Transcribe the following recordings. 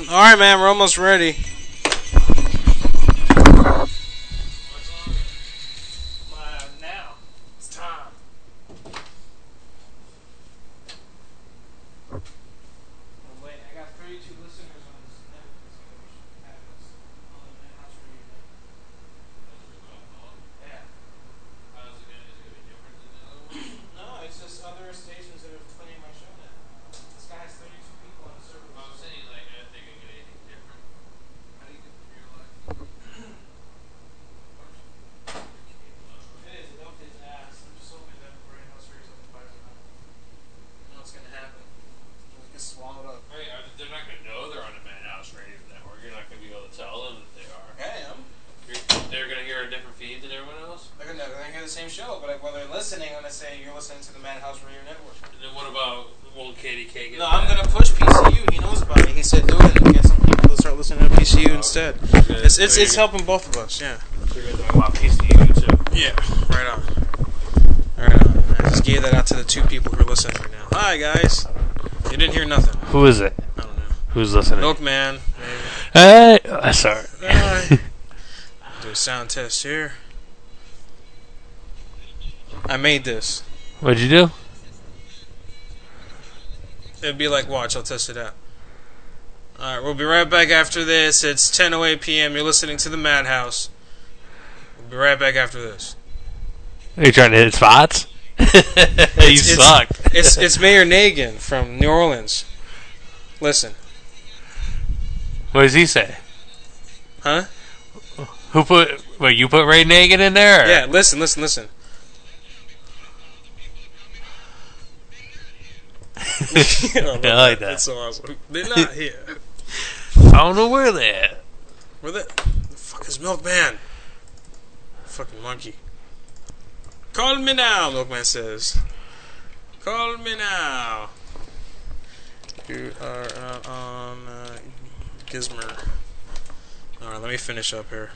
Alright, man, we're almost ready. Now. It's time. Oh, wait, I got 32 listeners on this network. On the Madhouse Radio Network. Yeah. Is it going to be different than the other one? No, it's just other stations that are playing my show now. This guy has 32 people on the server. I'm saying, like, I think I get anything different. How do you get from your life? It is. It helped his ass. I'm just hoping that Madhouse Radio doesn't fire him out. You know what's going to happen. He'll get swallowed up. Right, they're not going to know they're on the Madhouse Radio Network. You're not going to be able to tell them that they are. I am. They're going to hear a different feed than everyone else? They're going to hear the same show, but while they're listening, I'm going to say you're listening to the Madhouse Radio Network. And then what about, won't KDK get No, I'm going to push PCU. He knows about it. He said do it and get some people to start listening to PCU instead. It's helping both of us, yeah. So you're going to talk about PCU too? Yeah, right on. Right on. I just gave that out to the 2 people who are listening right now. Hi, guys. You didn't hear nothing. Who is it? I don't know. Who's listening? Milkman, maybe. Hey! Sorry. Do a sound test here. I made this. What'd you do? It'd be like, watch, I'll test it out. Alright, we'll be right back after this. It's 10:08 p.m. You're listening to the Madhouse. We'll be right back after this. Are you trying to hit spots? You suck. It's Mayor Nagin from New Orleans. Listen. What does he say? Huh? Who put... Wait, you put Ray Nagin in there? Or? Yeah, listen. I like that. That's so awesome. They're not here. I don't know where they're at. Where the fuck is Milkman? Fucking monkey. Call me now, Milkman says. Call me now. You are on Gizmer. Alright, let me finish up here.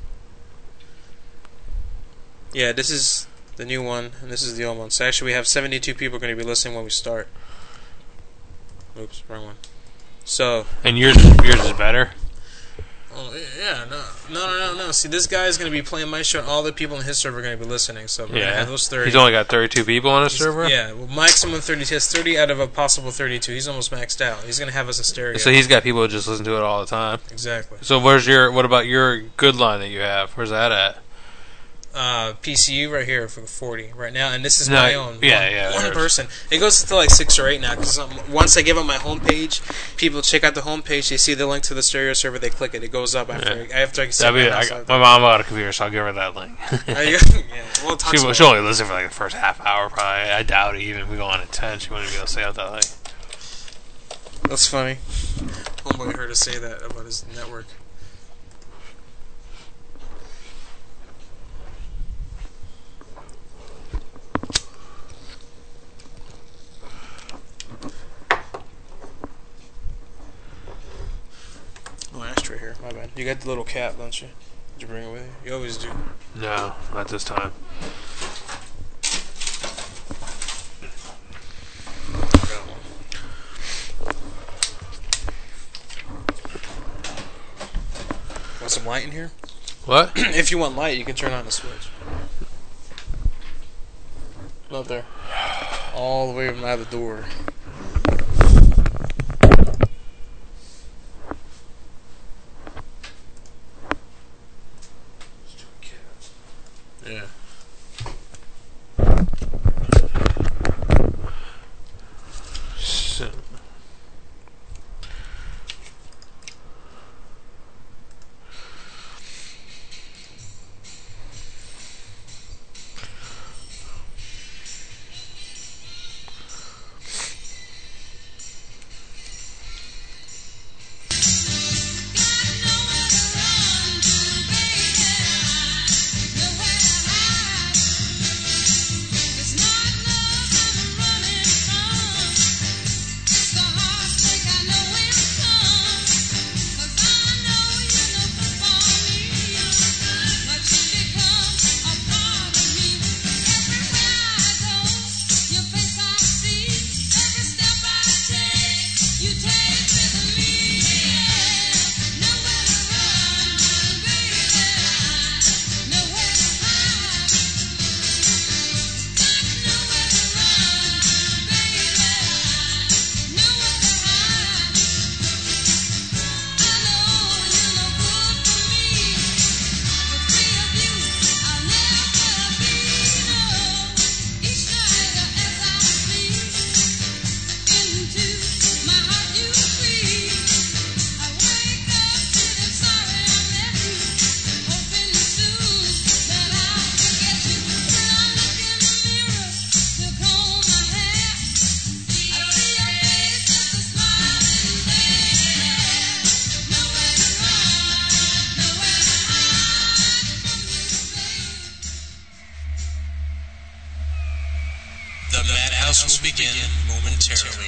Yeah, this is the new one, and this is the old one. So actually we have 72 people going to be listening when we start. Oops, wrong one. So... And yours is better? Oh, yeah, no. See, this guy is going to be playing my show, and all the people in his server are going to be listening, so we're going to have those 30. He's only got 32 people on his server? Yeah, well, maximum 30. He has 30 out of a possible 32. He's almost maxed out. He's going to have us a stereo. So he's got people who just listen to it all the time? Exactly. So what about your good line that you have? Where's that at? PCU right here for the 40 right now, and this is my own. One person. It goes to like 6 or 8 now, because once I give up my homepage, people check out the homepage, they see the link to the stereo server, they click it, it goes up after I set my house up. My mom bought a computer, so I'll give her that link. She'll only listen for like the first half hour, probably. I doubt it, even if we go on at 10, she wouldn't be able to say out that link. That's funny. Homeboy heard us say that about his network. Ashtray here, my bad. You got the little cap, don't you? Did you bring it with you? You always do. No, not this time. Want some light in here? What? If you want light, you can turn on the switch. Not there. All the way from out the door. Yeah. So. Madhouse will begin momentarily.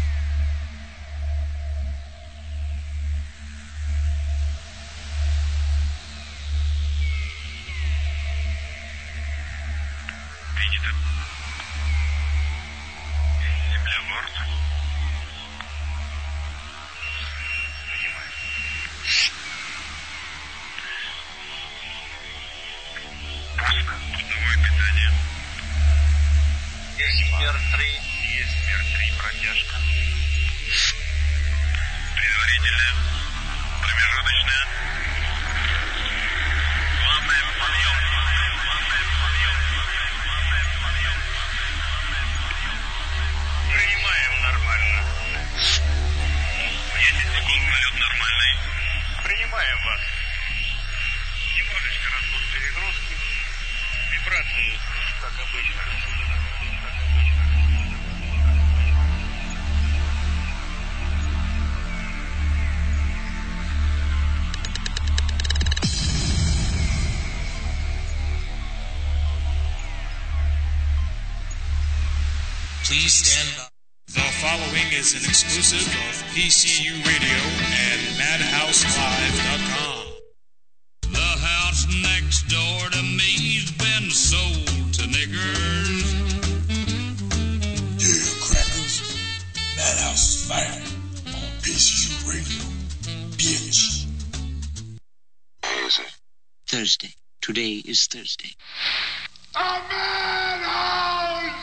Please stand by. The following is an exclusive of PCU Radio and MadhouseLive.com. The house next door to me's been sold to niggers. Yeah, crackers. Madhouse is fire on PCU Radio. Bitch. How is it? Thursday. Today is Thursday. A madhouse!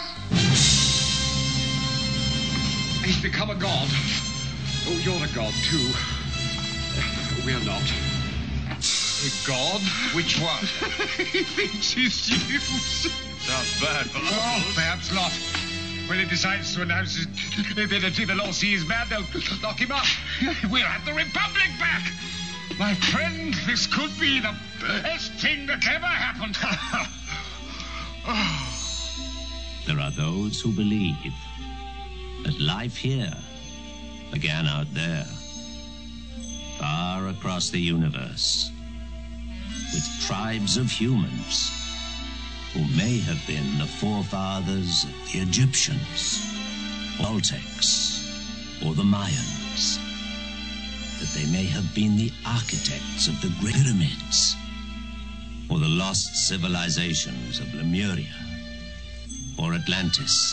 He's become a god. Oh, you're a god, too. We're not. A god? Which one? He thinks he's Zeus. Sounds bad, but... Oh, perhaps not. When he decides to announce his divinity, they'll all see he's mad. They'll lock him up. We'll have the Republic back. My friend, this could be the best thing that ever happened. There are those who believe that life here began out there, far across the universe, with tribes of humans who may have been the forefathers of the Egyptians, Aztecs, or the Mayans, that they may have been the architects of the Great Pyramids, or the lost civilizations of Lemuria, or Atlantis.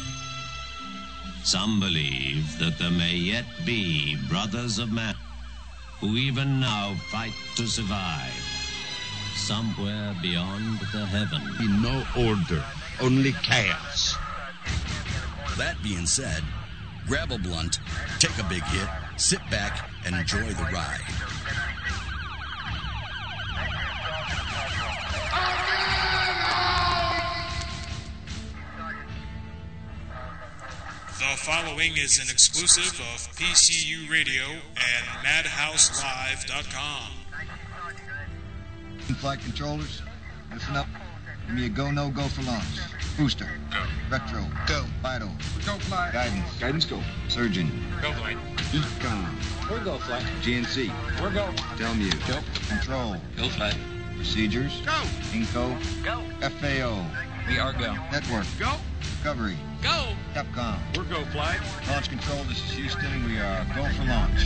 Some believe that there may yet be brothers of man who even now fight to survive somewhere beyond the heavens. No order, only chaos. That being said, grab a blunt, take a big hit, sit back, and enjoy the ride. The following is an exclusive of PCU Radio and MadhouseLive.com. Flight controllers, listen up. Give me a go, no, go for launch. Booster. Go. Retro. Go. Vital. Go fly. Guidance. Guidance, go. Surgeon. Go flight. Econ. We're go flight. GNC. We're go. Telmute. Go. Control. Go flight. Procedures. Go. Inco. Go. FAO. We are go. Network. Go. Recovery. Go. Capcom. We're go flight. Launch control, this is Houston. We are go for launch.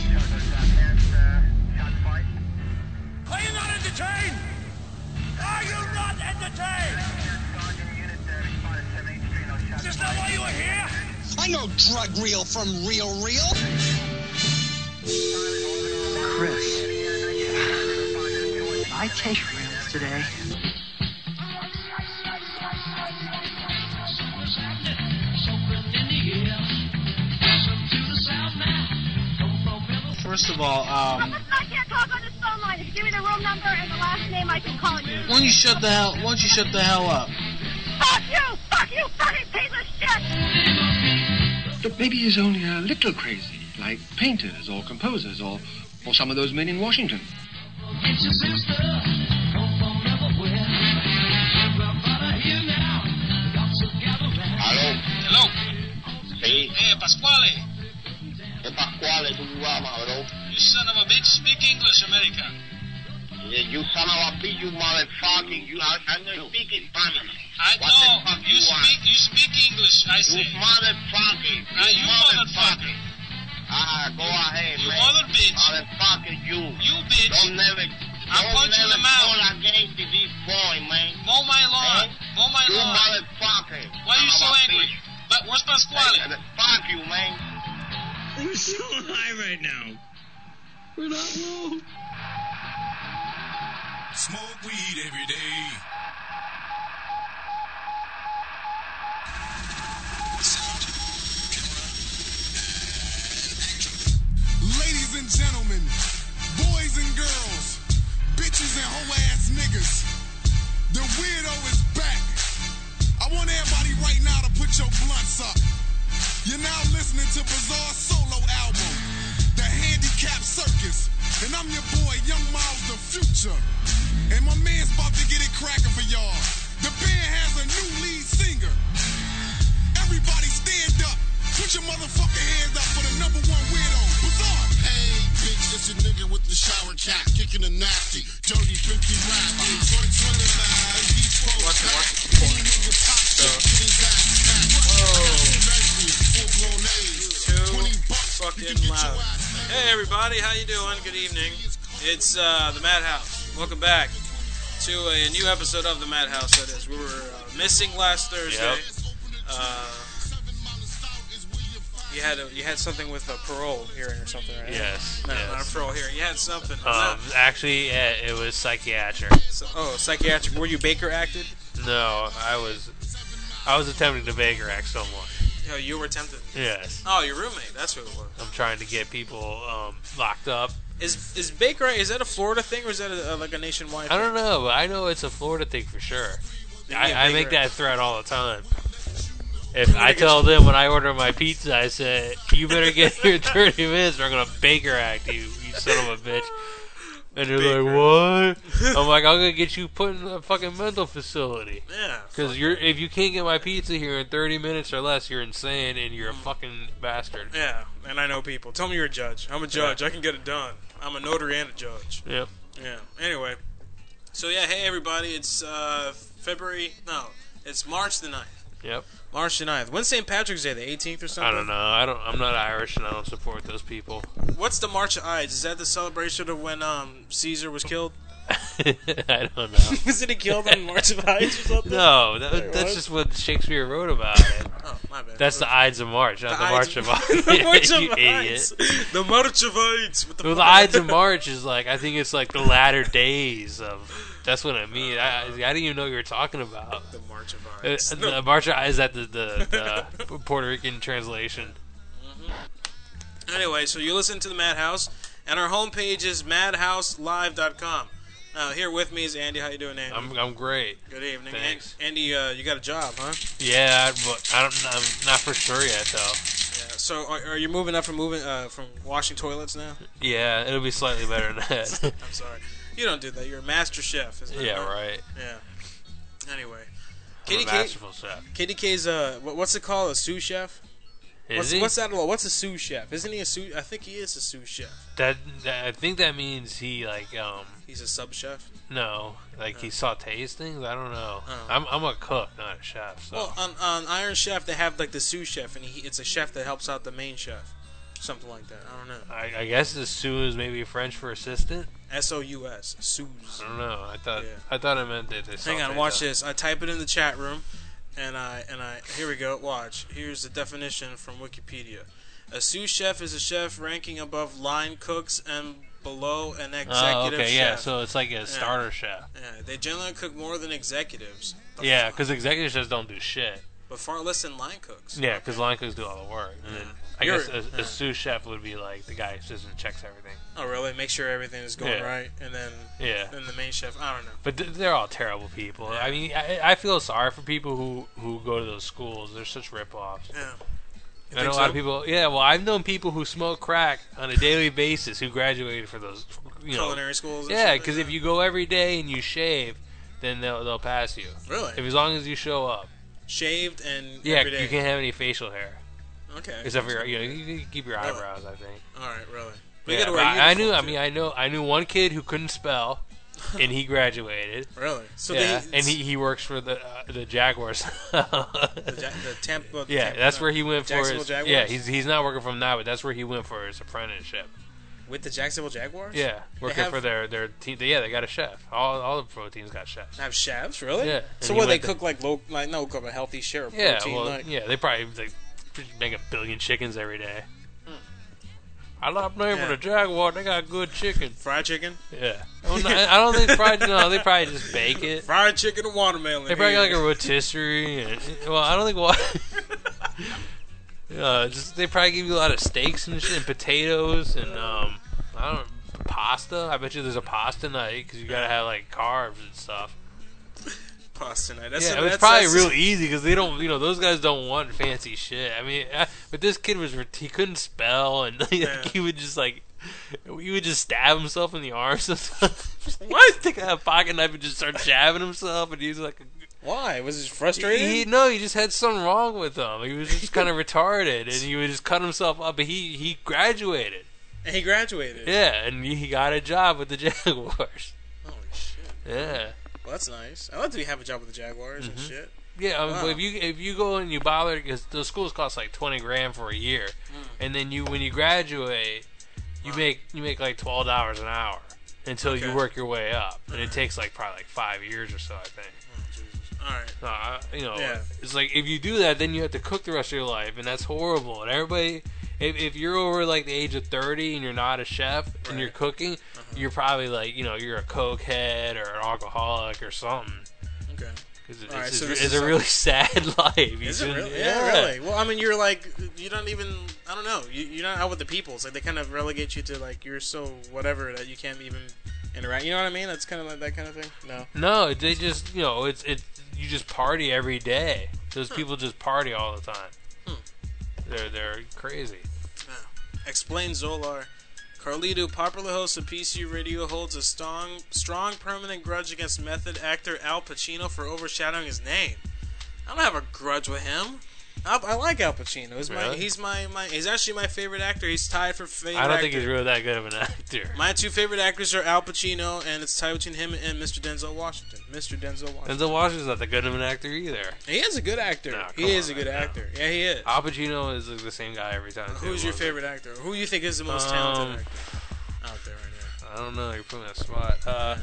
Are you not entertained? Are you not entertained? Is this not why you were here? I know drug reel from real. Chris, I take reels today. First of all, I can't talk on this phone line. If you give me the room number and the last name, I can call you. Why don't you shut the hell up? Fuck you, fucking piece of shit! But maybe he's only a little crazy, like painters or composers or some of those men in Washington. Hello. Hey, Pasquale. Hey, Pasquale, tu uomo, bro. You son of a bitch, speak English, America. You son of a bitch, you motherfucker. I'm not speaking Spanish. I know. You speak English, I say. You motherfucker. You motherfucker. Go ahead, you man. You mother bitch. Motherfucker, you. You bitch. Don't never punch you in the mouth. Call against this boy, man. Mow my lawn. Mow my you lawn. You motherfucker. Why are you so angry? But where's Pasquale? Fuck you, man. We're so high right now. We're not low. Smoke weed every day. Ladies and gentlemen, boys and girls, bitches and hoe-ass niggas, the weirdo is back. I want everybody right now to put your blunts up. You're now listening to Bizarre solo album, The Handicap Circus. And I'm your boy, Young Miles the Future. And my man's about to get it cracking for y'all. The band has a new lead singer. Everybody stand up. Put your motherfucking hands up for the #1 weirdo. Bizarre. Hey, bitch, it's a nigga with the shower cap, kicking a nasty, dirty, filthy rap. Joints running mad, and he's full of back. Any nigga pop shit, get his ass back. Full-blown age. $20 fucking loud. Hey everybody, how you doing? Good evening. It's the Madhouse. Welcome back to a new episode of the Madhouse. That is, we were missing last Thursday. Yep. You had something with a parole hearing or something, right? Yes. No, not a parole hearing. You had something. Actually, it was psychiatric. Psychiatric. Were you Baker acted? No, I was attempting to Baker act someone. Oh, you were tempted? Yes. Oh, your roommate. That's who it was. I'm trying to get people locked up. Is Baker, is that a Florida thing or is that like a nationwide thing? I don't know, but I know it's a Florida thing for sure. I make that threat all the time. If I tell them when I order my pizza, I say, you better get here in 30 minutes or I'm going to Baker act you son of a bitch. And they're like, what? I'm like, I'm going to get you put in a fucking mental facility. Yeah. Because if you can't get my pizza here in 30 minutes or less, you're insane and you're a fucking bastard. Yeah, and I know people. Tell me you're a judge. I'm a judge. Yeah. I can get it done. I'm a notary and a judge. Yep. Yeah. Anyway. So, yeah, hey, everybody. It's it's March the 9th. Yep. March the 9th. When's St. Patrick's Day? The 18th or something? I don't know. I'm not Irish and I don't support those people. What's the March of Ides? Is that the celebration of when Caesar was killed? I don't know. Wasn't he killed on March of Ides or something? No, that's just what Shakespeare wrote about it. Oh, my bad. That's the Ides of March, not the March of Ides. The March of you Ides. Idiot. The March of Ides. The Ides of March is like, I think it's like the latter days of... That's what I mean. I didn't even know what you were talking about. The March of Ides. The March of Ides is that the Puerto Rican translation. Mm-hmm. Anyway, so you listen to the Madhouse, and our homepage is madhouselive.com. Here with me is Andy. How you doing, Andy? I'm great. Good evening. Thanks. Andy, you got a job, huh? Yeah, but I'm not for sure yet, though. Yeah. So are you moving up from washing toilets now? Yeah, it'll be slightly better than that. I'm sorry. You don't do that. You're a master chef, isn't it? Yeah, right. Yeah. Anyway. I'm a masterful chef. KDK's what's it called? A sous chef? What's that? What's a sous chef? Isn't he a sous? I think he is a sous chef. I think that means he he's a sub chef. No, he sautés things. I don't know. I'm a cook, not a chef. So. Well, on Iron Chef they have like the sous chef, and it's a chef that helps out the main chef, something like that. I don't know. I guess the sous is maybe French for assistant. SOUS, sous. I don't know. I thought it meant that. Hang on, watch this. I type it in the chat room. And I here we go. Watch. Here's the definition from Wikipedia. A sous chef is a chef ranking above line cooks and below an executive chef. Yeah. So it's like a starter chef. Yeah. They generally cook more than executives. Yeah, because executive chefs don't do shit. But far less than line cooks. Yeah, because line cooks do all the work. And then I guess a sous chef would be like the guy who sits and checks everything. Oh, really? Make sure everything is going right, and then the main chef. I don't know. But they're all terrible people. Yeah. I mean, I feel sorry for people who go to those schools. They're such rip-offs. Yeah. I know a lot of people. Yeah, well, I've known people who smoke crack on a daily basis who graduated for those culinary schools. Yeah, because if you go every day and you shave, then they'll pass you. Really? As long as you show up. Shaved and every day. You can't have any facial hair. Okay. Except for you can keep your eyebrows, I think. All right, really. Yeah, I knew one kid who couldn't spell, and he graduated. Really? So yeah, and he works for the Jaguars. the Tampa. Yeah, that's where he went for his. Jaguars? Yeah, he's not working from now, but that's where he went for his apprenticeship. With the Jacksonville Jaguars? Yeah, working for their team. Yeah, they got a chef. All the pro teams got chefs. Have chefs, really? Yeah. So what they cook cook a healthy share of protein? Yeah, they probably make 1 billion chickens every day. I love playing for the Jaguars. They got good chicken. Fried chicken? Yeah. I don't think fried. No, they probably just bake it. Fried chicken and watermelon. They probably got like a rotisserie. I don't think they probably give you a lot of steaks and shit, and potatoes, and pasta. I bet you there's a pasta night because you gotta have like carbs and stuff. Pasta night. It's probably real easy because they don't. Those guys don't want fancy shit. I mean, but this kid he couldn't spell, and he would just stab himself in the arm. What? Take a pocket knife and just start jabbing himself, and he's like. Why? Was he frustrated? He just had something wrong with him. He was just kind of retarded, and he would just cut himself up. But he graduated. And he graduated. Yeah, and he got a job with the Jaguars. Holy shit. Yeah. Well, that's nice. I'd like to have a job with the Jaguars and shit. Yeah, wow. But if you go and you bother, because the schools cost like $20,000 for a year, and then when you graduate, you make like $12 an hour until you work your way up, and it takes probably 5 years or so, I think. Alright. It's like if you do that, then you have to cook the rest of your life, and that's horrible. And everybody, if you're over like the age of 30 and you're not a chef and you're cooking, you're probably you're a coke head or an alcoholic or something. Okay. Because it's a really sad life. Is it really? Yeah, really. Well, I mean, you're you don't even, I don't know, you're not out with the people. It's like they kind of relegate you to you're so whatever that you can't even interact. You know what I mean? That's kind of like that kind of thing. No, they just you just party every day. Those people just party all the time. They're crazy. Explain Zolar. Carlito, popular host of PCU Radio, holds a strong permanent grudge against method actor Al Pacino for overshadowing his name. I don't have a grudge with him. I like Al Pacino. He's actually my favorite actor. He's tied for favorite actor. I don't think he's really that good of an actor. My two favorite actors are Al Pacino, and it's tied between him and Mr. Denzel Washington. Denzel Washington's not that good of an actor either. He is a good actor. He is a good actor. Yeah, he is. Al Pacino is the same guy every time. Who's your favorite actor? Who do you think is the most talented actor out there right now? I don't know. You're putting me on the spot.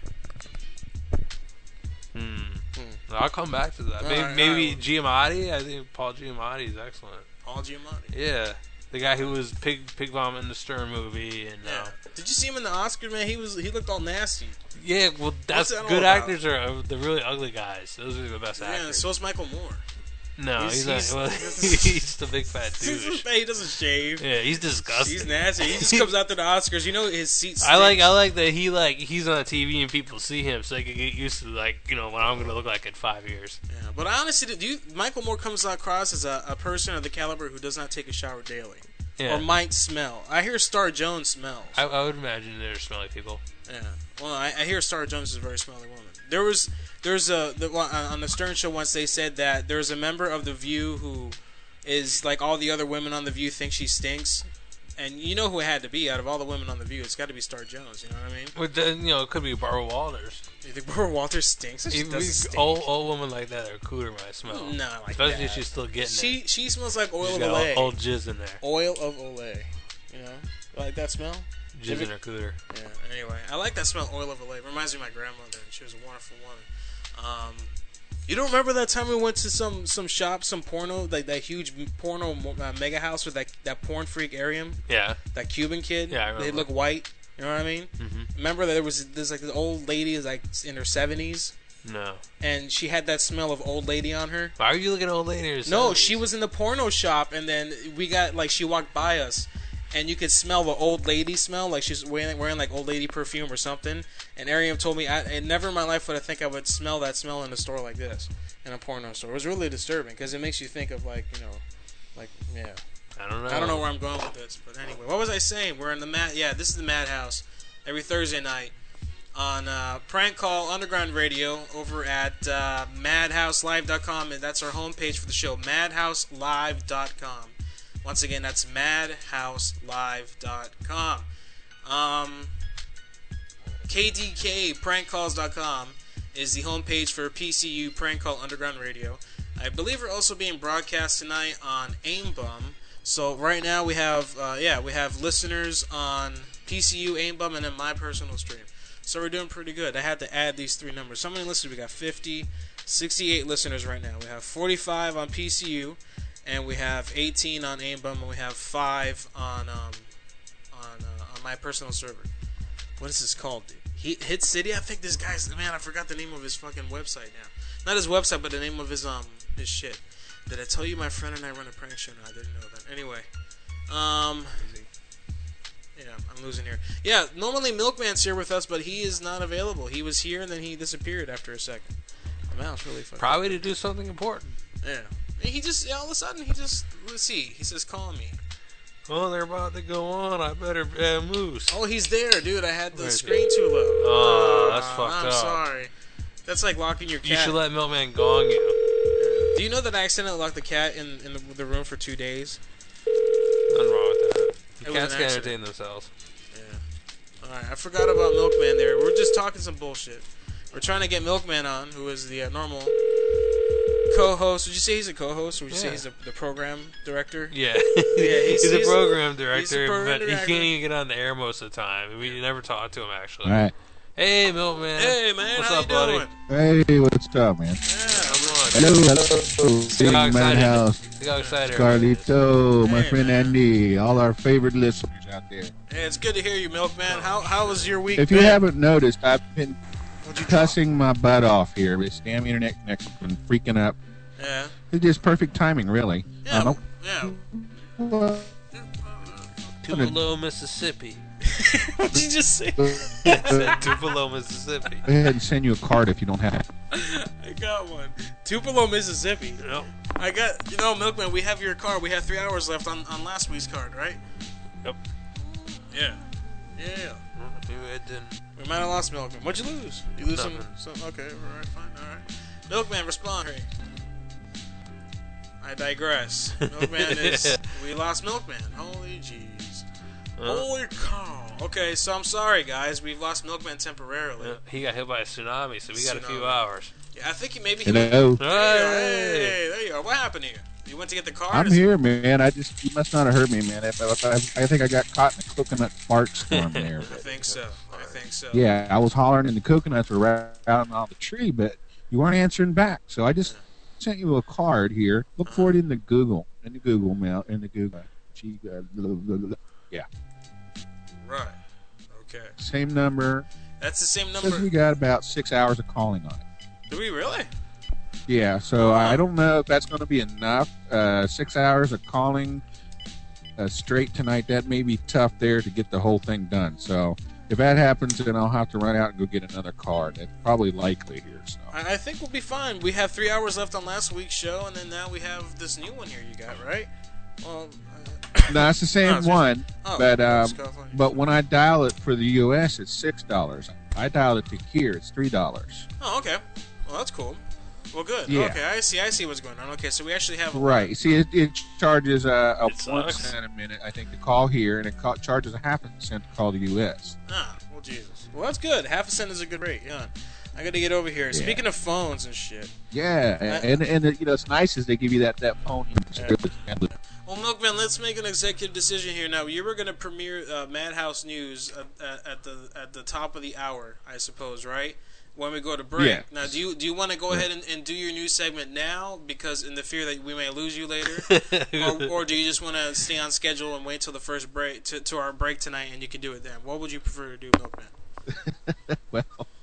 I'll come back to that. Maybe Giamatti. I think Paul Giamatti is excellent. Paul Giamatti? Yeah. The guy who was Pig Bomb in the Stern movie. And did you see him in the Oscars, man? He looked all nasty. Yeah, well, that's good actors are the really ugly guys. Those are the best actors. Yeah, so is Michael Moore. No, he's just a big fat douche. He doesn't shave. Yeah, he's disgusting. He's nasty. He just comes out to the Oscars. His seat stinks. I like that he's on TV and people see him, so they can get used to what I'm gonna look like in 5 years. Yeah, but I honestly, Michael Moore comes across as a person of the caliber who does not take a shower daily, or might smell. I hear Star Jones smells. I would imagine they're smelly people. Yeah. Well, I hear Star Jones is a very smelly woman. There's on the Stern Show once they said that there's a member of The View who is like all the other women on The View think she stinks, and you know who it had to be out of all the women on The View. It's got to be Star Jones. You know what I mean? But then it could be Barbara Walters. You think Barbara Walters stinks? She doesn't stink. Old women like that are cooler by smell. No, especially if she's still getting it. She smells like oil of Olay. Old jizz in there. Oil of Olay. You like that smell? Jizz in her cooler. Yeah. Anyway, I like that smell, oil of Olay. Reminds me of my grandmother, and she was a wonderful woman. You don't remember that time we went to some shop, some porno, like that huge porno mega house with that porn freak Ariam? Yeah. That Cuban kid? Yeah, I remember. They look white. You know what I mean? Mm-hmm. Remember that there's like this old lady like in her 70s? No. And she had that smell of old lady on her. Why are you looking at old lady in her 70s? No, she was in the porno shop, and then she walked by us. And you could smell the old lady smell, like she's wearing like old lady perfume or something. And Ariam told me, never in my life would I think I would smell that smell in a store like this, in a porno store. It was really disturbing because it makes you think of yeah. I don't know. I don't know where I'm going with this, but anyway, what was I saying? We're in this is the Madhouse every Thursday night on Prank Call Underground Radio over at madhouselive.com, and that's our homepage for the show, madhouselive.com. Once again, that's madhouselive.com. KDKPrankCalls.com is the homepage for PCU Prank Call Underground Radio. I believe we're also being broadcast tonight on AimBum. So right now we have listeners on PCU, AimBum, and then my personal stream. So we're doing pretty good. I had to add these 3 numbers. So many listeners? We got 50, 68 listeners right now. We have 45 on PCU, and we have 18 on AimBum, and we have 5 on my personal server. What is this called, dude? Hit City? I think this guy's... Man, I forgot the name of his fucking website now. Not his website, but the name of his shit. Did I tell you my friend and I run a prank show? No, I didn't know that. Anyway. Yeah, I'm losing here. Yeah, normally Milkman's here with us, but he is not available. He was here and then he disappeared after a second. Man, it's really funny. Probably to do something important. Yeah. He just, all of a sudden, let's see. He says, call me. Oh, they're about to go on. I better moose. Oh, he's there, dude. I had the screen too low. Oh, that's fucked up. I'm sorry. That's like locking your cat. You should let Milkman gong you. Yeah. Do you know that I accidentally locked the cat in the room for 2 days? Nothing wrong with that. The cats can entertain themselves. Yeah. Alright, I forgot about Milkman there. We're just talking some bullshit. We're trying to get Milkman on, who is the normal co-host. Would you say he's a co-host, or would you say he's the program director? Yeah. He's a program director, but he can't even get on the air most of the time. We never talk to him, actually. All right. Hey, Milkman. Hey, man. What's how up, you buddy? doing? Hey, what's up, man? Yeah, Hello. Madhouse. Carlito, my friend Andy, all our favorite listeners out there. Hey, it's good to hear you, Milkman. How was your week? If you haven't noticed, I've been cussing my butt off here. This damn internet connection's been freaking up. Yeah. It's just perfect timing, really. Yeah. Tupelo, Mississippi. What did you just say? I said Tupelo, Mississippi. Go ahead and send you a card if you don't have it. I got one. Tupelo, Mississippi. Yep. I got, Milkman, we have your card. We have 3 hours left on last week's card, right? Yep. Yeah. We might have lost Milkman. What'd you lose? You lose some. Okay, alright, fine, alright. Milkman, respond. I digress. Milkman is. We lost Milkman. Holy jeez. Holy cow. Okay, so I'm sorry, guys. We've lost Milkman temporarily. He got hit by a tsunami, so we got a few hours. Yeah, I think he Hello. Hey, there you are. What happened to you? You went to get the car? I'm here, man. You must not have heard me, man. I think I got caught in a coconut spark storm there. I think so. Yeah, I was hollering and the coconuts were right out on the tree, but you weren't answering back. So I just sent you a card here. Look for it in the Google mail, yeah. Right. Okay. Same number. That's the same number. Says we got about 6 hours of calling on it. Do we really? Yeah, so I don't know if that's going to be enough. 6 hours of calling straight tonight, that may be tough there to get the whole thing done. So if that happens, then I'll have to run out and go get another card. That's probably likely here. So I think we'll be fine. We have 3 hours left on last week's show, and then now we have this new one here you got, right? Well, no, it's the same one, but when I dial it for the U.S., it's $6. I dial it to here, it's $3. Oh, okay. Well, that's cool. Well, good. Yeah. Okay, I see what's going on. Okay, so we actually have right. See, it charges a 1 cent a minute, I think, to call here, and it charges a half a cent to call the U.S. Well, Jesus. Well, that's good. Half a cent is a good rate. Yeah. I got to get over here. Yeah. Speaking of phones and shit. Yeah, and it's nice is they give you that phone. Well, Milkman, let's make an executive decision here now. You were going to premiere Madhouse News at the top of the hour, I suppose, right? When we go to break. Yeah. Now, do you want to go ahead and do your news segment now, because in the fear that we may lose you later, or do you just want to stay on schedule and wait till the first break to our break tonight, and you can do it then? What would you prefer to do, Milkman? Well,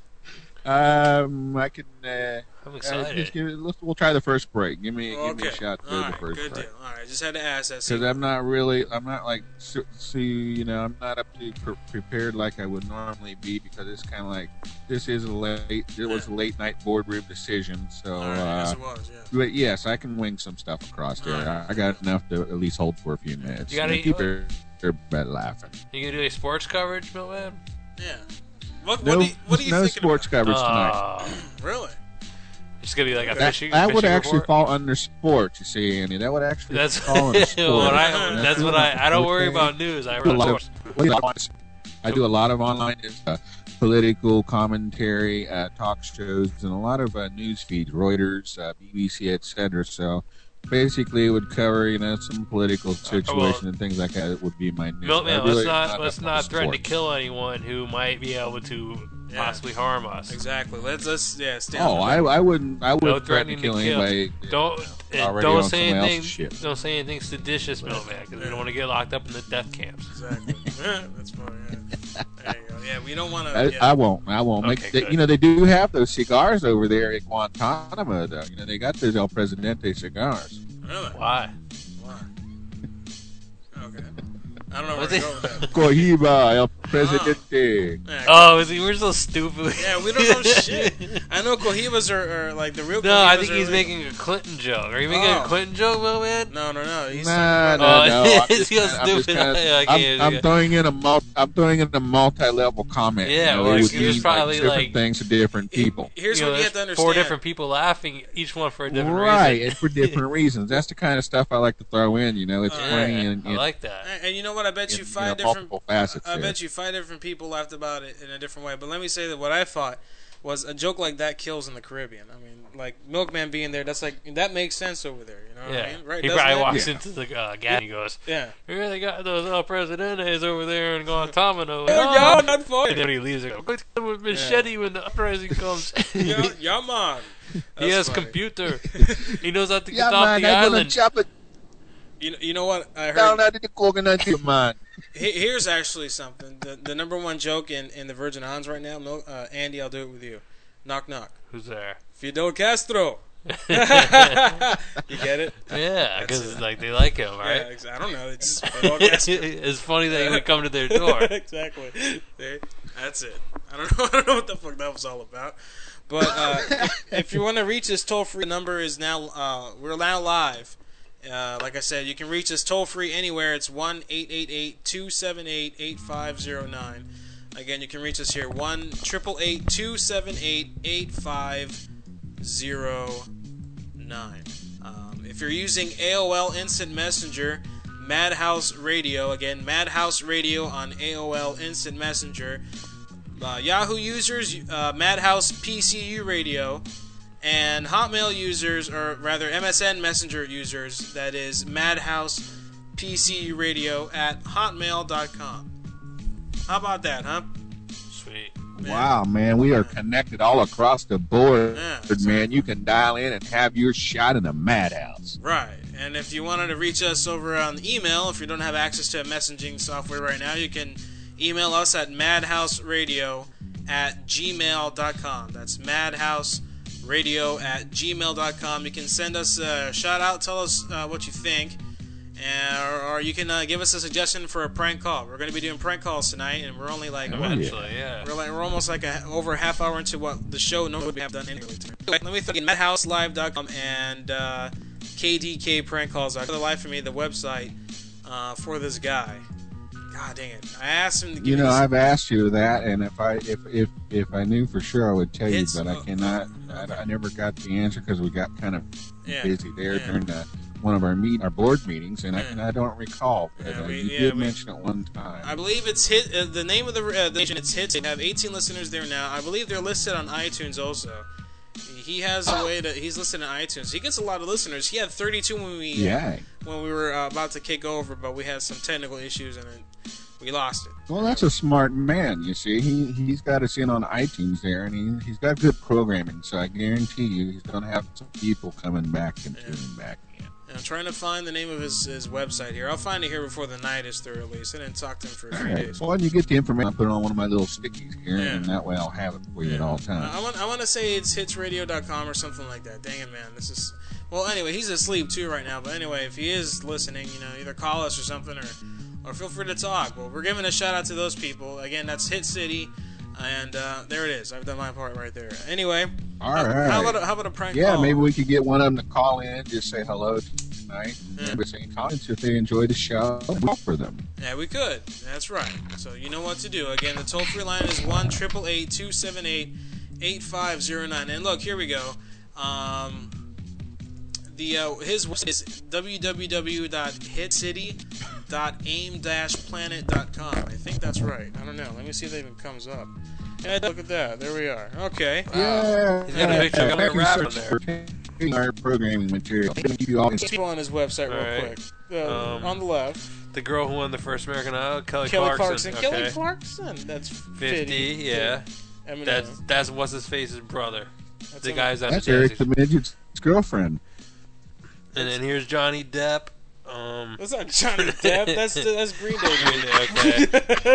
I can. I'm excited. We'll try the first break. Give me a shot to do the first good break. Deal. All right, just had to ask that. Because I'm not like, I'm not up to prepared like I would normally be, because it's kind of like, it was a late night boardroom decision. So, yes, it was, yeah. But yes, I can wing some stuff across there. Right. I got enough to at least hold for a few minutes. You gotta keep everybody laughing. You gonna do any sports coverage, Milkman? Yeah. What do you no sports coverage tonight. Really? It's gonna be like a fishing. That would actually report? fall under sports. You see, Andy. That would actually fall under sports. I don't worry about news. I run sports. I do a lot of online political commentary, talk shows, and a lot of news feeds, Reuters, BBC, etc. So basically, it would cover some political situation and things like that. It would be my news. Milkman, let's not threaten to kill anyone who might be able to possibly harm us. Exactly. Let's stand. I wouldn't threaten to kill anybody. Don't say anything. Don't say anything seditious, Milkman, because we don't want to get locked up in the death camps. Exactly. That's fine. There you go. Yeah, we don't want to. I won't. Okay, they do have those cigars over there at Guantanamo, though. They got those El Presidente cigars. Really? Why? Okay. I don't know where to go with that. Cohiba, El Presidente. We're so stupid. Yeah, we don't know shit. I know Cohibas are like the real Cohibas. No, I think he's making a Clinton joke. Are you making a Clinton joke, man? No. He's no. I'm throwing in a multi-level comment. Yeah, there's probably different things to different people. Here's what you have to understand. 4 different people laughing, each one for a different reason. Right, and for different reasons. That's the kind of stuff I like to throw in. It's funny and I like that. And you know what? I bet you 5 different facets. I bet you 5 different people laughed about it in a different way. But let me say that what I thought was a joke like that kills in the Caribbean. I mean, like Milkman being there, that makes sense over there. You know what I mean? Right? He probably walks into the gas and he goes, "Yeah, here they got those El Presidentes over there in Guantanamo." Yeah, not fun. And then he leaves. With machete when the uprising comes. Yeah, man. He has computer. He knows how to get off the island. You know what I heard? Down at the coconut, man. Here's actually something. The number one joke in the Virgin Islands right now, Andy, I'll do it with you. Knock, knock. Who's there? Fidel Castro. You get it? Yeah, because they like him, right? Yeah, I don't know. It's just Fidel Castro. It's funny that he would come to their door. Exactly. That's it. I don't know what the fuck that was all about. But if you want to reach this toll-free number, is now we're now live. Like I said, you can reach us toll-free anywhere. It's 1-888-278-8509. Again, you can reach us here, 1-888-278-8509. If you're using AOL Instant Messenger, Madhouse Radio, again, Madhouse Radio on AOL Instant Messenger. Yahoo users, Madhouse PCU Radio. And Hotmail users, or rather MSN Messenger users, that is Madhouse PCU Radio at hotmail.com. How about that, huh? Sweet. Wow, man, we are connected all across the board, man. You can dial in and have your shot in the Madhouse. Right. And if you wanted to reach us over on email, if you don't have access to messaging software right now, you can email us at madhouseradio@gmail.com. That's madhouseradio@gmail.com. You can send us a shout out, tell us what you think, or you can give us a suggestion for a prank call. We're going to be doing prank calls tonight, and we're only like we're almost like over a half hour into what the show normally would have done anyway. Let me think. MadhouseLive.com and KDK prank calls. For the life of me, the website for this guy. God dang it! I asked him to give me I've asked you that, and if I knew for sure, I would tell you, but I cannot. I never got the answer because we got kind of busy there during one of our board meetings, and I don't recall. But, you did mention it one time. I believe it's the name of the station. It's Hits. They have 18 listeners there now. I believe they're listed on iTunes also. He has a way he's listed on iTunes. He gets a lot of listeners. He had 32 when we were about to kick over, but we had some technical issues and we lost it. Well, that's a smart man. You see, he's got us in on iTunes there, and he's got good programming. So I guarantee you, he's going to have some people coming back and tuning back in. I'm trying to find the name of his website here. I'll find it here before the night is through, at least. I didn't talk to him for 3 days. Well, when you get the information, I'll put it on one of my little stickies here, and that way I'll have it for you at all times. I want to say it's hitsradio.com or something like that. Dang it, man. This is... Well, anyway, he's asleep, too, right now. But anyway, if he is listening, either call us or something, or feel free to talk. Well, we're giving a shout-out to those people. Again, that's Hit City. And there it is. I've done my part right there. Anyway, all right. How about a prank call? Yeah, maybe we could get one of them to call in, just say hello tonight, and say comments if they enjoy the show, and offer them. Yeah, we could. That's right. So you know what to do. Again, the toll-free line is 1-888-278-8509. And look, here we go. His website is www.hitcity.aim-plus.com. PetePlanet.com. I think that's right. I don't know. Let me see if it even comes up. Yeah, look at that. There we are. Okay. Yeah. He's got a picture of a rabbit there. Our programming material. People on his website real quick. On the left. The girl who won the first American Idol, Kelly Clarkson. Okay. Kelly Clarkson. That's 50. Yeah. That's what's his face's brother. That's Eric the Midget's girlfriend. And then here's Johnny Depp. That's not Johnny Depp. That's Green Day. Okay.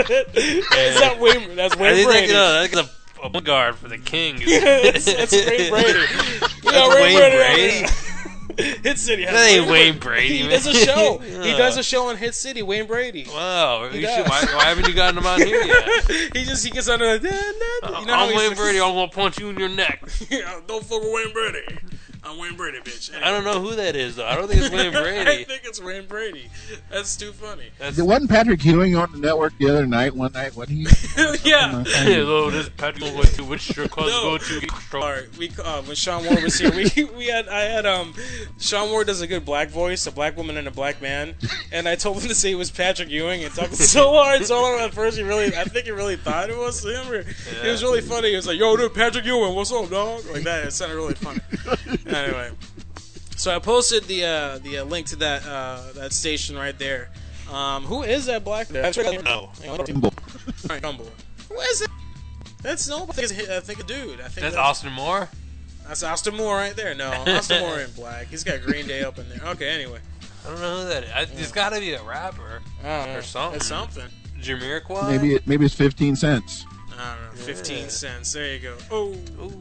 That's Wayne Brady. That's a guard for the King. That's Wayne Brady. Wayne Brady. Hit City. That ain't Wayne Brady. He does a show. He does a show on Hit City. Wayne Brady. Wow. Why haven't you gotten him on here yet? He gets under like, I'm Wayne Brady. I'm gonna punch you in your neck. Don't fuck with Wayne Brady. I'm Wayne Brady, bitch. Anyway. I don't know who that is, though. I don't think it's Wayne Brady. I think it's Wayne Brady. That's too funny. Wasn't Patrick Ewing on the network the other night? One night, what he? Yeah. Hello, this is Patrick Ewing. To which strip club go to? All right. When Sean Moore was here, I had Sean Moore does a good black voice, a black woman and a black man, and I told him to say it was Patrick Ewing and talking so hard. At first, I think he really thought it was him. It was really funny. He was like, "Yo, dude, Patrick Ewing, what's up, dog?" Like that. It sounded really funny. Anyway, so I posted the link to that station right there. Who is that black guy? No. Gumble. Who is it? That's nobody. I think a dude. That's Austin Moore. That's Austin Moore right there. No, Austin Moore ain't black. He's got Green Day up in there. Okay, anyway. I don't know who that is. It's got to be a rapper or something. It's something. Jamiroquai? Maybe it's 15 cents. I don't know. 15 cents. There you go. Oh.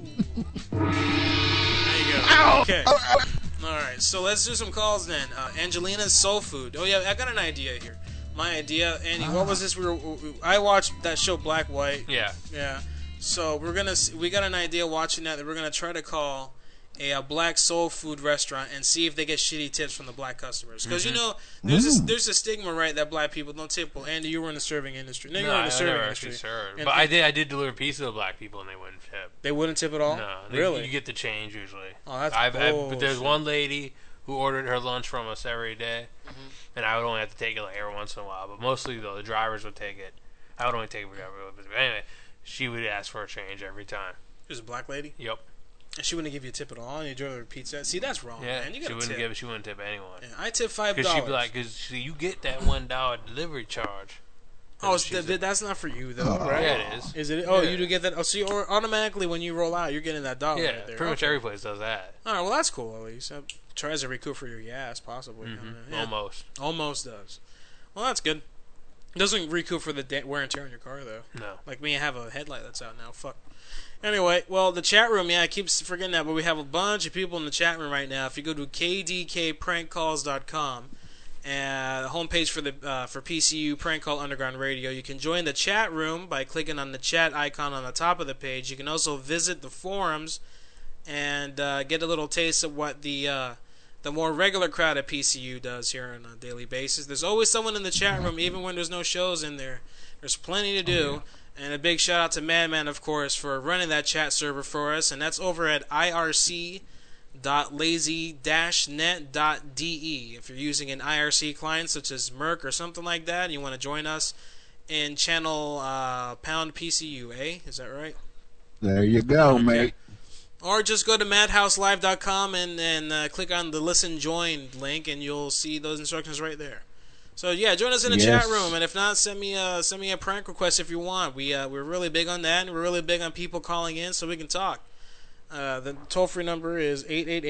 There you go. Ow. Okay. Alright, so let's do some calls then. Angelina's Soul Food. Oh yeah, I got an idea here. My idea, Andy, what was this? I watched that show Black White. Yeah. Yeah. So we got an idea watching that we're gonna try to call a black soul food restaurant and see if they get shitty tips from the black customers. Because there's a stigma, right, that black people don't tip. Well, Andy, you were in the serving industry. No, you were in the serving industry. But I did deliver pizza to black people and they wouldn't tip. They wouldn't tip at all? No. Really? You get the change usually. Oh, that's But there's one lady who ordered her lunch from us every day, and I would only have to take it like every once in a while. But mostly, though, the drivers would take it. I would only take it whatever. But anyway, she would ask for a change every time. It was a black lady? Yep. And she wouldn't give you a tip at all, and you enjoy her pizza. See, that's wrong, man. You she wouldn't tip anyone. Yeah, I tip $5. Because she'd be like, because you get that $1 delivery charge. Oh, that's not for you though, right? Yeah, it is. Is it? Oh, you do get that. Oh, so automatically when you roll out, you're getting that $1 right there. Pretty much every place does that. All right, well that's cool at least. Tries to recoup for your gas, possibly. Mm-hmm. Almost does. Well, that's good. Doesn't recoup for the wear and tear on your car though. No. Like me, I have a headlight that's out now. Fuck. Anyway, well, the chat room, I keep forgetting that, but we have a bunch of people in the chat room right now. If you go to kdkprankcalls.com and the homepage for PCU Prank Call Underground Radio, you can join the chat room by clicking on the chat icon on the top of the page. You can also visit the forums and get a little taste of what the more regular crowd at PCU does here on a daily basis. There's always someone in the chat room, even when there's no shows in there. There's plenty to do. And a big shout out to Madman, of course, for running that chat server for us. And that's over at irc.lazy-net.de. If you're using an IRC client such as Merc or something like that, and you want to join us in channel pound PCU, Is that right? There you go, mate. Or just go to madhouselive.com and click on the Listen Join link, and you'll see those instructions right there. So yeah, join us in the chat room, and if not, send me a prank request if you want. We're really big on that, and we're really big on people calling in so we can talk. The toll-free number is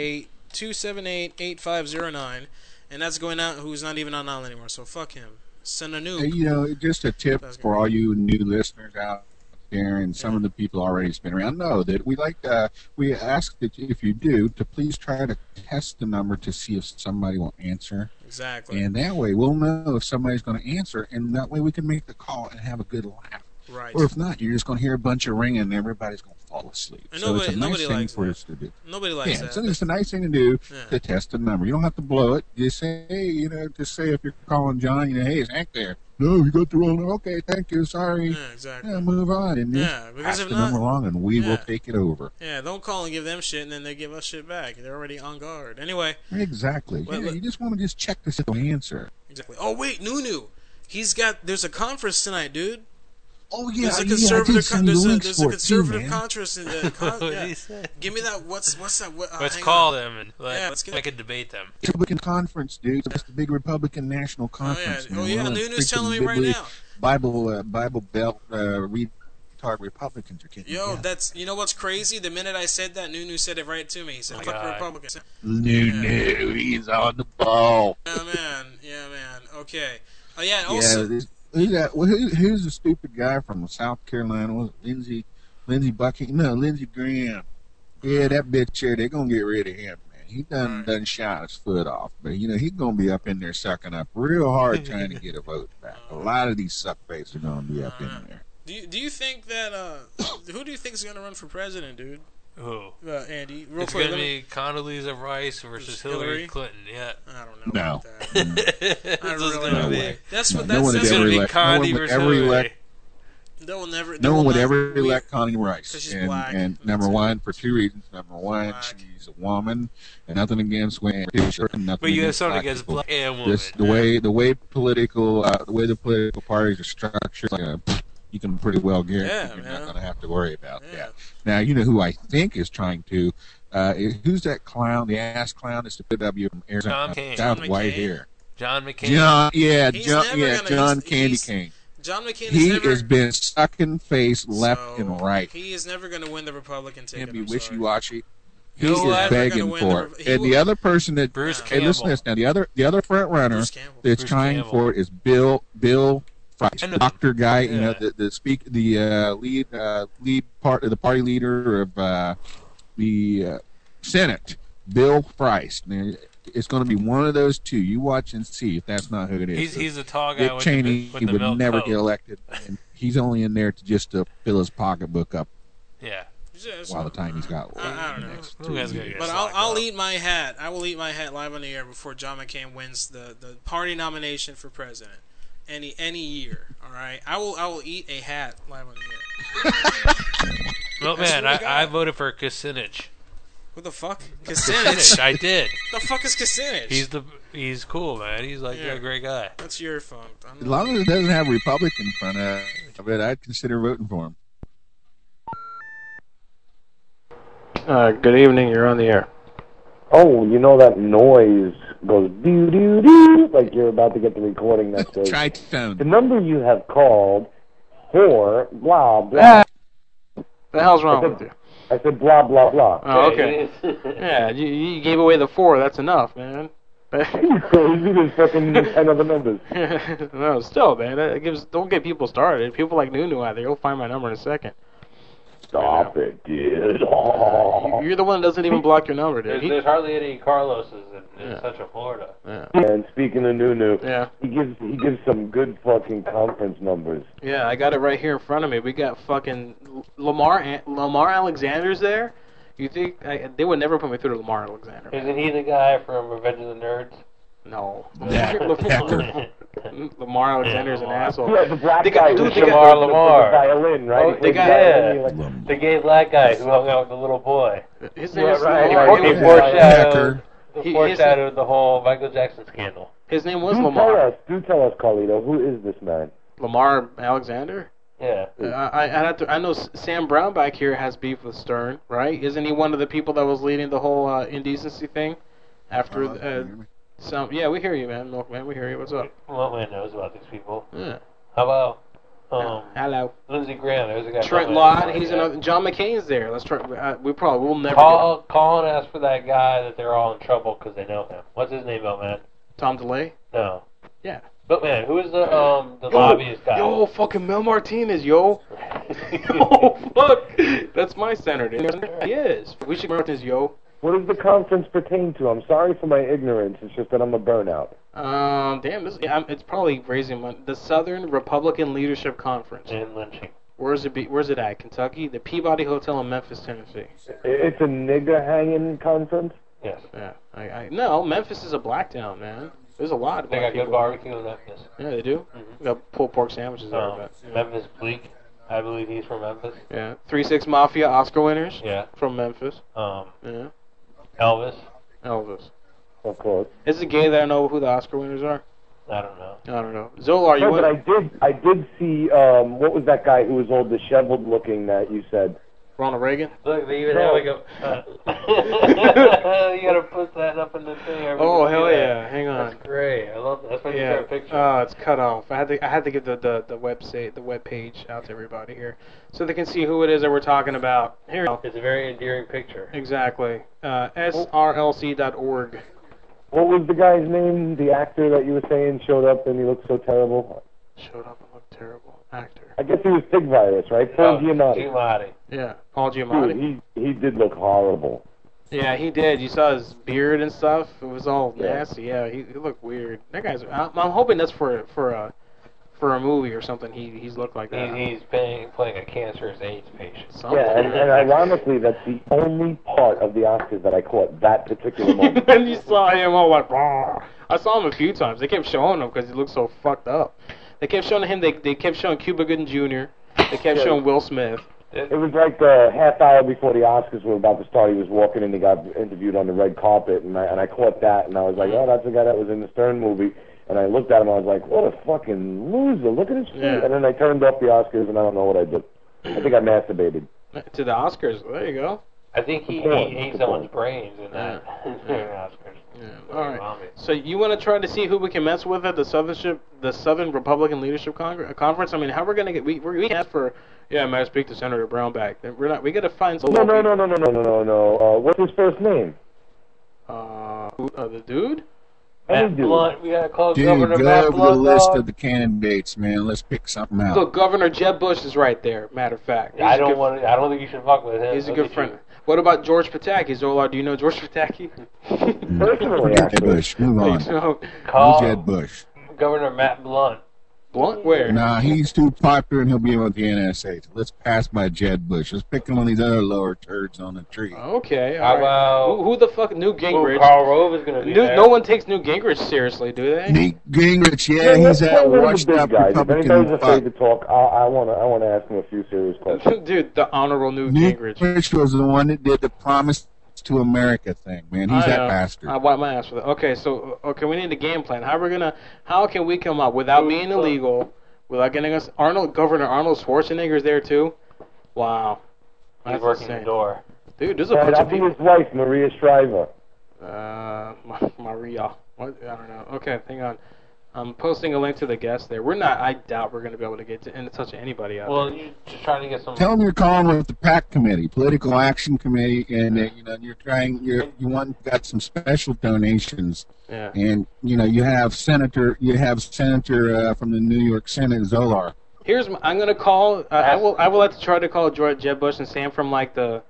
888-278-8509, and that's going out who's not even on anymore. So fuck him. Send a noob. Just a tip for all you new listeners out there, and some of the people already been around know that we ask that if you do to please try to test the number to see if somebody will answer. Exactly. And that way we'll know if somebody's going to answer, and that way we can make the call and have a good laugh. Right. Or if not, you're just going to hear a bunch of ringing and everybody's going to fall asleep. And so it's a nice thing for us to do. Nobody likes that. So it's a nice thing to do to test the number. You don't have to blow it. Just say, just say if you're calling John, hey, is Hank there? No, you got the wrong number. Okay, thank you. Sorry. Yeah, exactly. Yeah, move on. And because pass if the not, number along, and we will take it over. Yeah, don't call and give them shit, and then they give us shit back. They're already on guard. Anyway. Exactly. You just want to just check to see the answer. Exactly. Oh, wait, Nunu. There's a conference tonight, dude. Oh yeah, there's a conservative conference. Give me that. What's that? Let's call them and I could debate them. Republican conference, dude. That's the big Republican national conference. Oh yeah, Nunu's telling me right now. Bible Belt retard Republicans are getting. Yo, that's what's crazy? The minute I said that, Nunu said it right to me. He said, "Fuck Republicans." Nunu, he's on the ball. Yeah, man. Okay. Oh yeah. And also. Who's the stupid guy from South Carolina? Was it Lindsey Buckingham? No, Lindsey Graham. Yeah, that bitch there. They're gonna get rid of him, man. He done shot his foot off, but he's gonna be up in there sucking up real hard trying to get a vote back. A lot of these suckfaces are gonna be up in there. Do you think that who do you think is gonna run for president, dude? Who? Andy. It's going to be Condoleezza Rice versus Hillary Clinton. Yeah. I don't know about that. I really don't know. That's going to be Condi versus Hillary. No one would ever elect Connie Rice. And number one, for two reasons. Number one, she's a woman, and nothing against women. But you have something against black and women. The way the political parties are structured, you can pretty well guarantee you're not going to have to worry about that. Now, you know who I think is trying to. Who's that clown? The ass clown is the PW from Arizona. John white hair. John McCain. John Candy Cane. John McCain has been sucking face left and right. He is never going to win the Republican ticket. He'll be wishy-washy. He is begging for it. And the other person that Bruce Campbell. Listen to this now. The other front runner that's trying for it is Bill Price, doctor guy. The lead part of the party leader of the Senate, Bill Price. It's going to be one of those two. You watch and see if that's not who it is. He's a tall guy. Dick Cheney with the would never get elected, and he's only in there to fill his pocketbook up. Yeah. While the time he's got. I don't know. But I'll eat my hat. I will eat my hat live on the air before John McCain wins the party nomination for president. Any year, all right. I will eat a hat live on the air. Well, man, I voted for Kucinich. What the fuck, Kucinich? I did. The fuck is Kucinich? He's cool, man. He's like a great guy. That's your fault. As long as it doesn't have Republican in front of it, I'd consider voting for him. Good evening. You're on the air. Oh, you know that noise goes doo doo doo like you're about to get the recording that says the number you have called for blah blah. The hell's wrong with you? I said blah blah blah. Oh, okay. Yeah, you gave away the 4. That's enough, man. You crazy? There's fucking 10 other numbers. No, still, man. Don't get people started. People like Nunu out there, you'll find my number in a second. Stop it, dude. You're the one that doesn't even block your number, dude. There's hardly any Carloses in Central Florida. Yeah. And speaking of Nunu, yeah. he gives some good fucking conference numbers. Yeah, I got it right here in front of me. We got fucking Lamar Alexander's there. You think they would never put me through to Lamar Alexander? Isn't he the guy from Revenge of the Nerds? No. Decker. Lamar Alexander's an asshole. Yeah, the black guy who's Lamar. The violin, right? Oh, the gay black guy who hung out with the little boy. His name is He foreshadowed the whole Michael Jackson scandal. His name was Lamar. Do tell us, Carlito, who is this man? Lamar Alexander? Yeah. I know Sam Brown back here has beef with Stern, right? Isn't he one of the people that was leading the whole indecency thing? After yeah, we hear you, man. Milkman, we hear you. What's up? Milkman knows about these people. Yeah. How about hello, Lindsey Graham? There's a guy. Trent Lott. He's another. John McCain's there. Let's try. We'll never call and ask for that guy that they're all in trouble because they know him. What's his name, Milkman? Tom DeLay. No. Yeah. But man, who is the lobbyist guy? Yo, fucking Mel Martinez, yo. Oh fuck, that's my senator. He is. We should Martinez, yo. What does the conference pertain to? I'm sorry for my ignorance. It's just that I'm a burnout. It's probably raising money. The Southern Republican Leadership Conference. In lynching. Where's it at? Kentucky? The Peabody Hotel in Memphis, Tennessee. It's a nigger hanging conference? Yes. Yeah. No, Memphis is a black town, man. There's a lot of They got people. good barbecue in Memphis. Yeah, they do. They got pulled pork sandwiches there. Memphis Bleak. I believe he's from Memphis. Yeah. 3-6 Mafia Oscar winners. Yeah. From Memphis. Yeah. Elvis. Of course. Is it gay that I know who the Oscar winners are? I don't know. Zolar, no, but I did see, what was that guy who was all disheveled looking that you said? Ronald Reagan? Look, they even have like a... you gotta put that up in the thing. Oh, hell yeah. Hang on. That's great. I love that. That's my favorite picture. Oh, it's cut off. I had to give the web page out to everybody here so they can see who it is that we're talking about. Here. It's a very endearing picture. Exactly. srlc.org. What was the guy's name? The actor that you were saying showed up and he looked so terrible? Showed up and looked terrible. Actor. I guess he was Pig Virus, right? Paul Giamatti. Yeah, Paul Giamatti. Dude, he did look horrible. Yeah, he did. You saw his beard and stuff. It was all nasty. Yeah, he looked weird. That guy's. I'm hoping that's for a movie or something. He's looked like that. He's playing a cancerous AIDS patient. Yeah, and ironically, that's the only part of the Oscars that I caught that particular moment. And you saw him all like, bah. I saw him a few times. They kept showing him because he looked so fucked up. They kept showing him. They kept showing Cuba Gooding Jr. They kept showing Will Smith. It was like a half hour before the Oscars were about to start. He was walking in. He got interviewed on the red carpet, and I caught that, and I was like, oh, that's the guy that was in the Stern movie. And I looked at him, I was like, what a fucking loser. Look at his face. Yeah. And then I turned off the Oscars, and I don't know what I did. I think I masturbated. To the Oscars. There you go. I think he ate someone's brains in that Oscars. Yeah. All right. So you want to try to see who we can mess with at the Southern Republican Leadership Conference? I mean, how we're gonna get? We have for. Yeah, I might speak to Senator Brownback. We're not. We got to find some. No. What's his first name? The dude. Matt Blunt. We gotta call Dude, Governor go Matt over Blunt. the list of the candidates, man. Let's pick something out. Look, Governor Jeb Bush is right there. Matter of fact, I don't think you should fuck with him. He's a good friend. What about George Pataki? Zola, do you know George Pataki? Personally, Jeb Bush. Move on. Call Jeb Bush. Governor Matt Blunt. Blunt? Where? Nah, he's too popular and he'll be with the NSA. So let's pass by Jeb Bush. Let's pick one of these other lower turds on the tree. Okay. How about... Who the fuck? Newt Gingrich. Karl Rove is going to be there. No one takes Newt Gingrich seriously, do they? Newt Gingrich, he's that washed up Republican. If anybody's afraid to talk, I want to ask him a few serious questions. Dude, the Honorable Newt Gingrich. Gingrich was the one that did the Promise to America thing, man. He's that bastard. I wipe my ass for that. Okay, so we need a game plan. How can we come up without being illegal? Without getting us, Governor Arnold Schwarzenegger's there too. Wow, he's working the door. Dude, there's a bunch of people. His wife, Maria Shriver. Maria. What? I don't know. Okay, hang on. I'm posting a link to the guest there. I doubt we're going to be able to get in touch with anybody out there. Well, you're just trying to get some. Tell them you're calling with the PAC committee, Political Action Committee, and you got some special donations. Yeah. And you have Senator from the New York Senate, Zolar. I'm going to call. I will have to try to call Jeb Bush and Sam from like the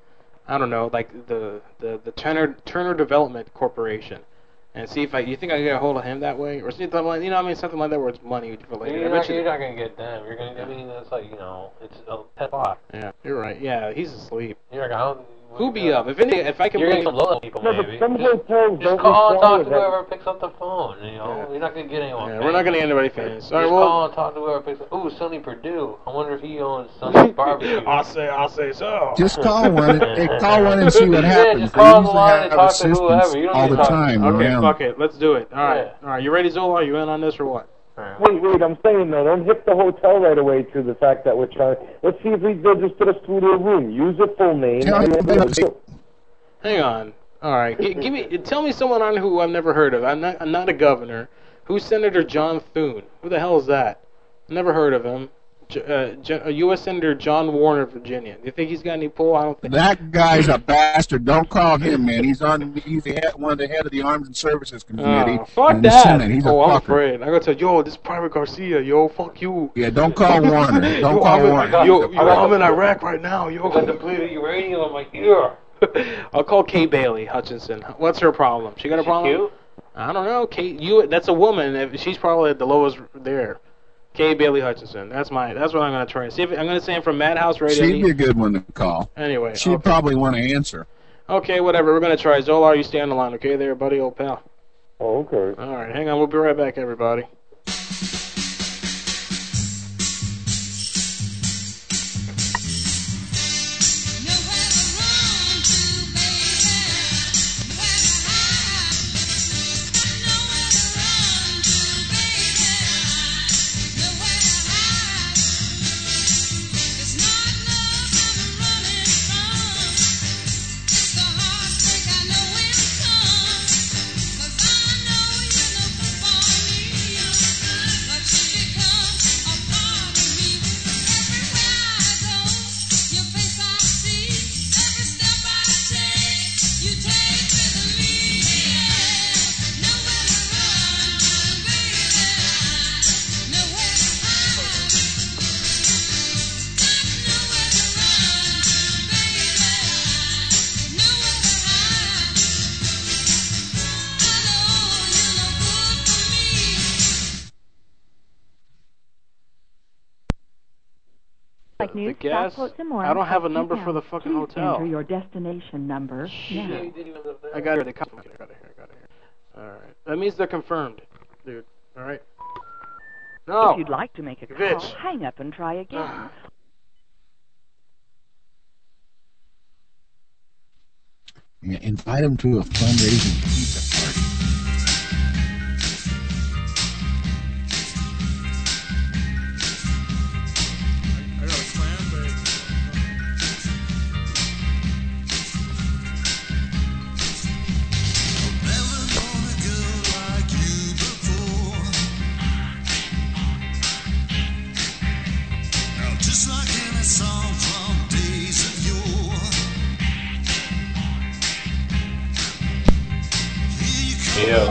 Turner Development Corporation. And see if you think I can get a hold of him that way, or something like something like that where it's money related. You're not going to get them. You're going to. I mean, that's like it's a pet block. Yeah, you're right. Yeah, he's asleep. You're not. Who be up? If I can. You're getting some low people, maybe. Just call and talk to whoever picks up the phone. You're not going to get anyone. Yeah, we're not going to get anybody famous. All right, call and talk to whoever picks up. Ooh, Sonny Perdue. I wonder if he owns Sonny's Barbecue. I'll say so. Just call one. Call one and see what happens. Just call the line and talk to whoever. You don't all the time. Okay, fuck it. Let's do it. All right. You ready, Zola? Are you in on this or what? Wait, I'm saying though, don't hit the hotel right away to the fact that we're trying. Let's see if they'll just put us through their room. Use a full name. Hang on. All right. Tell me someone on who I've never heard of. I'm not a governor. Who's Senator John Thune? Who the hell is that? Never heard of him. U.S. Senator John Warner, Virginia. Do you think he's got any pull? I don't think. That guy's a bastard. Don't call him, man. He's one of the head of the Arms and Services Committee. Fuck that. I'm afraid. I'm gonna tell this is Private Garcia. Fuck you. Yeah, don't call Warner. Don't call Warner. I'm in Iraq right now. I got depleted uranium on my ear. I'll call Kay Bailey Hutchinson. What's her problem? She got a problem? Cute? I don't know. That's a woman. She's probably at the lowest there. Kay Bailey Hutchinson. That's what I'm gonna try. See if I'm gonna say him from Madhouse Radio. She'd be a good one to call. Anyway, she'd probably want to answer. Okay, whatever. We're gonna try. Zolar, you stay on the line, okay, there, buddy, old pal. Oh, okay. All right, hang on. We'll be right back, everybody. Like the gas. I don't have a number for the fucking hotel. Enter your destination number now. I got it. I got it here. All right. That means they're confirmed, dude. All right. No. If you'd like to make a call, hang up and try again. Invite them to a fundraising pizza party. I got a plan, but now just like in a song from days of yore. Yeah.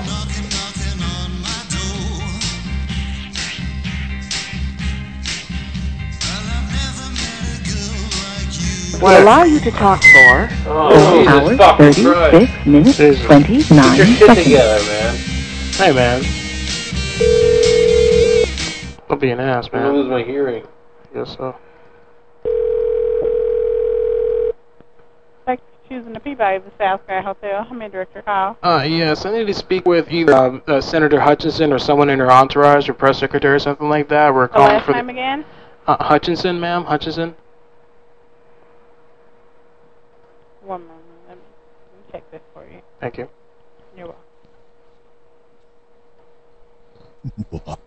Will allow you to talk for 4 hours, 36 minutes, 29 Get your shit seconds. together, man. Hey, man. Don't be an ass, man. I'm gonna lose my hearing. Guess so. Choosing the Peabody of the South Sky Hotel. I'm in Director Call. Yes, I need to speak with either Senator Hutchinson or someone in her entourage or press secretary or something like that. We're calling last for name again? Hutchinson, ma'am. Hutchinson. 1 moment. Let me check this for you. Thank you. You're welcome.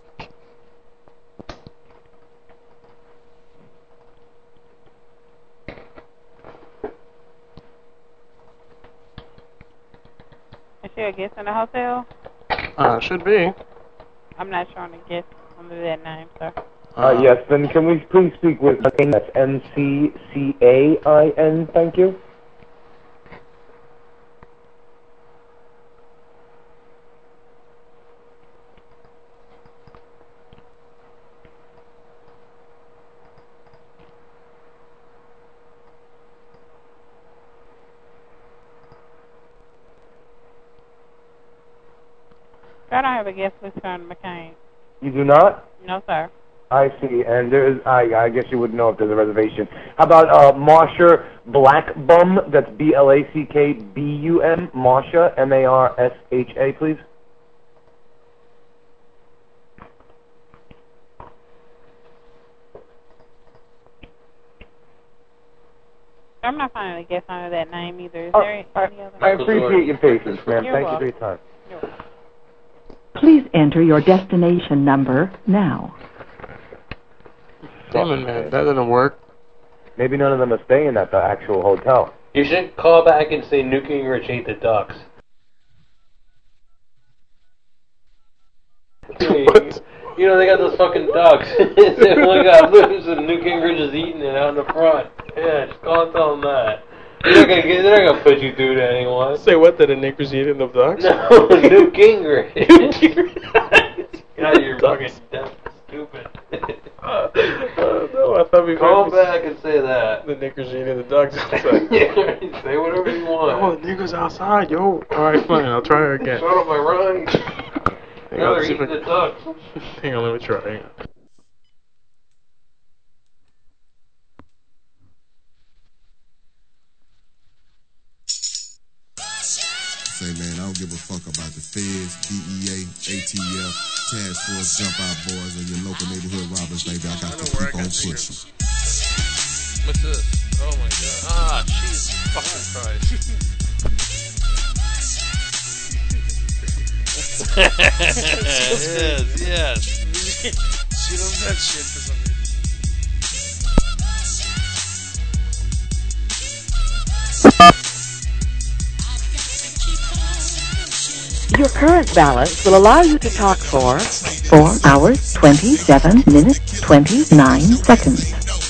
Is she a guest in the hotel? Should be. I'm not showing a guest under that name, sir. Yes, then can we please speak with that's NCCAIN, thank you? I don't have a guest list on McCain. You do not? No, sir. I see, and there is, I guess you would know if there's a reservation. How about Marsha Blackbum? That's BLACKBUM, Marsha, MARSHA, please. I'm not finding a guest under that name either. Is there any other? I appreciate your patience, ma'am. Thank you for your time. You're welcome. Please enter your destination number now. Damn it, man. That didn't work. Maybe none of them are staying at the actual hotel. You should call back and say Newt Gingrich ate the ducks. You know, they got those fucking ducks. They only got loose and Newt Gingrich is eating it out in the front. Yeah, just call and tell them that. They're not gonna put you through to anyone. Say what, that the niggers eating the ducks? No, Newt Gingrich. God, you're fucking dumb, stupid. No, I thought we call back and say that. The niggers eating the ducks. Say whatever you want. Oh, the niggers outside, yo. Alright, fine, I'll try it again. Shut up my rhymes. Now they're eating the ducks. Hang on, let me try. Hang on. Say, man, I don't give a fuck about the feds, DEA, ATF, Task Force, Jump Out Boys, or your local neighborhood robbers, baby. I got to keep on pushing. What's this? Oh my god. Ah, Jesus fucking Christ. Yes. She loves that shit for some reason. Your current balance will allow you to talk for 4 hours, 27 minutes, 29 seconds.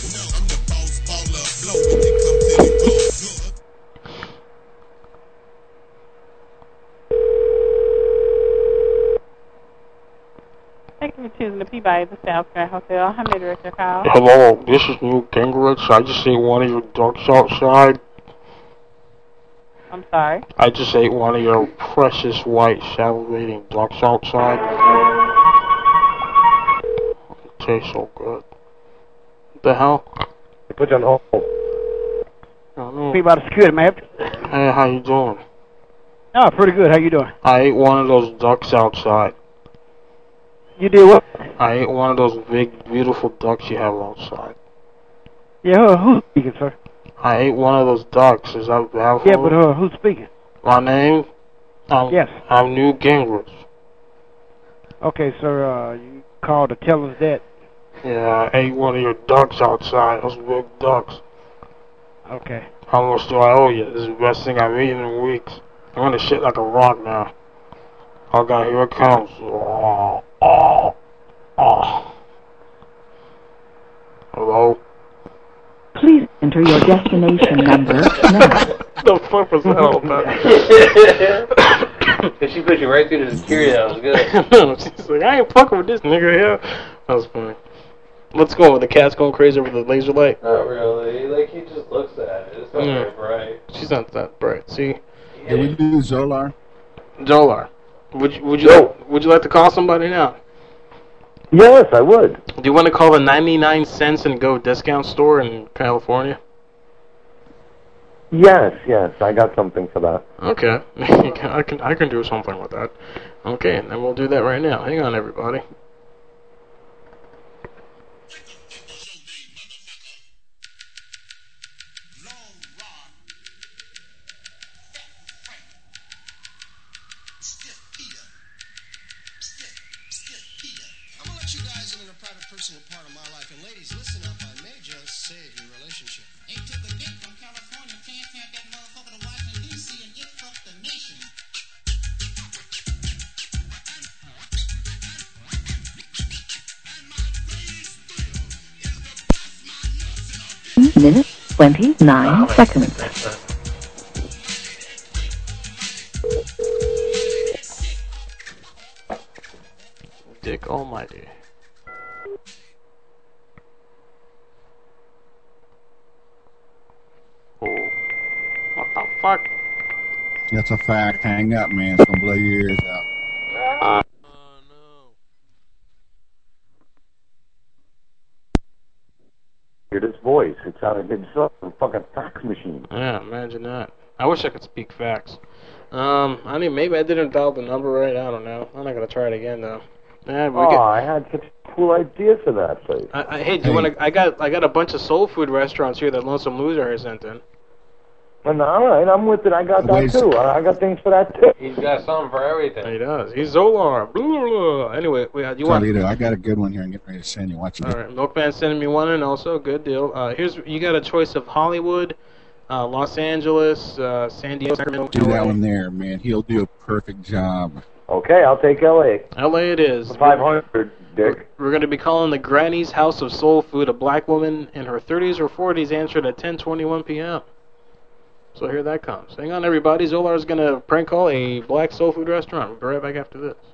Thank you for choosing the Peabody at the South Sky Hotel. I'm the director call. Hello, this is Newt Gingrich. I just ate one of your ducks outside. I'm sorry? I just ate one of your precious white salivating ducks outside. It tastes so good. The hell? They put you on hold. People out of security, man. Hey, how you doing? Oh, pretty good. How you doing? I ate one of those ducks outside. You did what? I ate one of those big, beautiful ducks you have outside. Yeah, who's speaking, sir? I ate one of those ducks. Is that bad for Yeah, but who's speaking? My name? Yes. I'm Newt Gingrich. Okay, sir, you called to tell us that. Yeah, I ate one of your ducks outside. Those big ducks. Okay. How much do I owe you? This is the best thing I've eaten in weeks. I'm gonna shit like a rock now. Oh god, here it comes. Hello? Please enter your destination number now. The fuck was that all about? She put you right through the security. That was good. She's like, I ain't fucking with this nigga here. That was funny. What's going with the cat's going crazy over the laser light? Not really. Like, he just looks at it. It's not very bright. She's not that bright. See? Did we do Zolar? Zolar. Would you like to call somebody now? Yes, I would. Do you want to call the 99 cents and go discount store in California? Yes, I got something for that. Okay. I can do something with that. Okay, and then we'll do that right now. Hang on, everybody. Personal part of my life, and ladies, listen up, I may just save your relationship. Ain't took a dick from California, can't that motherfucker to Washington D.C. and it fucked the nation. Minute 29 seconds. Dick almighty. What the fuck? That's a fact. Hang up, man. It's gonna blow your ears out. Oh no. Hear this voice. It sounded like a fucking fax machine. Yeah, imagine that. I wish I could speak fax. Maybe I didn't dial the number right. I don't know. I'm not gonna try it again though. I had such a cool idea for that place. Hey, do you want to? I got a bunch of soul food restaurants here that Lonesome Loser has sent in. Well, all right, I'm with it. I got that too. I got things for that too. He's got something for everything. He does. He's Zolar. Blah, blah, blah. Anyway, you want? I got a good one here. I'm getting ready to send you. Watch it. All right, Milkman's sending me one, and also good deal. You got a choice of Hollywood, Los Angeles, San Diego, Sacramento. Do that one there, man. He'll do a perfect job. Okay, I'll take L.A. L.A. it is. 500, Dick. We're going to be calling the Granny's House of Soul Food. A black woman in her 30s or 40s answered at 10:21 p.m. So here that comes. Hang on, everybody. Zolar's going to prank call a black soul food restaurant. We'll be right back after this.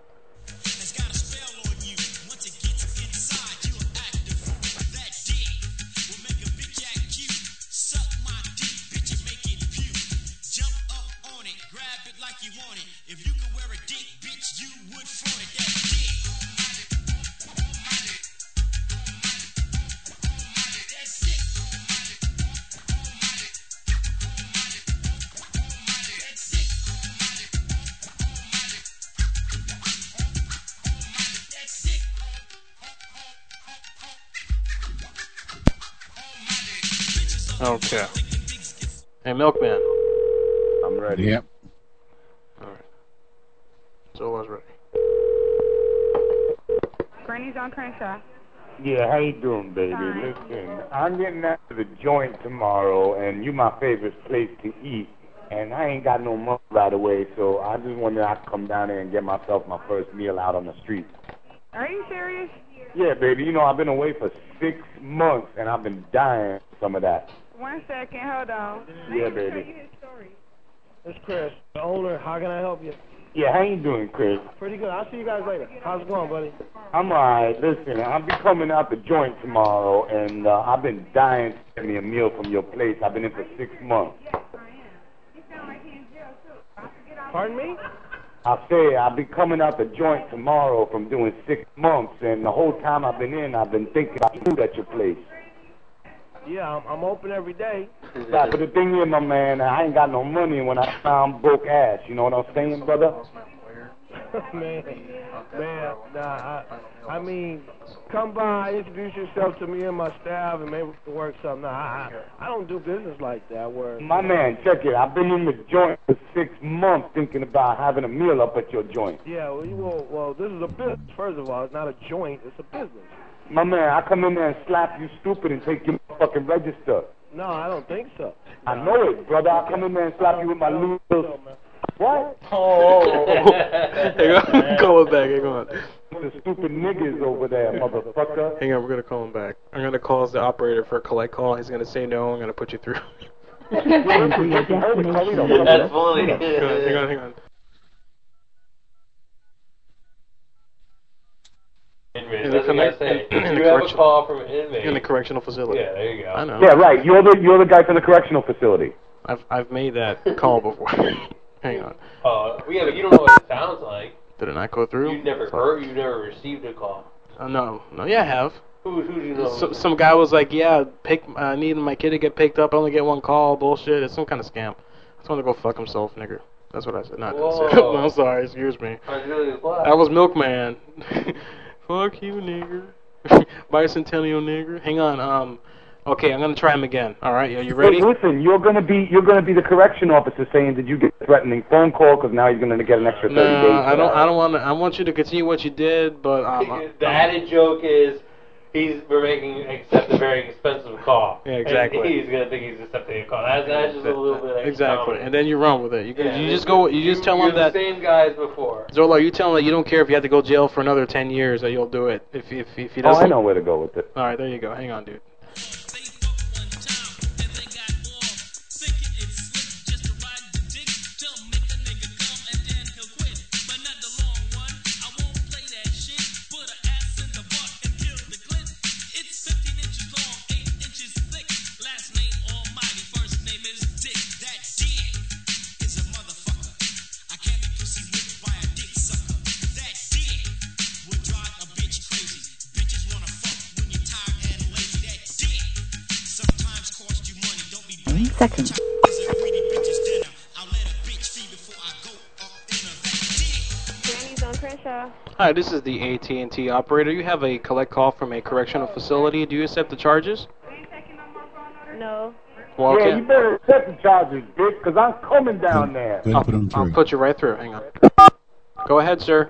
Okay. Hey, Milkman. I'm ready. Yep. Alright. Zola's ready. Granny's on Crenshaw. Yeah, how you doing, baby? Fine. Listen, I'm getting out to the joint tomorrow, and you my favorite place to eat, and I ain't got no money right away, so I just wonder if I could come down there and get myself my first meal out on the street. Are you serious? Yeah, baby, you know, I've been away for 6 months, and I've been dying for some of that. 1 second, hold on. Yeah, baby. It's Chris, the owner. How can I help you? Yeah, how you doing, Chris? Pretty good. I'll see you guys later. How's it going, buddy? I'm alright. Listen, I'll be coming out the joint tomorrow, and I've been dying to get me a meal from your place. I've been in for 6 months. Pardon me? I say I'll be coming out the joint tomorrow from doing 6 months, and the whole time I've been in, I've been thinking about food at your place. Yeah, I'm open every day. Right, but the thing is, my man, I ain't got no money when I found broke ass. You know what I'm saying, brother? man, nah, I mean, come by, introduce yourself to me and my staff, and maybe we can work something. Nah, I don't do business like that. Where my man, check it. I've been in the joint for 6 months thinking about having a meal up at your joint. Yeah, well, this is a business. First of all, it's not a joint; it's a business. My man, I come in there and slap you stupid and take your fucking register. No, I don't think so. I know it, brother. I come in there and slap you with my little... What? Hang on, call him back. Hang on. The stupid niggas over there, motherfucker. Hang on, we're gonna call him back. I'm gonna call the operator for a collect call. He's gonna say no. I'm gonna put you through. That's funny. Hang on. Inmate. That's what I say. You have a call from an inmate in the correctional facility. Yeah, there you go. I know. Yeah, right. You're the guy from the correctional facility. I've made that call before. Hang on. Yeah, but you don't know what it sounds like. Did it not go through? You never received a call. No, yeah, I have. Who do you know? Some guy was like, yeah, I need my kid to get picked up. I only get one call. Bullshit. It's some kind of scam. I told him to go fuck himself, nigger. That's what I said. Not no, I'm sorry. Excuse me. That was Milkman. Fuck you, nigger. Bicentennial nigger. Hang on. Okay, I'm gonna try him again. All right, are you ready? Hey, listen, you're gonna be the correction officer saying, did you get a threatening phone call? Because now you're gonna get an extra 30 days. No, I don't want to. I want you to continue what you did, but the added joke is we're accept a very expensive call. Yeah, exactly. And he's gonna think he's accepting a call. That's just a little bit extra. Exactly, and then you run with it. You just tell him that. The same guy as before. Zola, you tell him that you don't care if you have to go to jail for another 10 years, that you'll do it. If he doesn't. Oh, I know where to go with it. All right, there you go. Hang on, dude. Seconds. Hi, this is the AT&T operator. You have a collect call from a correctional facility. Do you accept the charges? No. Well, yeah, you better accept the charges, bitch, because I'm coming down there. I'll put you right through. Hang on. Go ahead, sir.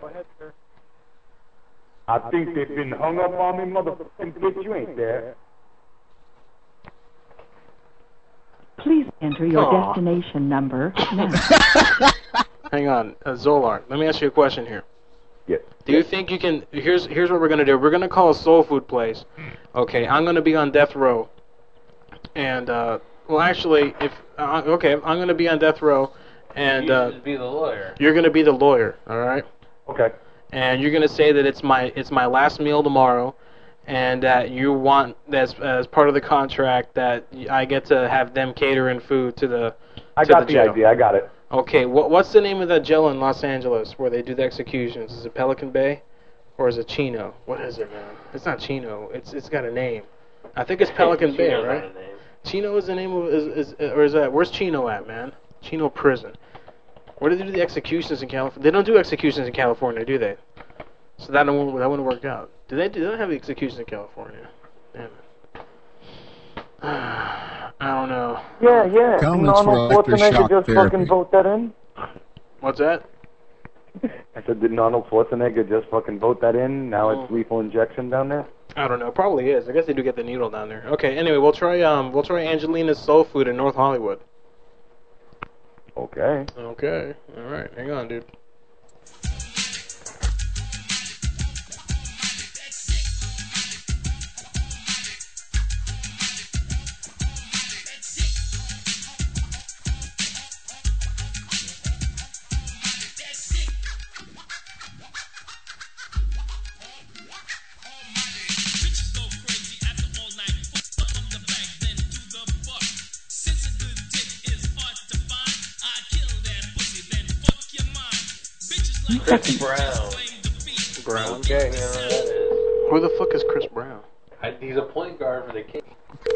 I think they've been hung up on me, motherfucking bitch. You ain't there. Please enter your destination number now. Hang on, Zolar. Let me ask you a question here. Yes. Do you think you can? Here's what we're gonna do. We're gonna call a soul food place. Okay, I'm gonna be on death row. And well, actually, I'm gonna be on death row, and you should be the lawyer. You're gonna be the lawyer. All right. Okay. And you're gonna say that it's my last meal tomorrow. And that you want, as part of the contract, that I get to have them catering food to the I got the idea. I got it. Okay, what's the name of that jail in Los Angeles where they do the executions? Is it Pelican Bay, or is it Chino? What is it, man? It's not Chino. It's got a name. I think it's Pelican Bay, right? Chino is the name of or is that? Where's Chino at, man? Chino Prison. Where do they do the executions in California? They don't do executions in California, do they? So that wouldn't work out. Do they have executions in California? Damn it. I don't know. Yeah. Arnold Schwarzenegger just fucking vote that in? What's that? I said, didn't Arnold Schwarzenegger just fucking vote that in? Now it's lethal injection down there? I don't know. Probably is. I guess they do get the needle down there. Okay. Anyway, we'll try Angelina's Soul Food in North Hollywood. Okay. All right. Hang on, dude. seconds. Brown. Okay, you know who that is. Who the fuck is Chris Brown? He's a point guard for the Kings.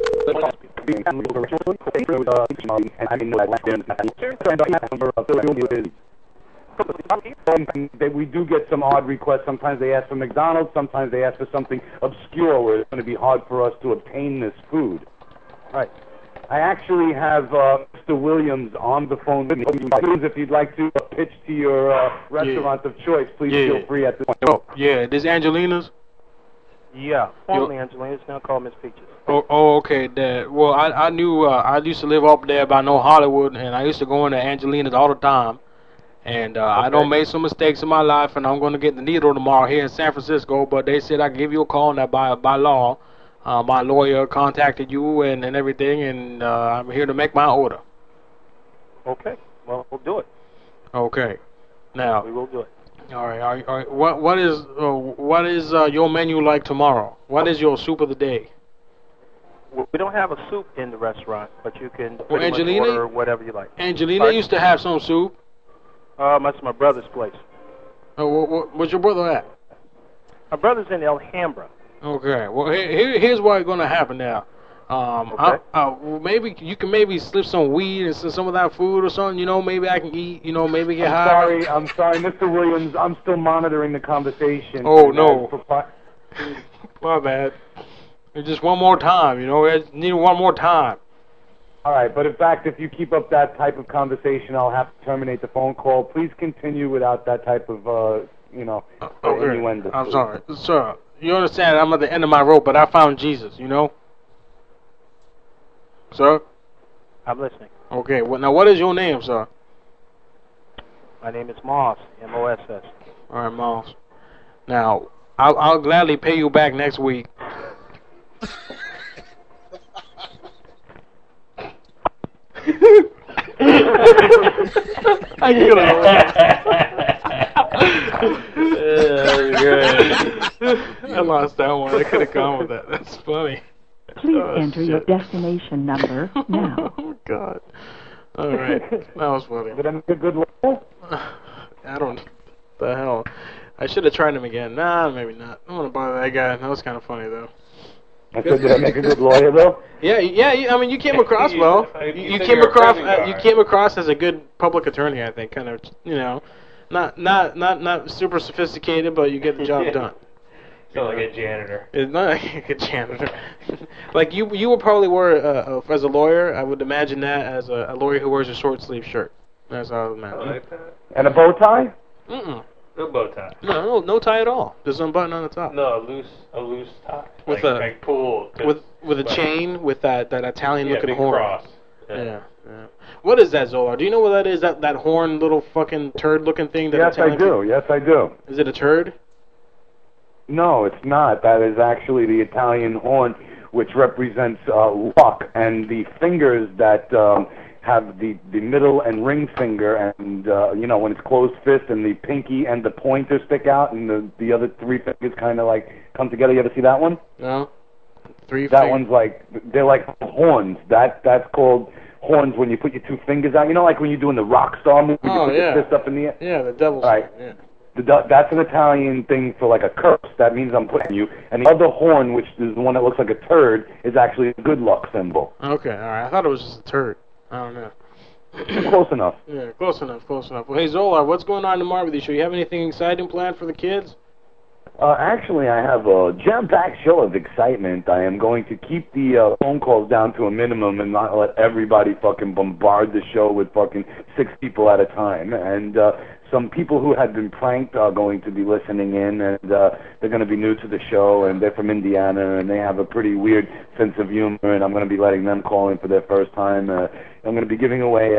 We do get some odd requests. Sometimes they ask for McDonald's. Sometimes they ask for something obscure where it's going to be hard for us to obtain this food. Right. I actually have Mr. Williams on the phone with me. If you'd like to pitch to your restaurant of choice, please feel free at this point. Oh, yeah. This Angelina's? Yeah, formerly Angelina's, now called Miss Peaches. Oh, okay. Well, I knew I used to live up there by No Hollywood, and I used to go into Angelina's all the time. And I don't make some mistakes in my life, and I'm going to get the needle tomorrow here in San Francisco. But they said I could give you a call, and that by law, my lawyer contacted you and everything, and I'm here to make my order. Okay, well, we'll do it. Okay, now we will do it. All right. What is your menu like tomorrow? What is your soup of the day? We don't have a soup in the restaurant, but you can much order whatever you like. Angelina used to have some soup. That's my brother's place. Where's your brother at? My brother's in Alhambra. Okay. Well, here's what's going to happen now. Maybe you can slip some weed and some of that food or something. Maybe I can eat. Maybe get high. I'm sorry, Mr. Williams. I'm still monitoring the conversation. Oh no. My bad. Just one more time. I need one more time. All right, but in fact, if you keep up that type of conversation, I'll have to terminate the phone call. Please continue without that type of, innuendo. I'm sorry, sir. You understand? I'm at the end of my rope, but I found Jesus. Sir? I'm listening. Okay, now what is your name, sir? My name is Moss, M-O-S-S. All right, Moss. Now, I'll gladly pay you back next week. I lost that one. I could have gone with that. That's funny. Please enter your destination number now. Oh, God. All right. That was funny. Did I make a good lawyer? I don't... the hell? I should have tried him again. Nah, maybe not. I don't want to bother that guy. That was kind of funny, though. I said, did I make a good lawyer, though? Yeah. I mean, you came across well. You came across as a good public attorney, I think. Kind of, not super sophisticated, but you get the job done. Feel like a janitor. It's not like a janitor. Like you would probably wear as a lawyer. I would imagine that as a lawyer who wears a short sleeve shirt. That's how I would imagine. I like that. And a bow tie? No bow tie. No tie at all. There's one button on the top. No, a loose tie. With like pulled. With a chain with that Italian looking horn. Cross. Yeah. What is that, Zolar? Do you know what that is? That horn little fucking turd looking thing? Yes, I do. Yes, I do. Is it a turd? No, it's not. That is actually the Italian horn, which represents luck, and the fingers that have the middle and ring finger, and when it's closed fist, and the pinky and the pointer stick out, and the other three fingers kind of like come together. You ever see that one? No. That one's they're like horns. That's called horns when you put your two fingers out. Like when you're doing the rock star movie, you put your fist up in the air. Yeah, the devil's right. Yeah. That's an Italian thing for like a curse. That means I'm putting you. And the other horn, which is the one that looks like a turd, is actually a good luck symbol. Okay, all right. I thought it was just a turd. I don't know. Close enough. Yeah, close enough. Well, hey, Zolar, what's going on tomorrow with you? Show you have anything exciting planned for the kids? Actually, I have a jam-packed show of excitement. I am going to keep the phone calls down to a minimum and not let everybody fucking bombard the show with fucking 6 people at a time. And some people who had been pranked are going to be listening in, and they're going to be new to the show, and they're from Indiana, and they have a pretty weird sense of humor, and I'm going to be letting them call in for their first time. I'm going to be giving away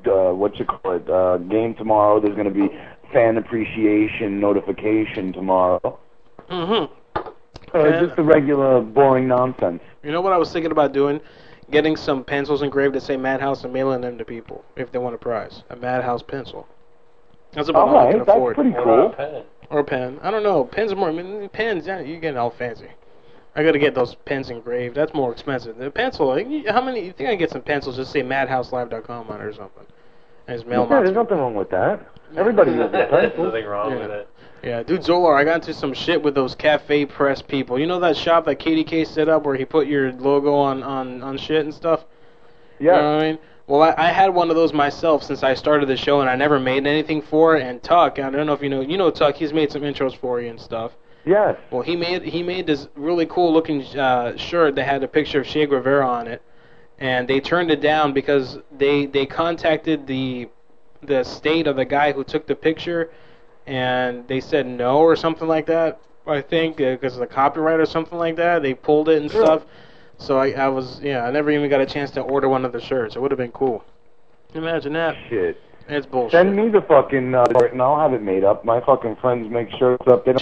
a game tomorrow. There's going to be fan appreciation notification tomorrow. Just the regular boring nonsense. You know what I was thinking about doing? Getting some pencils engraved that say Madhouse and mailing them to people if they want a prize. A Madhouse pencil. That's about all I can afford. That's pretty cool. Or a pen. I don't know. Pens are more. Pens, yeah, you're getting all fancy. I got to get those pens engraved. That's more expensive. The pencil, how many? You think I can get some pencils? Just say madhouselive.com on it or something. And just mail them out. There's nothing wrong with that. Everybody uses a There's pencil. nothing wrong with it. Yeah, dude, Zolar, I got into some shit with those Cafe Press people. You know that shop that KDK set up where he put your logo on shit and stuff? Yeah. You know what I mean? Well, I had one of those myself since I started the show, and I never made anything for it. And Tuck, I don't know if you know Tuck, he's made some intros for you and stuff. Yes. Well, he made this really cool looking shirt that had a picture of Che Guevara on it, and they turned it down because they contacted the state of the guy who took the picture, and they said no or something like that. I think because of the copyright or something like that, they pulled it and stuff. So I never even got a chance to order one of the shirts. It would have been cool. Imagine that. Shit. It's bullshit. Send me the fucking shirt and I'll have it made up. My fucking friends make shirts up. They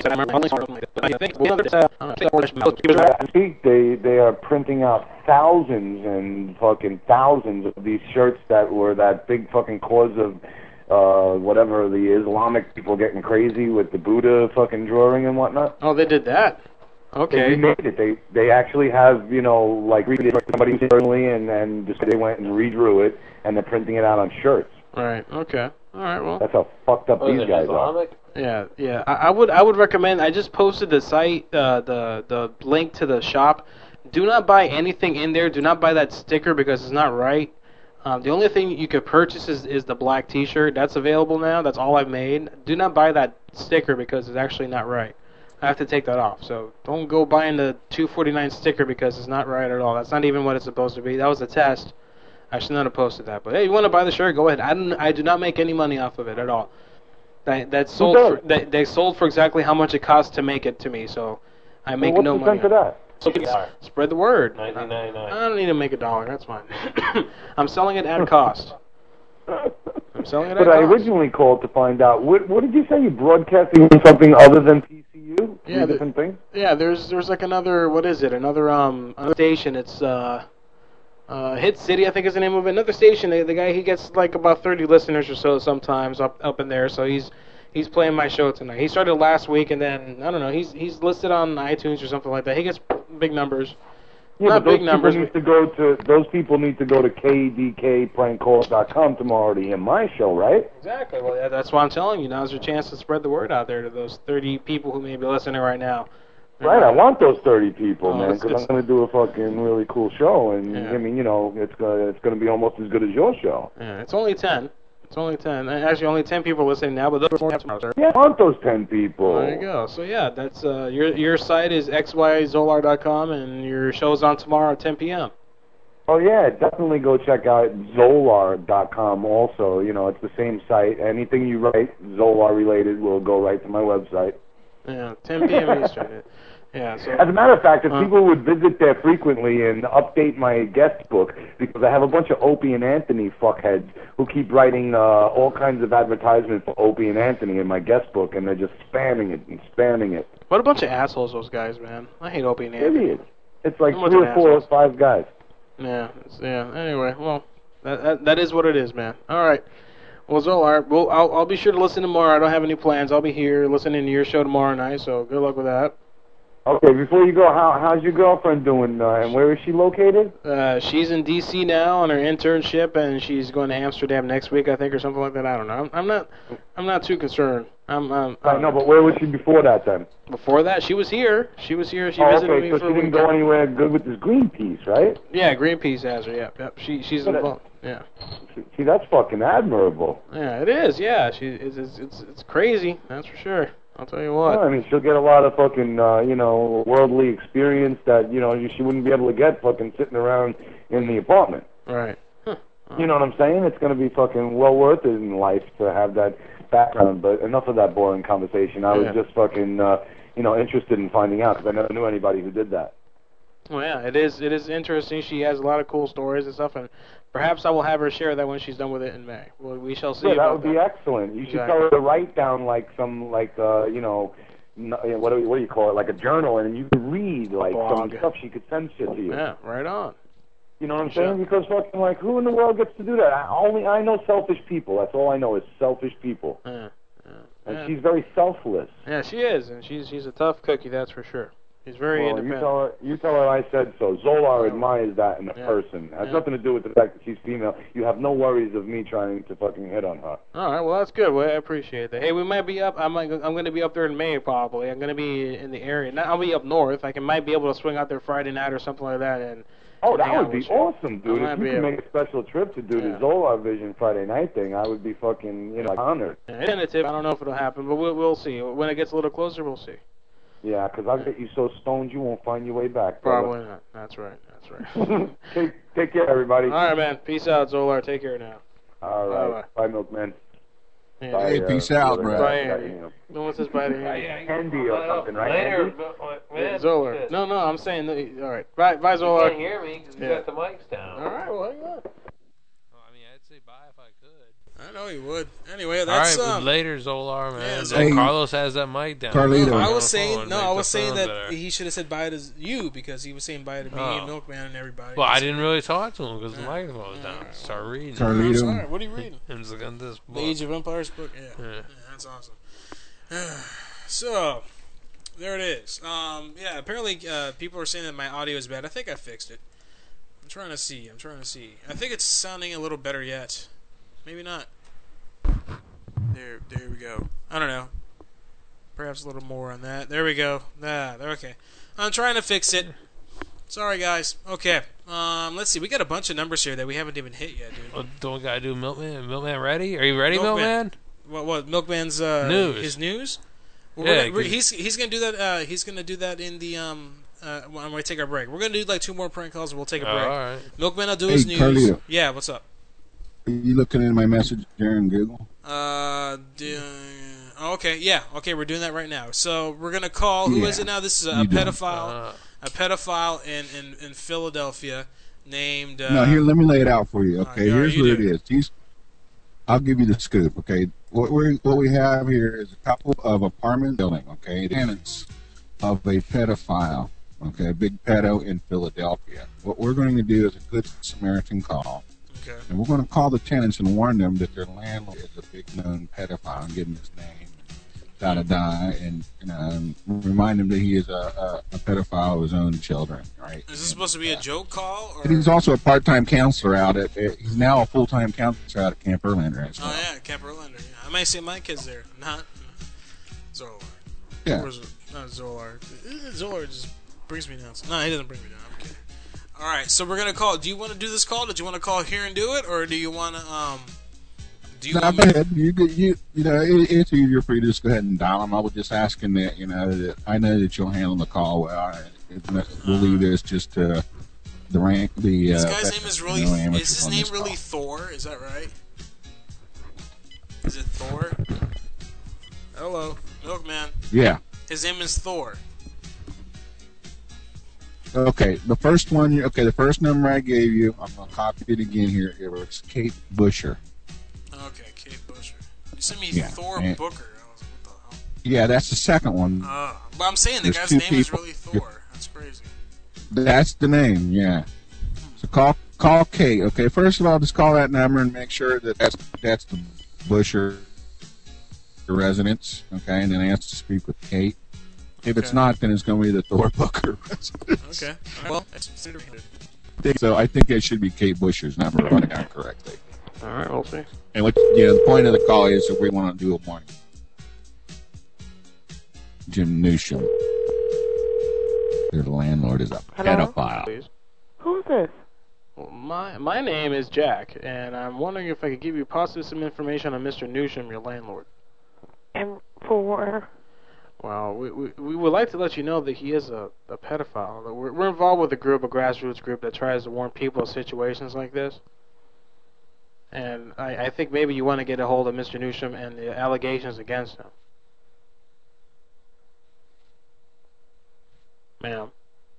are printing out thousands and fucking thousands of these shirts that were that big fucking cause of whatever, the Islamic people getting crazy with the Buddha fucking drawing and whatnot. Oh, they did that? Okay. They remade it. They actually have, like read it for somebody personally, and just they went and redrew it, and they're printing it out on shirts. Right. Okay. All right. Well. That's how fucked up these guys Islamic? are. Yeah. I would recommend. I just posted the site, the link to the shop. Do not buy anything in there. Do not buy that sticker because it's not right. The only thing you could purchase is the black T-shirt. That's available now. That's all I've made. Do not buy that sticker because it's actually not right. I have to take that off. So don't go buying the $2.49 sticker because it's not right at all. That's not even what it's supposed to be. That was a test. I should not have posted that. But hey, you want to buy the shirt? Go ahead. I do not make any money off of it at all. They sold for exactly how much it cost to make it to me. So I make no money. What's the sense of that? So spread the word. $19.99. I don't need to make $1. That's fine. I'm selling it at cost. But I originally called to find out. What did you say? You broadcasting something other than PCU? Yeah, different things. Yeah, there's like another. What is it? Another station. It's Hit City, I think is the name of it. Another station. The guy, he gets like about 30 listeners or so sometimes up in there. So he's playing my show tonight. He started last week, and then I don't know. He's listed on iTunes or something like that. He gets big numbers. Yeah, not big numbers. Those people need to go to kdkprankcalls.com tomorrow to hear my show, right? Exactly. Well, yeah, that's why I'm telling you. Now's your chance to spread the word out there to those 30 people who may be listening right now. Right, I want those 30 people, man, because I'm going to do a fucking really cool show, and I mean, it's going to be almost as good as your show. Yeah, it's only 10. It's only 10. Actually, only 10 people listening now, but those are tomorrow, sir. Yeah, I want those 10 people. There you go. So yeah, that's your site is xyzolar.com, and your show's on tomorrow at 10 p.m. Oh yeah, definitely go check out Zolar.com. Also, it's the same site. Anything you write Zolar related will go right to my website. Yeah, 10 p.m. Eastern. Yeah. So, as a matter of fact, if people would visit there frequently and update my guest book, because I have a bunch of Opie and Anthony fuckheads who keep writing all kinds of advertisements for Opie and Anthony in my guest book, and they're just spamming it. What a bunch of assholes those guys, man. I hate Opie and Anthony. Idiots. It's like 3 or 4 or 5 guys. Yeah. Anyway, well, that is what it is, man. All right. Well, Zolar, I'll be sure to listen tomorrow. I don't have any plans. I'll be here listening to your show tomorrow night, so good luck with that. Okay, before you go, how's your girlfriend doing, and where is she located? She's in D.C. now on her internship, and she's going to Amsterdam next week, I think, or something like that. I don't know. I'm not too concerned. I know, but where was she before that then? Before that, she was here. She visited me so for she didn't go anywhere good with this Greenpeace, right? Yeah, Greenpeace has her. Yep. She's involved. Yeah. See, that's fucking admirable. Yeah, it is. Yeah, it's crazy. That's for sure. I'll tell you what. Well, I mean, she'll get a lot of fucking, worldly experience that, she wouldn't be able to get fucking sitting around in the apartment. Right. Huh. You know what I'm saying? It's going to be fucking well worth it in life to have that background. But enough of that boring conversation. I was just fucking, interested in finding out because I never knew anybody who did that. Well, yeah, it is interesting. She has a lot of cool stories and stuff, and perhaps I will have her share that when she's done with it in May. Well, we shall see. Yeah, that would be excellent. You should tell her to write down what do you call it, like a journal, and you could read like some stuff she could send shit to you. Yeah, right on. You know what I'm saying? Because fucking who in the world gets to do that? I know selfish people. That's all I know is selfish people. Yeah. And she's very selfless. Yeah, she is, and she's a tough cookie, that's for sure. He's very independent. You tell her I said so. Zolar admires that in a person. It has nothing to do with the fact that she's female. You have no worries of me trying to fucking hit on her. All right, well that's good. Well, I appreciate that. Hey, we might be up. I'm going to be up there in May probably. I'm going to be in the area. I'll be up north. I might be able to swing out there Friday night or something like that. And that would be awesome, dude. If you could make a special trip to do the Zolar Vision Friday night thing, I would be fucking honored. Tentative. I don't know if it'll happen, but we'll see. When it gets a little closer, we'll see. Yeah, because I'll get you so stoned you won't find your way back. Probably not. That's right. Take care, everybody. All right, man. Peace out, Zolar. Take care now. All right. Bye, Milkman. Yeah. Bye, hey, peace out, bro. Bye, Andy. No one says bye to Andy. Andy or something, right? Later, man. Zolar. No, I'm saying... All right. Bye, Zolar. You can't hear me because we got the mics down. All right, well, hang on. I mean, I'd say bye if I could. I know you would. Anyway, that's all right. Later, Zolar, man. Yeah, hey, Carlos has that mic down. Carlito. I was saying that he should have said bye to you because he was saying bye to me and Milkman and everybody. Well, I didn't really talk to him because the microphone was down. Start reading. Carlito. I'm sorry. What are you reading? I'm just looking at this book. The Age of Empires book. Yeah, that's awesome. So there it is. Apparently people are saying that my audio is bad. I think I fixed it. I'm trying to see. I think it's sounding a little better yet. Maybe not. There we go. I don't know. Perhaps a little more on that. There we go. Okay. I'm trying to fix it. Sorry, guys. Okay. Let's see. We got a bunch of numbers here that we haven't even hit yet, dude. Well, don't we gotta do Milkman? Milkman ready? Are you ready, Milkman? What? Milkman's news. His news? Well, he's gonna do that. He's gonna do that in the when we take our break. We're gonna do like 2 more prank calls and we'll take a break. All right. Milkman will do his news. Carlito. Yeah. What's up? Are you looking at my message there in Google? Okay, yeah. Okay, we're doing that right now. So we're going to call, who is it now? This is a pedophile. A pedophile in Philadelphia named... no, here, let me lay it out for you, okay? Here's what it is. I'll give you the scoop, okay? What we have here is a couple of apartment building, okay? Tenants of a pedophile, okay? A big pedo in Philadelphia. What we're going to do is a good Samaritan call. Okay. And we're going to call the tenants and warn them that their landlord is a big known pedophile and give them his name, and remind him that he is a pedophile of his own children, right? Is this supposed to be a joke call? Or? And he's also a part-time counselor out at, he's now a full-time counselor out at Camp Erlander. As well. Oh, yeah, Camp Erlander. Yeah. I might see my kids there. Not Zolar. Yeah. Not Zolar. Zolar just brings me down. No, he doesn't bring me down. I'm kidding. All right, so we're gonna call. Do you want to do this call? Did you want to call here and do it, or do you want to? Go ahead. It's easier for you to just go ahead and dial them. I was just asking that. That I know that you'll handle the call well. We'll leave this just to the rank. This guy's name is really. Is his name really Thor? Is that right? Is it Thor? Hello, Milkman. Yeah. His name is Thor. Okay, the first one. Okay, the first number I gave you, I'm gonna copy it again here. It was Kate Busher. Okay, Kate Busher. You sent me Thor Booker. I was like, what the hell? Yeah, that's the second one. But I'm saying the guy's name is really Thor. That's crazy. That's the name. Yeah. So call Kate. Okay, first of all, just call that number and make sure that that's the Busher residence. Okay, and then ask to speak with Kate. If it's not, then it's going to be the Thor Booker residence. Okay. Well, so I think it should be Kate Busher's number, if I got it correctly. All right, we'll see. And the point of the call is that we want to do a morning. Jim Newsham. Their landlord is a pedophile. Please. Who's this? Well, my name is Jack, and I'm wondering if I could give you possibly some information on Mr. Newsham, your landlord. And for... Well, we would like to let you know that he is a pedophile. We're involved with a grassroots group that tries to warn people of situations like this. And I think maybe you want to get a hold of Mr. Newsham and the allegations against him. Ma'am.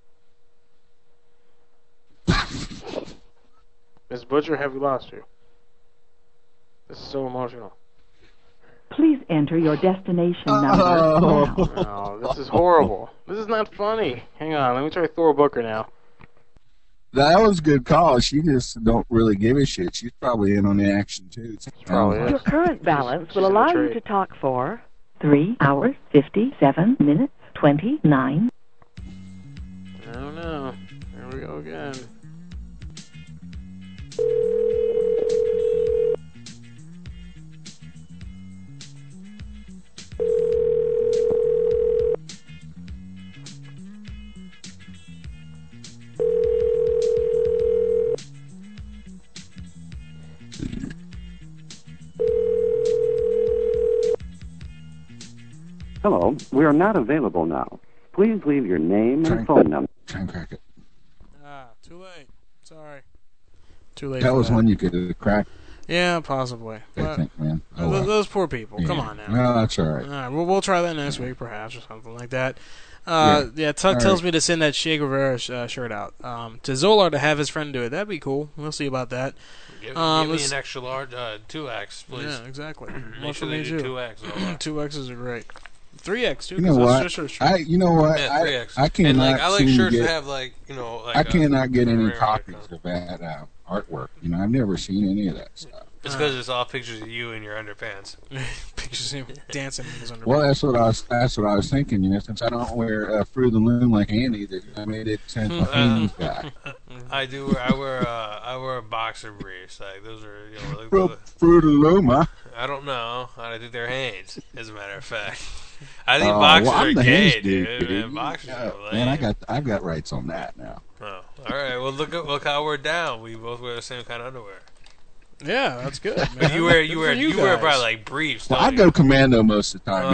Ms. Butcher, have we lost you? This is so emotional. Please enter your destination number. No, this is horrible. This is not funny. Hang on, let me try Thor Booker now. That was a good call. She just don't really give a shit. She's probably in on the action, too. Your current balance will allow you to talk for 3 hours, 57 minutes, 29. go again. Hello, we are not available now. Please leave your name and phone number. Try and crack it. Too late. Sorry. Too late. That for was one you could crack. Yeah, possibly. I think, man. Oh, well. Those poor people. Yeah. Come on now. No, that's all right. All right, we'll try that next week, perhaps, or something like that. Tuck tells me to send that Che Guevara shirt out to Zolar to have his friend do it. That'd be cool. We'll see about that. Give me an extra large 2X, please. Yeah, exactly. Make sure they do 2X. 2Xs are great. 3X too. You know what? You know what? Yeah, 3X. I cannot. I like shirts that have I cannot get any copies of that artwork. I've never seen any of that stuff. It's because it's all pictures of you in your underpants. Pictures of him dancing in his underpants. Well, that's what I was thinking. Since I don't wear Fruit of the Loom like Andy, I made it since my Haynes guy. I do. I wear boxer briefs. Like those are Fruit of the Loom, huh? I don't know. I think they're Hanes, as a matter of fact. I think boxers are gay, dude. Man, boxers are lame. Man, I've got rights on that now. Oh, all right. Well, look how we're down. We both wear the same kind of underwear. Yeah, that's good. Man. You wear probably like briefs. Well, I go commando most of the time.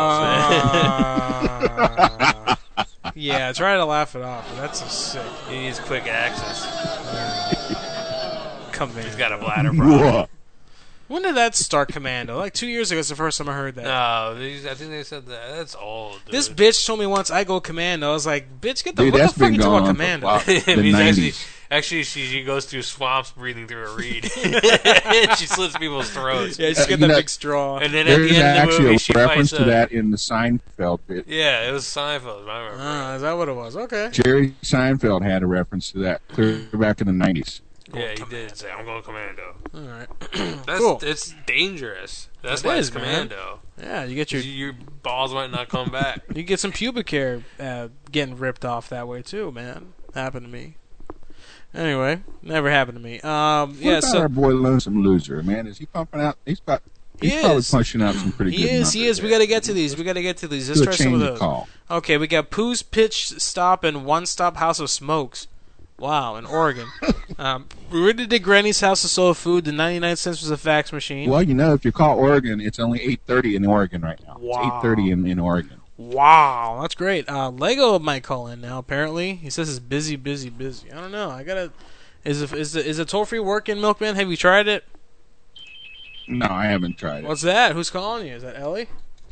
Yeah, try to laugh it off. But that's so sick. He needs quick access. Commando. He's got a bladder problem. When did that start, Commando? Like 2 years ago is the first time I heard that. No, I think they said that. That's old, dude. This bitch told me once I go Commando. I was like, bitch, what the fuck you talking about Commando? Actually, she goes through swamps breathing through a reed. She slits people's throats. Yeah, she's got that big straw. And then at the end of the movie, she reference fights to that in the Seinfeld bit. Yeah, it was Seinfeld. I remember. Is that what it was? Okay. Jerry Seinfeld had a reference to that clear back in the 90s. Yeah, he did say, "I'm going Commando." All right. Cool. It's dangerous. That's why it's Commando. Yeah, you get your balls might not come back. You get some pubic hair getting ripped off that way too, man. Happened to me. Anyway, never happened to me. What about our boy Lonesome Loser, man? Is he pumping out? He's probably punching out some pretty good numbers. He is. We got to get to these. Let's try some of those. Okay, we got Pooh's Pitch Stop and One Stop House of Smokes. Wow, in Oregon. We went to Granny's House of Soul Food. The 99 cents was a fax machine. Well, if you call Oregon, it's only 8:30 in Oregon right now. Wow. It's 8:30 in Oregon. Wow, that's great. Lego might call in now. Apparently, he says it's busy. I don't know. I gotta. Is the toll free working, Milkman? Have you tried it? No, I haven't tried it. What's that? Who's calling you? Is that Ellie?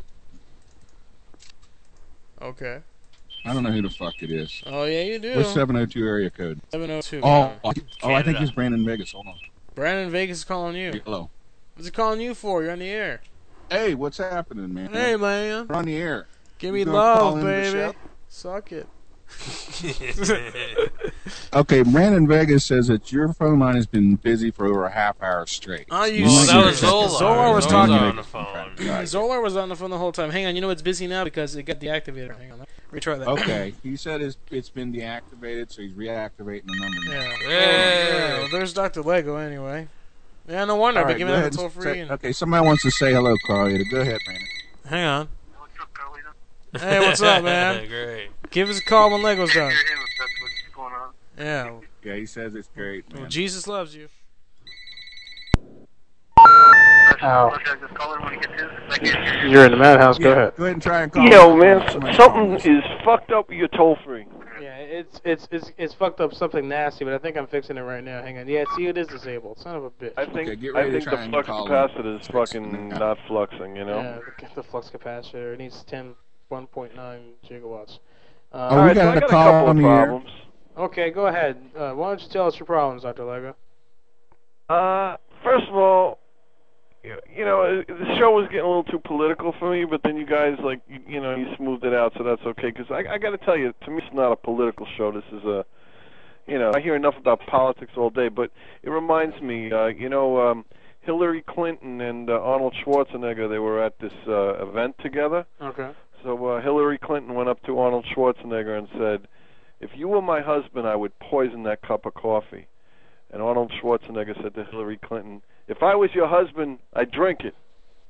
Okay. I don't know who the fuck it is. Oh yeah, you do. What's 702 area code? 702. Oh, I think it's Brandon Vegas. Hold on. Brandon Vegas is calling you. Hello. What's he calling you for? You're on the air. Hey, what's happening, man? Hey, man. We're on the air. Give me love, baby. Suck it. Okay, Brandon Vegas says that your phone line has been busy for over a half hour straight. Oh, that was Zolar. Zolar was talking on the phone. Zolar was on the phone the whole time. Hang on, it's busy now because it got deactivated. Hang on, retry that. Okay, he said it's been deactivated, so he's reactivating the number now. Yeah, there's Dr. Lego anyway. Yeah, no wonder. I've been giving that toll free. Okay, somebody wants to say hello, Carlita. Go ahead, man. Hang on. Hey, what's up, man? Great. Give us a call when Lego's done. What's going on? Yeah. Yeah, he says it's great, man. Well, Jesus loves you. You're in the madhouse. Go ahead. Go ahead and try and call. Yo, man, something is fucked up with your toll free. Yeah, it's fucked up, something nasty, but I think I'm fixing it right now. Hang on. Yeah, see, it is disabled. Son of a bitch. I think the flux capacitor is fucking not fluxing. Yeah, the flux capacitor needs 1.9 gigawatts. We got a couple of problems. Okay, go ahead. Why don't you tell us your problems, Dr. Lego? First of all, the show was getting a little too political for me, but then you guys, you smoothed it out, so that's okay. Because I got to tell you, to me, it's not a political show. This is I hear enough about politics all day, but it reminds me, Hillary Clinton and Arnold Schwarzenegger, they were at this event together. Okay. So Hillary Clinton went up to Arnold Schwarzenegger and said, if you were my husband, I would poison that cup of coffee. And Arnold Schwarzenegger said to Hillary Clinton, if I was your husband, I'd drink it.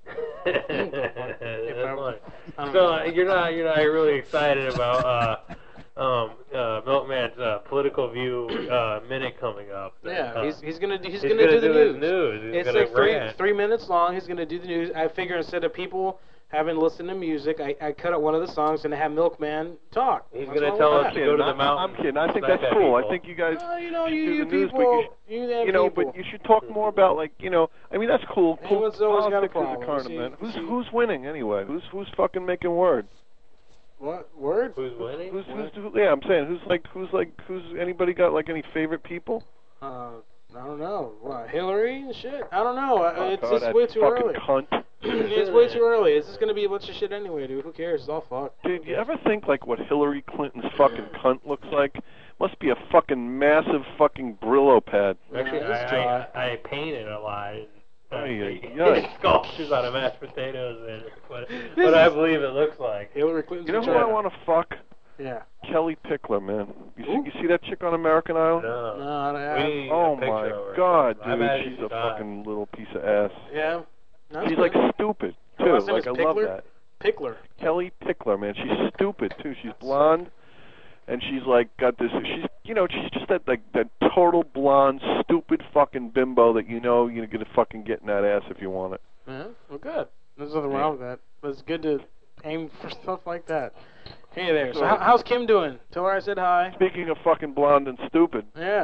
So you're not really excited about Milkman's political view minute coming up. Yeah, he's gonna do the news. It's like 3 minutes long. He's gonna do the news. I figure instead of people having listened to music, I cut out one of the songs and have Milkman talk. He's gonna tell us to go to the mountain. I'm kidding. I think that's cool. I think you guys you do the people, news, but you should talk more about I mean that's cool. Anyone's always got a problem. Tournament. Who's winning anyway? Who's fucking making word? What word? Who's winning? Yeah, I'm saying who's anybody got any favorite people? I don't know. What, Hillary and shit? I don't know. It's just way too early. Cunt. It's way too early. It's just gonna be a bunch of shit anyway, dude. Who cares? It's all fucked. Dude, you ever think what Hillary Clinton's fucking cunt looks like? Must be a fucking massive fucking Brillo pad. Actually, I painted a lot. Sculptures out of mashed potatoes and what I believe it looks like. Hillary Clinton's You know who I want to fuck? Yeah. Kelly Pickler, man. You see that chick on American Idol? No. Oh my God, dude, she's a fucking little piece of ass. Yeah. She's stupid too. I love that. Pickler. Kelly Pickler, man. She's stupid too. She's blonde, and she's got this. She's just that total blonde, stupid fucking bimbo that you're gonna fucking get in that ass if you want it. Yeah. Well, good. There's nothing wrong with that. But it's good to aim for stuff like that. Hey there. So how's Kim doing? Tell her I said hi. Speaking of fucking blonde and stupid. Yeah.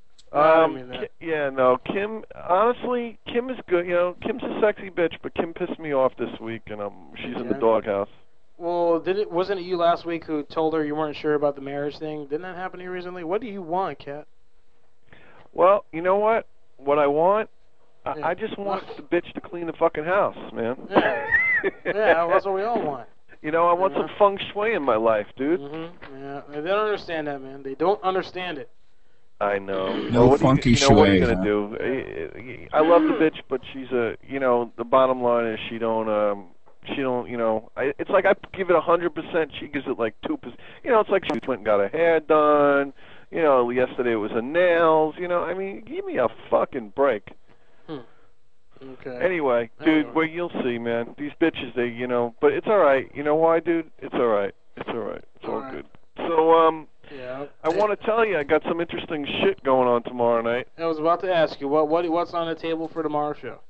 Kim. Honestly, Kim is good. Kim's a sexy bitch, but Kim pissed me off this week, and she's in the doghouse. Well, wasn't it you last week who told her you weren't sure about the marriage thing? Didn't that happen to you recently? What do you want, Kat? Well, you know what? What I want, I just want the bitch to clean the fucking house, man. Yeah, that's what we all want. I want some feng shui in my life, dude. Yeah, they don't understand that, man. They don't understand it. I know. No funky shui. What are you gonna do? I love the bitch, but she's the bottom line is she don't. It's like I give it 100%. She gives it 2%. It's like she went and got her hair done. Yesterday it was her nails. I mean, give me a fucking break. Okay. Anyway, dude, well, you'll see, man. These bitches, but it's all right. You know why, dude? It's all right. It's all right. It's all good. So, I want to tell you, I got some interesting shit going on tomorrow night. I was about to ask you, what's on the table for tomorrow's show?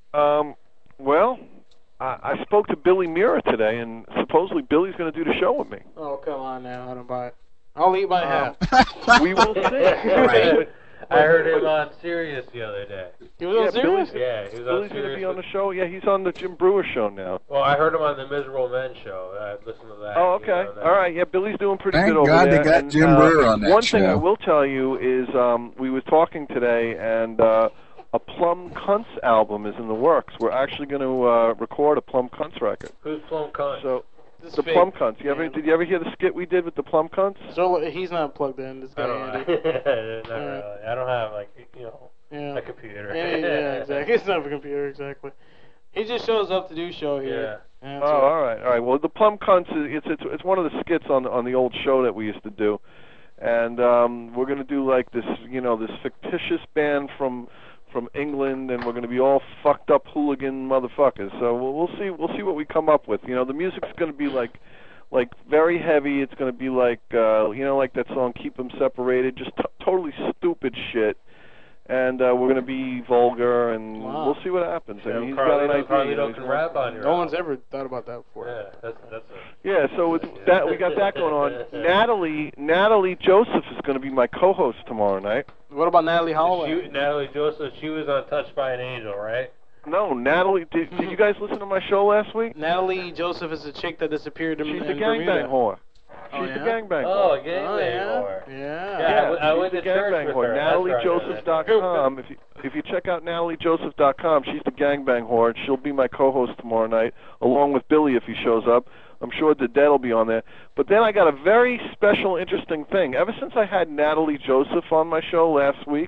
Well, I spoke to Billy Mira today, and supposedly Billy's going to do the show with me. Oh, come on now. I don't buy it. I'll eat my hat. We will see. Right. I heard him on Sirius the other day. He was on Sirius? Yeah, he was on Sirius. Billy's going to be on the show. Yeah, he's on the Jim Brewer show now. Well, I heard him on the Miserable Men show. I listened to that. Oh, okay. All right. Yeah, Billy's doing pretty Thank good over God there. Thank God they got Jim Brewer on that One show. thing I will tell you is we were talking today, and a Plum Cunts album is in the works. We're actually going to record a Plum Cunts record. Who's Plum Cunts? So, the Plum Cunts. Did you ever hear the skit we did with the Plum Cunts? So he's not plugged in. This guy Andy. I don't have a computer. Yeah, exactly. It's not a computer, exactly. He just shows up to do show here. Yeah, all right. Well, the Plum Cunts it's one of the skits on the old show that we used to do, and we're gonna do this this fictitious band from England, and we're going to be all fucked up hooligan motherfuckers. So we'll see what we come up with. The music's going to be like very heavy. It's going to be like that song "Keep 'Em Separated," just totally stupid shit. And we're going to be vulgar, and we'll see what happens. I mean, he's got an idea. Can rap on your no one's ever thought about that before. Yeah, that's yeah. So it's that we got that going on. Natalie Joseph is going to be my co-host tomorrow night. What about Natalie Holloway? Natalie Joseph, she was on Touched by an Angel, right? No, Natalie. Did you guys listen to my show last week? Natalie Joseph is a chick that disappeared in She's the gangbang whore. She's the gangbang whore. Oh, gangbang whore. Yeah. I went to church with her. NatalieJoseph.com. If you check out NatalieJoseph.com, she's the gangbang whore. She'll be my co-host tomorrow night, along with Billy if he shows up. I'm sure the Dead will be on there. But then I got a very special, interesting thing. Ever since I had Natalie Joseph on my show last week,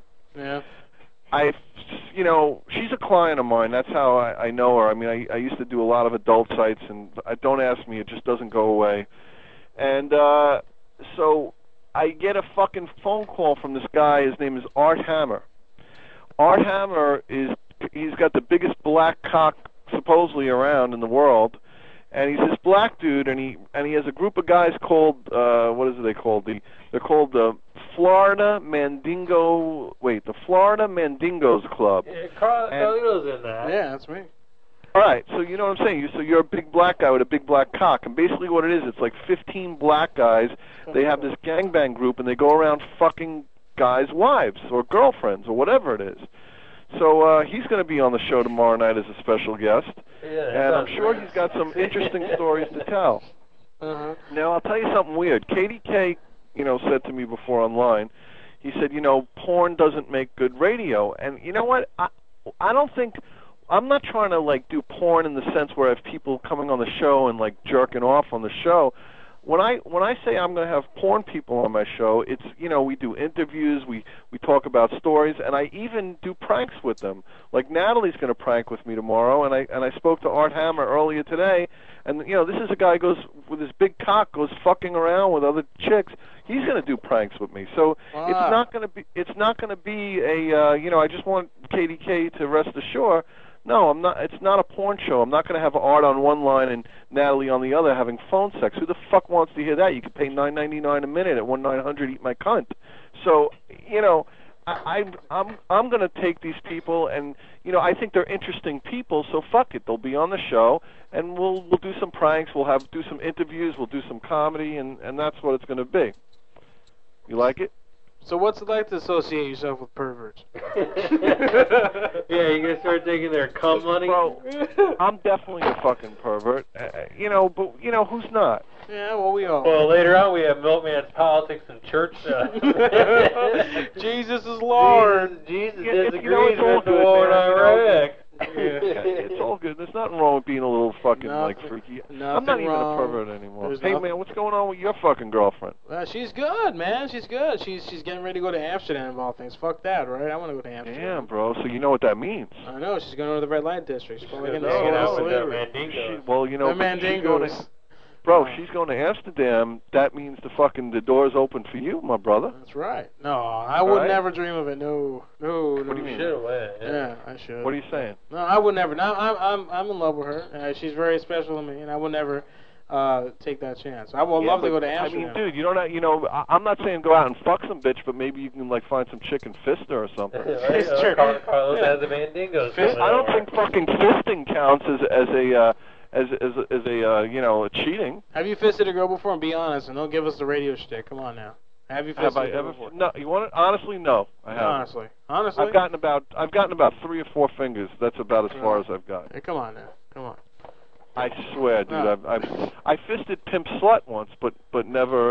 she's a client of mine. That's how I know her. I mean, I used to do a lot of adult sites, and don't ask me, it just doesn't go away. And so I get a fucking phone call from this guy. His name is Art Hammer. Art Hammer he's got the biggest black cock supposedly around in the world, and he's this black dude, and he has a group of guys called what is it they called? They're called the Florida Mandingos Club. Yeah, Carlito's in that. Yeah, that's me. All right, so you know what I'm saying. So you're a big black guy with a big black cock, and basically what it is, it's like 15 black guys. They have this gangbang group, and they go around fucking guys' wives or girlfriends or whatever it is. So he's going to be on the show tomorrow night as a special guest, and I'm sure he's got some interesting stories to tell. Uh-huh. Now I'll tell you something weird. KDK, said to me before online, he said, porn doesn't make good radio, and you know what? I don't think. I'm not trying to do porn in the sense where I have people coming on the show and jerking off on the show. When I say I'm going to have porn people on my show, it's we do interviews, we talk about stories, and I even do pranks with them. Like Natalie's going to prank with me tomorrow, and I spoke to Art Hammer earlier today, and this is a guy who goes with his big cock, goes fucking around with other chicks. He's going to do pranks with me, so it's not going to be a I just want KDK to rest assured. No, I'm not. It's not a porn show. I'm not going to have Art on one line and Natalie on the other having phone sex. Who the fuck wants to hear that? You can pay $9.99 a minute at 1-900 eat my cunt. So I'm going to take these people, and I think they're interesting people. So fuck it, they'll be on the show, and we'll do some pranks. We'll do some interviews. We'll do some comedy, and that's what it's going to be. You like it? So what's it like to associate yourself with perverts? Yeah, you're going to start taking their cum money? Bro, I'm definitely a fucking pervert. But who's not? Yeah, well, we all. Well, later on we have Milkman's Politics and Church stuff. Jesus is Lord. Jesus disagrees with the war in Iraq. It's all good. There's nothing wrong with being a little fucking freaky. I'm not even a pervert anymore. Hey man, what's going on with your fucking girlfriend? She's good, man. She's good. She's getting ready to go to Amsterdam of all things. Fuck that, right? I want to go to Amsterdam. Damn, bro. So you know what that means? I know. She's going to the red light district. She's probably going to get out with the Mandingos. Well, the Mandingos. Bro, she's going to Amsterdam. That means the door's open for you, my brother. That's right. No, I would never dream of it. No. What do you mean? Yeah, I should. What are you saying? No, I would never. No, I'm in love with her. She's very special to me, and I would never take that chance. I would love to go to Amsterdam. I mean, dude, you don't. I'm not saying go out and fuck some bitch, but maybe you can find some chick and fist her or something. Carlos has the Mandingos. I don't think fucking fisting counts as a cheating. Have you fisted a girl before? And be honest, and don't give us the radio shtick. Come on now. Have you fisted a girl before? No. You want it? Honestly, no. I haven't. Honestly. I've gotten about 3 or 4 fingers. That's about as far as I've got. Hey, come on now. Come on. I swear, dude. I fisted Pimp Slut once, but never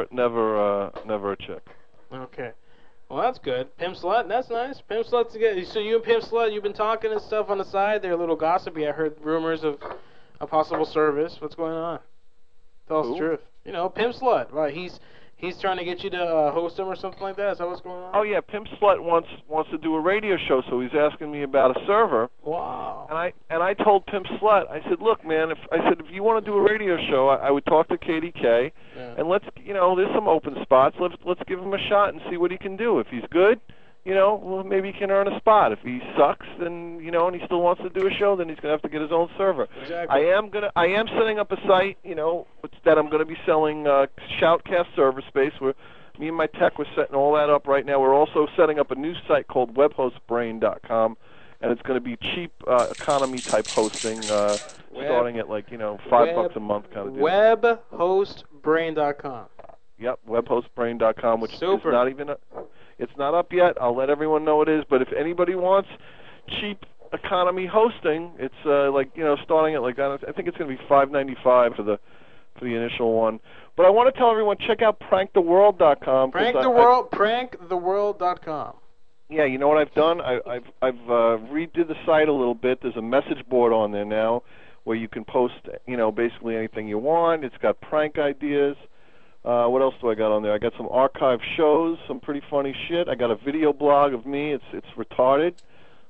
a chick. Okay. Well, that's good. Pimp Slut, that's nice. Pimp Slut's good. So you and Pimp Slut, you've been talking and stuff on the side. They're a little gossipy. I heard rumors of a possible service. What's going on? Tell us the truth. Pimp Slut. Right? He's trying to get you to host him or something like that. Is that what's going on? Oh yeah, Pimp Slut wants to do a radio show, so he's asking me about a server. Wow. And I told Pimp Slut, I said, look, man, if you want to do a radio show, I would talk to KDK, and let's there's some open spots. Let's give him a shot and see what he can do. If he's good, well, maybe he can earn a spot. If he sucks, then and he still wants to do a show, then he's gonna have to get his own server. Exactly. I am setting up a site, that I'm gonna be selling Shoutcast server space where me and my tech was setting all that up right now. We're also setting up a new site called webhostbrain.com, and it's going to be cheap economy type hosting, starting at $5 a month kind of deal. Webhostbrain.com. Yep, webhostbrain.com, which Super. is not even it's not up yet. I'll let everyone know it is, but if anybody wants cheap economy hosting, it's starting at I think it's going to be $5.95 for the initial one. But I want to tell everyone, check out pranktheworld.com. Pranktheworld.com. Yeah, you know what I've done? I've redid the site a little bit. There's a message board on there now where you can post, basically anything you want. It's got prank ideas. What else do I got on there? I got some archive shows, some pretty funny shit. I got a video blog of me. It's retarded.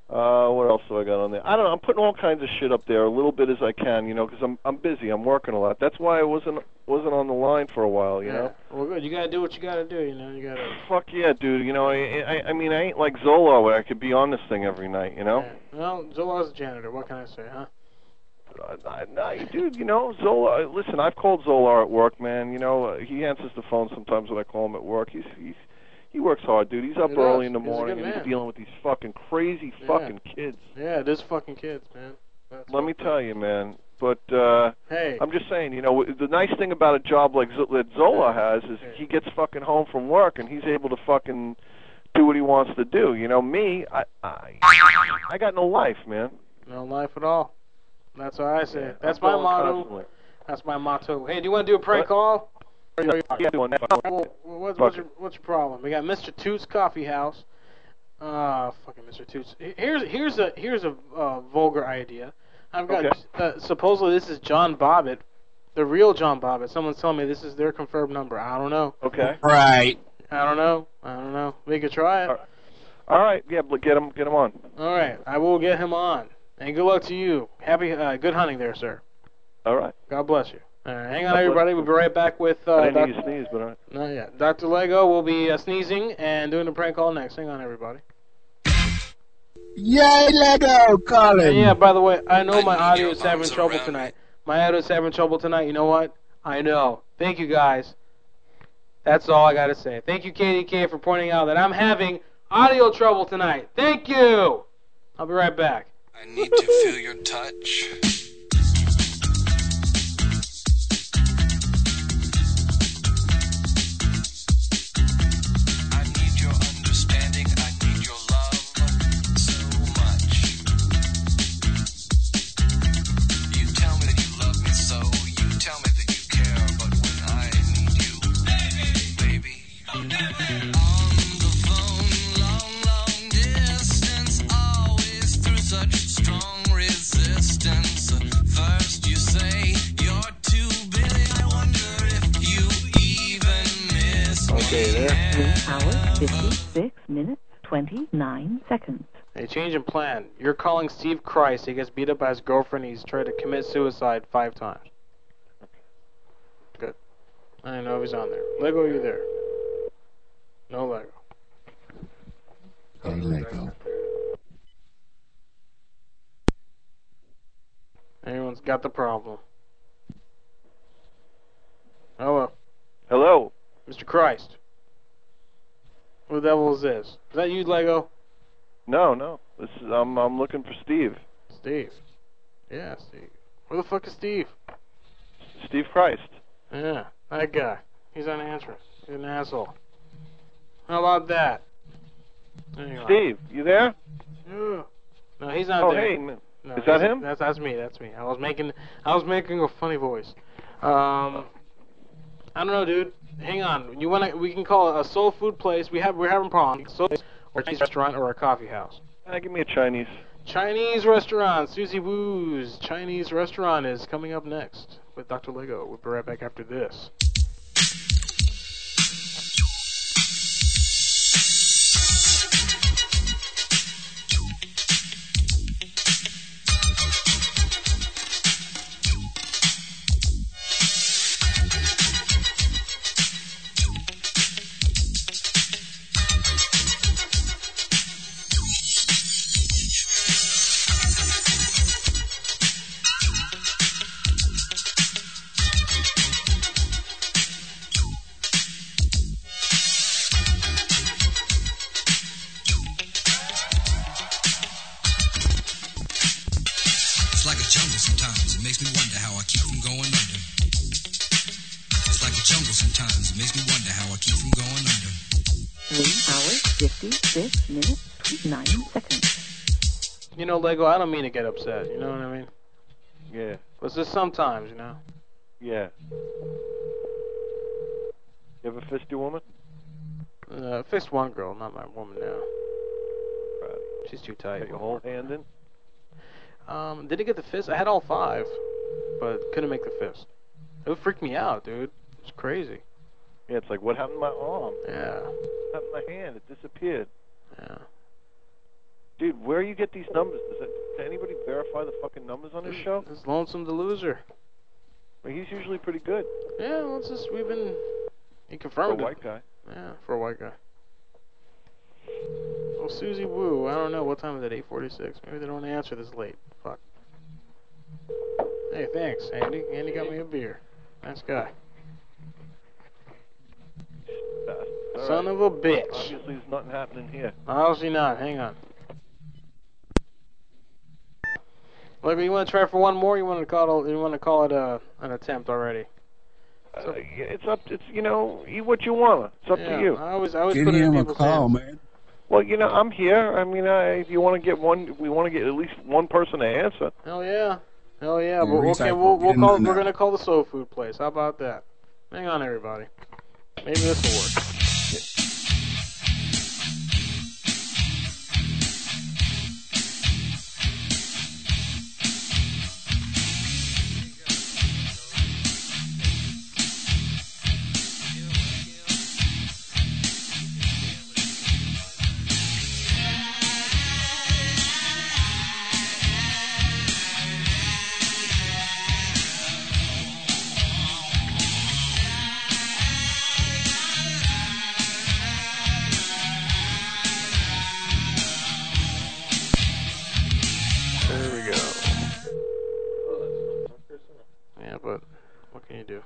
What else do I got on there? I don't know. I'm putting all kinds of shit up there, a little bit as I can, because I'm busy. I'm working a lot. That's why I wasn't on the line for a while, you know. Well, good. You gotta do what you gotta do, You gotta. Fuck yeah, dude. I mean, I ain't like Zola where I could be on this thing every night, Yeah. Well, Zola's a janitor. What can I say, huh? Dude, Zola. Listen, I've called Zola at work, man. He answers the phone sometimes when I call him at work. He works hard, dude. He's up early in the morning and he's dealing with these fucking crazy fucking kids. Yeah, it is fucking kids, man. Let me tell you, man. But hey, I'm just saying, the nice thing about a job like that Zola has is he gets fucking home from work and he's able to fucking do what he wants to do. Me, I got no life, man. No life at all. That's what I say. Yeah, that's my motto. Constantly. That's my motto. Hey, do you want to do a prank call? Yeah, what's your problem? We got Mr. Toots Coffee House. Fucking Mr. Toots. Here's a vulgar idea. I've got supposedly this is John Bobbitt, the real John Bobbitt. Someone's telling me this is their confirmed number. I don't know. Okay. Right. I don't know. We could try it. All right. Yeah, get him on. All right. I will get him on. And good luck to you. Happy, good hunting there, sir. All right. God bless you. All right, hang on, everybody. We'll be right back with. I didn't need to sneeze, but all right. Not yet. Dr. Lego will be sneezing and doing the prank call next. Hang on, everybody. Yay, Lego, Colin! Yeah, by the way, I know my audio is having trouble tonight. My audio is having trouble tonight. You know what? I know. Thank you, guys. That's all I got to say. Thank you, KDK, for pointing out that I'm having audio trouble tonight. Thank you! I'll be right back. I need to feel your touch. I need your understanding. I need your love so much. You tell me that you love me so. You tell me that you care. But when I need you, baby, on the phone, long distance, always through such strong resistance. First you say you're too busy. I wonder if you even miss me. Okay, there. 3 hours, 56 minutes, 29 seconds. Hey, change in plan. You're calling Steve Christ. He gets beat up by his girlfriend. He's tried to commit suicide 5 times. Good. I don't know if he's on there. Lego, are you there? No Lego. Hey, Lego. Everyone's got the problem. Hello. Hello. Mr. Christ. Who the devil is this? Is that you, Lego? No. This is I'm looking for Steve. Steve. Yeah, Steve. Where the fuck is Steve? Steve Christ. Yeah, that guy. He's unanswering. He's an asshole. How about that? Anyway. Steve, you there? Yeah. No, he's not there. Oh, hey, man. No, is that him? That's me. I was making a funny voice. I don't know, dude. Hang on. We can call it a soul food place. We're having problems. Soul place, or a Chinese restaurant, or a coffee house. Give me a Chinese. Chinese restaurant. Susie Woo's Chinese restaurant is coming up next with Dr. Lego. We'll be right back after this. Lego, I don't mean to get upset, you know what I mean? Yeah. But it's just sometimes, you know? Yeah. You ever fist your woman? Fist one girl, not my woman now. Right. She's too tight. Got your whole hand in? Didn't get the fist. I had all 5, but couldn't make the fist. It would freak me out, dude. It's crazy. Yeah, it's like, what happened to my arm? Yeah. What happened to my hand? It disappeared. Yeah. Dude, where you get these numbers? Does anybody verify the fucking numbers on this show? It's Lonesome the Loser. Well, he's usually pretty good. Yeah, well, it's just he confirmed For a it. white guy. Yeah, for a white guy. Oh, Susie Woo. I don't know. What time is it? 8:46. Maybe they don't answer this late. Fuck. Hey, thanks, Andy. Andy got me a beer. Nice guy. Son of a bitch. Obviously, there's nothing happening here. Obviously not. Hang on. Look, you want to try for one more? You want to call it an attempt already? It's up. It's what you want. It's up to you. I always put Give it in him a people's call, hands. man. Well, I'm here. I mean, if you want to get one, we want to get at least one person to answer. Hell yeah. But Yeah, okay, we're gonna call the soul food place. How about that? Hang on, everybody. Maybe this will work. There we go. Yeah, but what can you do?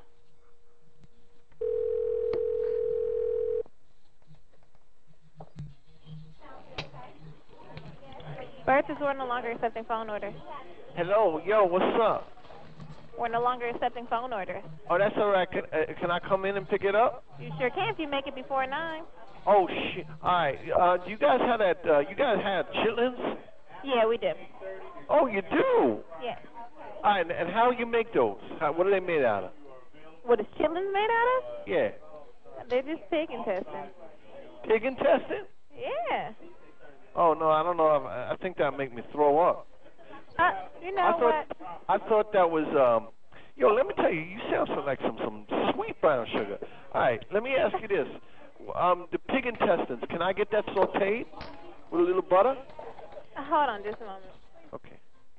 Bert, we're no longer accepting phone orders. Hello, yo, what's up? We're no longer accepting phone orders. Oh, that's all right. Can I come in and pick it up? You sure can if you make it before 9. Oh shit! All right. Do you guys have that? You guys have chitlins? Yeah, we do. Oh, you do? Yeah. All right. And how you make those? What are they made out of? What is chitlins made out of? Yeah. They're just pig intestine. Pig intestine? Yeah. Oh no, I don't know. I think that'd make me throw up. You know what? I thought that was. Yo, let me tell you, you sound like some sweet brown sugar. All right, let me ask you this: the pig intestines, can I get that sautéed with a little butter? Hold on just a moment. Okay.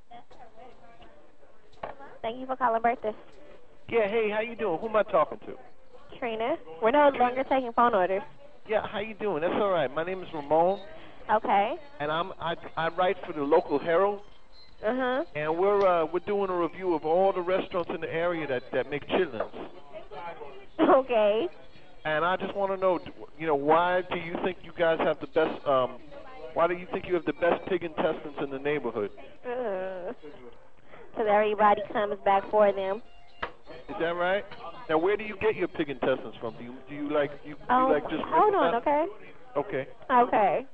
Thank you for calling birthday. Yeah. Hey, how you doing? Who am I talking to? Trina. We're no longer taking phone orders. Yeah. How you doing? That's all right. My name is Ramon. Okay. And I write for the local Herald. Uh-huh. And we're doing a review of all the restaurants in the area that make chitlins. Okay. And I just want to know, why do you think you guys have the best? Why do you think you have the best pig intestines in the neighborhood? Because everybody comes back for them. Is that right? Now, where do you get your pig intestines from? Do you like just? Hold on, okay. Okay. Okay.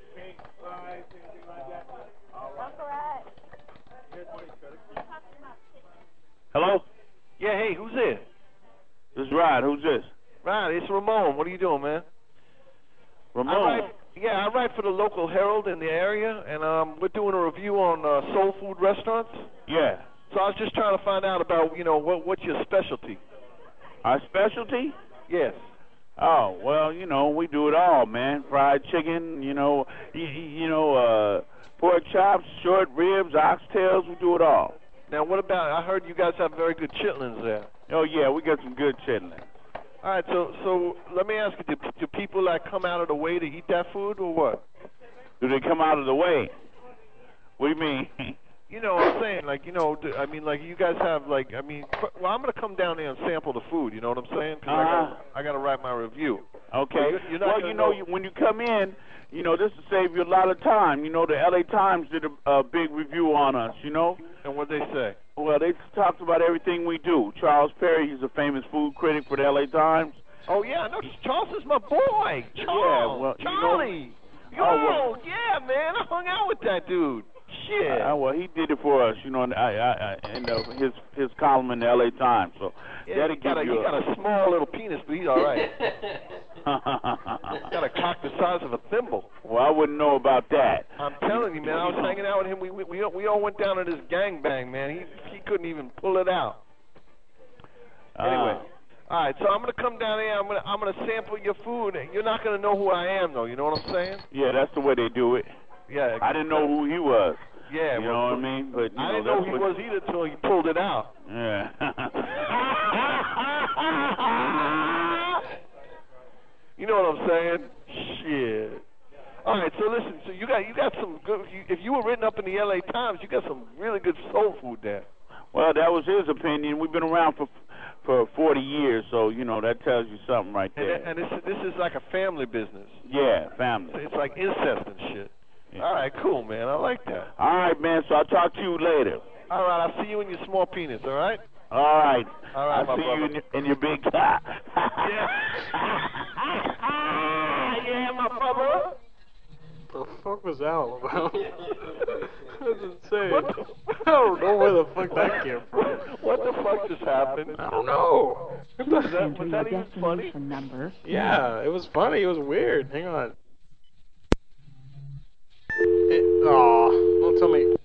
Hello? Yeah, hey, who's this? This is Rod. Who's this? Rod, it's Ramon. What are you doing, man? Ramon? I write for the local Herald in the area, and we're doing a review on soul food restaurants. Yeah. So I was just trying to find out about, what's your specialty? Our specialty? Yes. Oh, well, we do it all, man. Fried chicken, pork chops, short ribs, oxtails, we do it all. Now, what about, I heard you guys have very good chitlins there. Oh, yeah, we got some good chitlins. All right, so let me ask you, do people come out of the way to eat that food, or what? Do they come out of the way? What do you mean? You know what I'm saying? You guys have, well, I'm going to come down there and sample the food, you know what I'm saying? Because I got to write my review. Okay. When you come in, this will save you a lot of time. The LA Times did a big review on us, And what'd they say? Well, they talked about everything we do. Charles Perry, he's a famous food critic for the LA Times. Oh, yeah, I know. Charles is my boy. Charles. Yeah, well, Charlie. Yeah, man. I hung out with that dude. Shit. Well, he did it for us, in his column in the LA Times. So yeah, he got a small little penis, but he's all right. Got a cock the size of a thimble. Well, I wouldn't know about that. I'm telling you, man. I was hanging out with him. We all went down to this gangbang, man. He couldn't even pull it out. Anyway. All right, so I'm gonna come down here. I'm gonna sample your food. You're not gonna know who I am, though. You know what I'm saying? Yeah, that's the way they do it. Yeah. I didn't know who he was. Yeah. You know what I mean? But I didn't know who he was either until he pulled it out. Yeah. You know what I'm saying? Shit. All right, so listen. So you got some good. If you were written up in the L.A. Times, you got some really good soul food there. Well, that was his opinion. We've been around for 40 years, so you know that tells you something right there. And this is like a family business. Yeah, family. It's like incest and shit. Yeah. All right, cool, man. I like that. All right, man. So I'll talk to you later. All right, I'll see you in your small penis. All right. All right. All right, I'll see you in your big cock. Yeah. Yeah, my brother. The fuck was that all about? That's insane. I don't know where the fuck that came from. What the fuck just happened? I don't know. Was that even funny? Number. Yeah, it was funny. It was weird. Hang on. Don't tell me.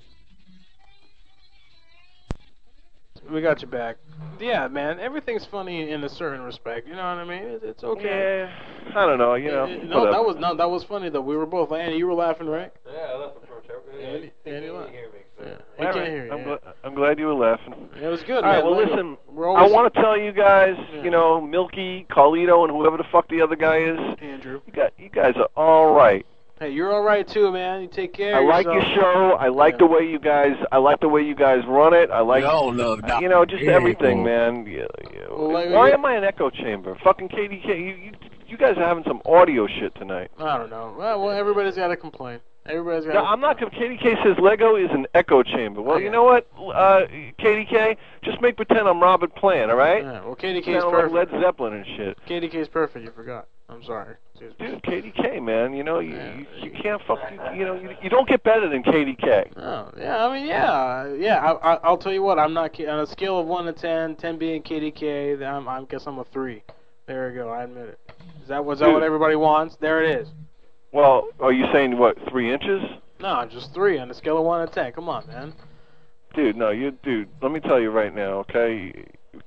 We got you back. Yeah, man, everything's funny in a certain respect. You know what I mean? It's okay. Yeah, I don't know. You know. That was funny though. We were both. Andy, you were laughing, right? Yeah, I left the first Andy laughed. Yeah. He can't hear you. I'm glad you were laughing. It was good. All right, man. well, listen. I want to tell you guys, you know, Milky, Carlito, and whoever the fuck the other guy is. Andrew. You guys are all right. Hey, you're all right too, man. You take care. I like your show. I like the way you guys. I like the way you guys run it. I like, you know, just everything, man. Why am I in echo chamber? Fucking KDK. You guys are having some audio shit tonight. I don't know. Well, everybody's got to complain. Everybody's got. No, I'm not. KDK says Lego is an echo chamber. Well, you know what, KDK, just make pretend I'm Robert Plant, all right? Yeah. Well, KDK's perfect. Like Led Zeppelin and shit. KDK's perfect. You forgot. I'm sorry. Dude, KDK, man, you know, you can't fuck, you know, you don't get better than KDK. Oh, yeah, I mean, yeah. I'll tell you what, I'm not, on a scale of 1 to 10, 10 being KDK, I guess I'm a 3. There we go, I admit it. Is that what everybody wants? There it is. Well, are you saying, what, 3 inches? No, just 3 on a scale of 1 to 10. Come on, man. Dude, let me tell you right now, okay?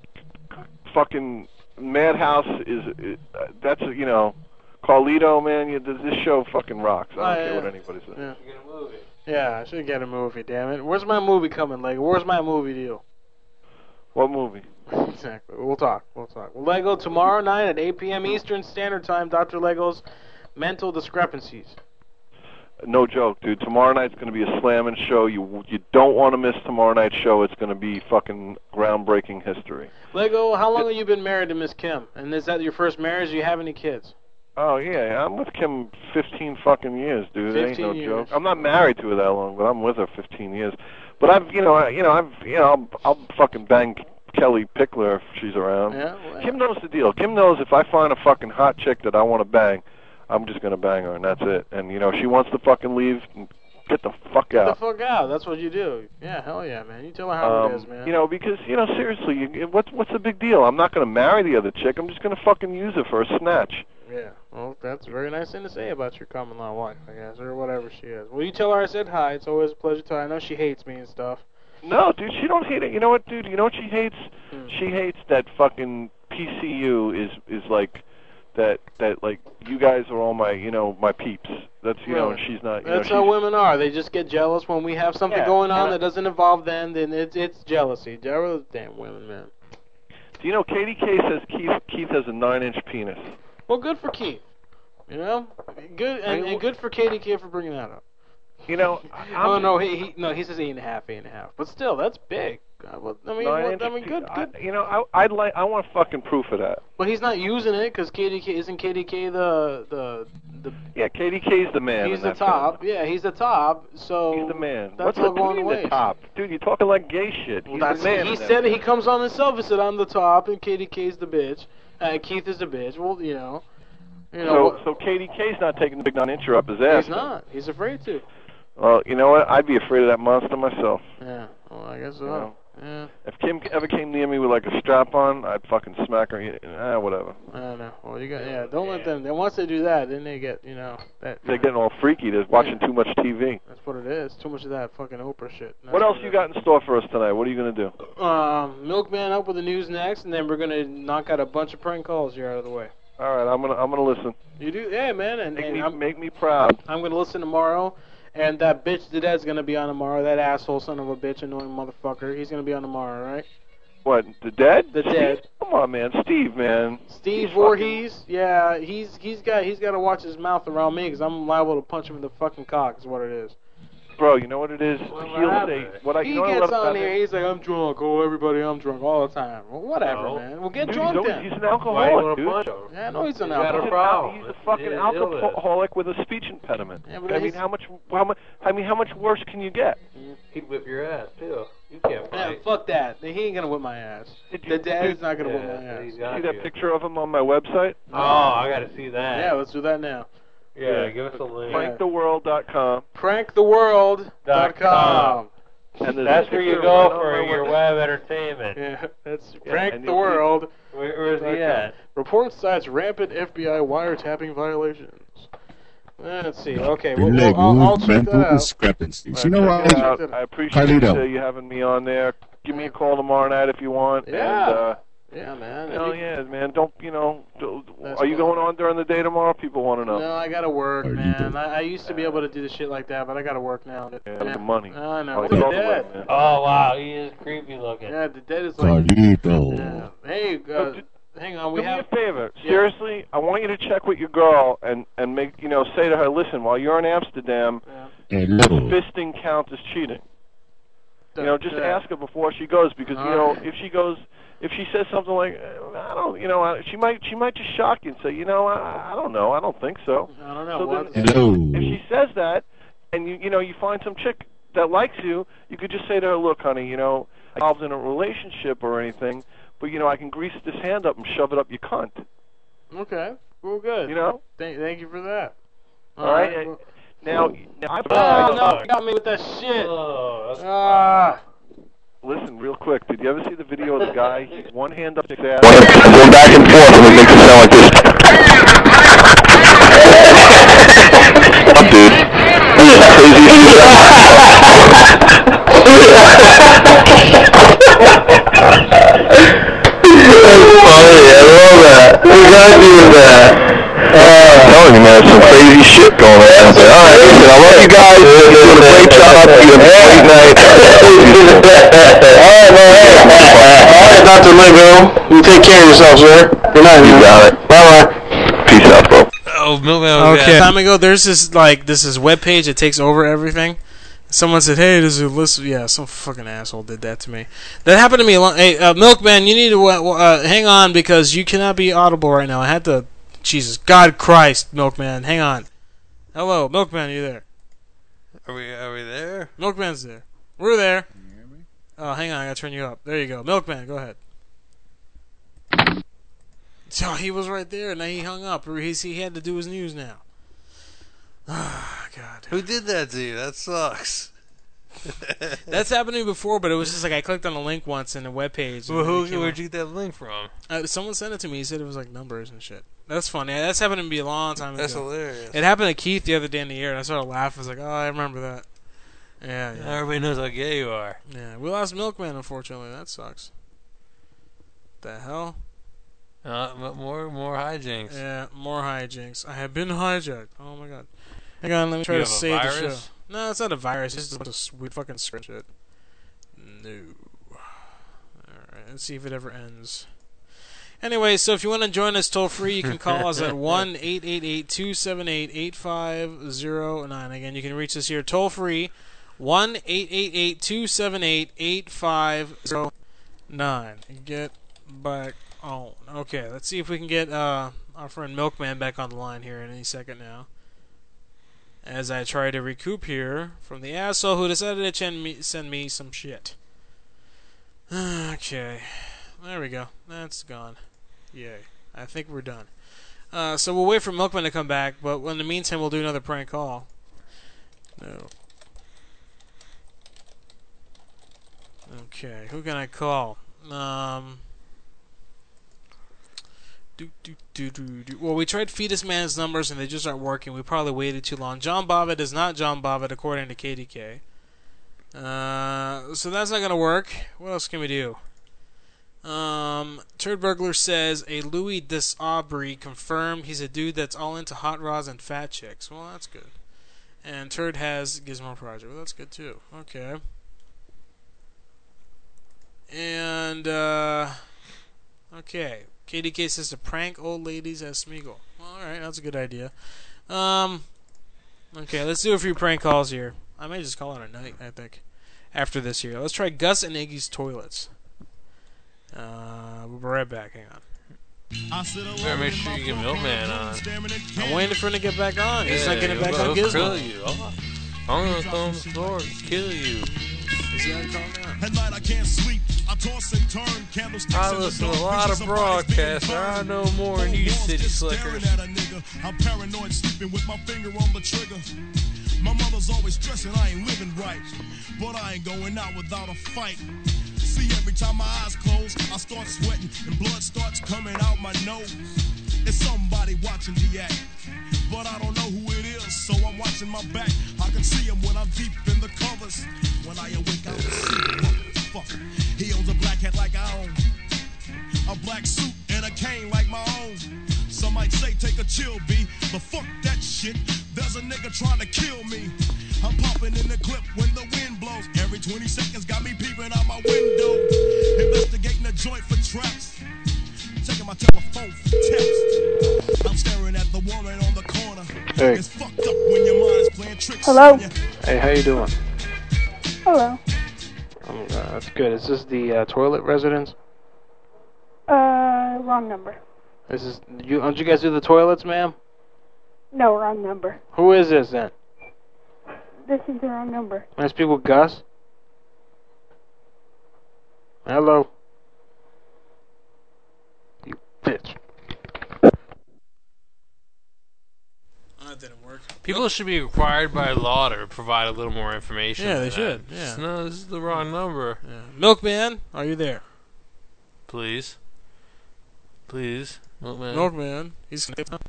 Fucking Madhouse is that's, you know, Carlito, man, this show fucking rocks. I don't care what anybody says. Yeah. Get a movie. Yeah, I should get a movie, damn it. Where's my movie coming, Lego? Where's my movie deal? What movie? Exactly. We'll talk. Lego, tomorrow night at 8 p.m. Eastern Standard Time, Dr. Lego's Mental Discrepancies. No joke, dude. Tomorrow night's going to be a slamming show. You don't want to miss tomorrow night's show. It's going to be fucking groundbreaking history. Lego, how long have you been married to Miss Kim? And is that your first marriage? Do you have any kids? Oh, yeah. I'm with Kim 15 fucking years, dude. It ain't no years. joke. I'm not married to her that long, but I'm with her 15 years. But I'll fucking bang Kelly Pickler if she's around. Yeah, well. Kim knows the deal. Kim knows if I find a fucking hot chick that I want to bang, I'm just going to bang her, and that's it. And, you know, she wants to fucking leave, get the fuck out. Get the fuck out. That's what you do. Yeah, hell yeah, man. You tell her how it is, man. You know, because, you know, seriously, what's the big deal? I'm not going to marry the other chick. I'm just going to fucking use her for a snatch. Yeah, well, that's a very nice thing to say about your common law wife, I guess, or whatever she is. Well, you tell her I said hi. It's always a pleasure to her. I know she hates me and stuff. No, dude, she don't hate it. You know what, dude? You know what she hates? She hates that fucking PCU is like that like you guys are all my peeps. That's you know, and she's not. That's how women are. They just get jealous when we have something going on that doesn't involve them. Then it's jealousy. Damn women, man. Do you know KDK says Keith has a 9-inch penis? Well, good for Keith. You know, good and good for KDK for bringing that up. You know, he says 8.5. But still, that's big. I mean, good. You know, I want fucking proof of that. Well, he's not using it because isn't KDK the Yeah, KDK's the man. He's the top. Family. Yeah, he's the top. So he's the man. That's What's the top, dude? You're talking like gay shit. He's the man. He said he comes on himself and said I'm the top and KDK's the bitch. Keith is the bitch. Well, you know. So KDK's not taking the big 9-incher up his ass. He's not. He's afraid to. Well, you know what? I'd be afraid of that monster myself. Yeah. Well, I guess so. You know? Yeah. If Kim ever came near me with like a strap on, I'd fucking smack her. Whatever. I don't know. Well, don't let them. Then once they do that, then they get, that. They're getting all freaky. They're watching too much TV. That's what it is. Too much of that fucking Oprah shit. What else you got in store for us tonight? What are you gonna do? Milkman up with the news next, and then we're gonna knock out a bunch of prank calls here out of the way. All right, I'm gonna listen. You do, yeah, man, and make me proud. I'm gonna listen tomorrow And that bitch Dad's gonna be on tomorrow. That asshole son of a bitch, annoying motherfucker. He's gonna be on tomorrow, right? What, the Dead? The Dead. Come on, man. Steve, man. Steve Voorhees, yeah, he's got to watch his mouth around me because I'm liable to punch him in the fucking cock. Is what it is. Bro, you know what it is? He gets on here, he's like, I'm drunk. Oh, everybody, I'm drunk all the time. Well, whatever, man. Well, get drunk then. He's an alcoholic, dude. Yeah, I know he's an He's alcoholic. He's a fucking alcoholic with a speech impediment. Yeah, but I mean, how much worse can you get? He'd whip your ass too. You can't fight. Yeah, fuck that. He ain't gonna whip my ass. The Dad's not gonna whip my ass. See that picture of him on my website? Oh, I gotta see that. Yeah, let's do that now. Yeah, give us a link. Pranktheworld.com. Pranktheworld.com. And that's where you go for your web entertainment. Yeah, that's Prank the World. Where's he at? Report cites rampant FBI wiretapping violations. Let's see. Okay, well, Illegal I'll check mental that out. discrepancies. You know what? I appreciate you having me on there. Give me a call tomorrow night if you want. Yeah. And, yeah, man. Hell yeah, man. Don't, are you going on during the day tomorrow? People want to know. No, I gotta work, man. I used to be able to do the shit like that, but I gotta work now. Yeah, the money. I know. Look Look at at that. Oh, wow, he is creepy looking. Yeah, the Dead is like... Yeah. Hey, hang on, Do me a favor. Seriously, I want you to check with your girl and make, say to her, listen, while you're in Amsterdam, does fisting count as cheating? Just ask her before she goes, because, if she says something like, I don't, she might just shock you and say, I don't know, I don't think so. I don't know. So then, if she says that, and you find some chick that likes you, you could just say to her, look, honey, I'm involved in a relationship or anything, but I can grease this hand up and shove it up your cunt. Okay, well, good. Thank you for that. All right. Now no, you got me with that shit. Listen, real quick. Did you ever see the video of the guy? One hand up his ass. Going back and forth and it makes it sound like this. Up, dude. I love that. We gotta do that. I'm telling you, man, some crazy shit going on out there. Alright, listen, I love you guys. You're doing a great job. You have a great night. Alright, man. Alright, Dr. Lego. You take care of yourself, sir. Good night, man. You got it. Bye-bye. Peace out, bro. Oh, Milkman. Okay. Time ago, there's this webpage that takes over everything. Someone said, "Hey, this is a list." Yeah, some fucking asshole did that to me. That happened to me. Hey, Milkman, you need to hang on because you cannot be audible right now. I had to. Jesus, God Christ, Milkman, hang on. Hello, Milkman, are you there? Are we there? Milkman's there. We're there. Can you hear me? Oh, hang on, I gotta turn you up. There you go, Milkman, go ahead. So he was right there, and now he hung up. He had to do his news now. Oh, God. Who did that to you? That sucks. That's happened to me before, but it was just like I clicked on a link once in a webpage. Well, where'd you get that link from? Someone sent it to me. He said it was like numbers and shit. That's funny. That's happened to me a long time ago. That's hilarious. It happened to Keith the other day in the year, and I started laughing. I was like, oh, I remember that. Yeah. Everybody knows how gay you are. Yeah, we lost Milkman, unfortunately. That sucks. The hell? More hijinks. Yeah, more hijinks. I have been hijacked. Oh my god. Hang on, let me try to save the show. No, it's not a virus. It's just a bunch of weird fucking shit. No. Alright, let's see if it ever ends. Anyway, so if you want to join us toll free, you can call us at 1-888-278-8509. Again, you can reach us here toll free, 1-888-278-8509. Get back on. Okay, let's see if we can get our friend Milkman back on the line here in any second now. As I try to recoup here from the asshole who decided to send me some shit. Okay. There we go. That's gone. Yay. I think we're done. So we'll wait for Milkman to come back, but in the meantime we'll do another prank call. No. Okay, who can I call? Well, we tried Fetus Man's numbers and they just aren't working. We probably waited too long. John Bobbitt is not John Bobbitt according to KDK. So that's not gonna work. What else can we do? Turd Burglar says a Louis Desaubrey confirmed he's a dude that's all into hot rods and fat chicks. Well, that's good. And Turd has Gizmo Project. Well, that's good too. Okay. And, okay. KDK says to prank old ladies at Smeagol. Well, alright, that's a good idea. Okay, let's do a few prank calls here. I may just call it a night, I think. After this here. Let's try Gus and Iggy's toilets. We'll be right back. Hang on. Better make sure you get Milkman on. I'm waiting for him to get back on. He's not getting back on Gizmo. Kill you. I'm gonna throw him the floor and kill you. Is he on call now? At night I can't sleep. I toss and turn candlesticks. I listen to a lot of broadcasts. I know more than you city slickers. I'm paranoid, sleeping with my finger on the trigger. My mother's always stressing I ain't living right, but I ain't going out without a fight. See, every time my eyes close, I start sweating and blood starts coming out my nose. It's somebody watching the act, but I don't know who it is, so I'm watching my back. I can see him when I'm deep in the covers. When I awake, I will see him. Motherfucker. He owns a black hat like I own, a black suit and a cane like my own. Some might say take a chill, B, but fuck that shit. There's a nigga trying to kill me. I'm popping in the clip when the wind blows. Every 20 seconds got me peeping out my window. Investigating the joint for traps. Checking my telephone for text. I'm staring at the woman on the corner. Hey. It's fucked up when your mind's playing tricks. Hello? on ya. Hey, how you doing? Hello. That's good. Is this the toilet residence? Wrong number. This is you. Don't you guys do the toilets, ma'am? No, wrong number. Who is this then? This is the wrong number. Can I speak with Gus? Hello. You bitch. That didn't work. People should be required by law to provide a little more information. Yeah, than they that. should. Yeah. No, this is the wrong number. Yeah. Milkman, are you there? Please. Please. Milkman. Milkman. He's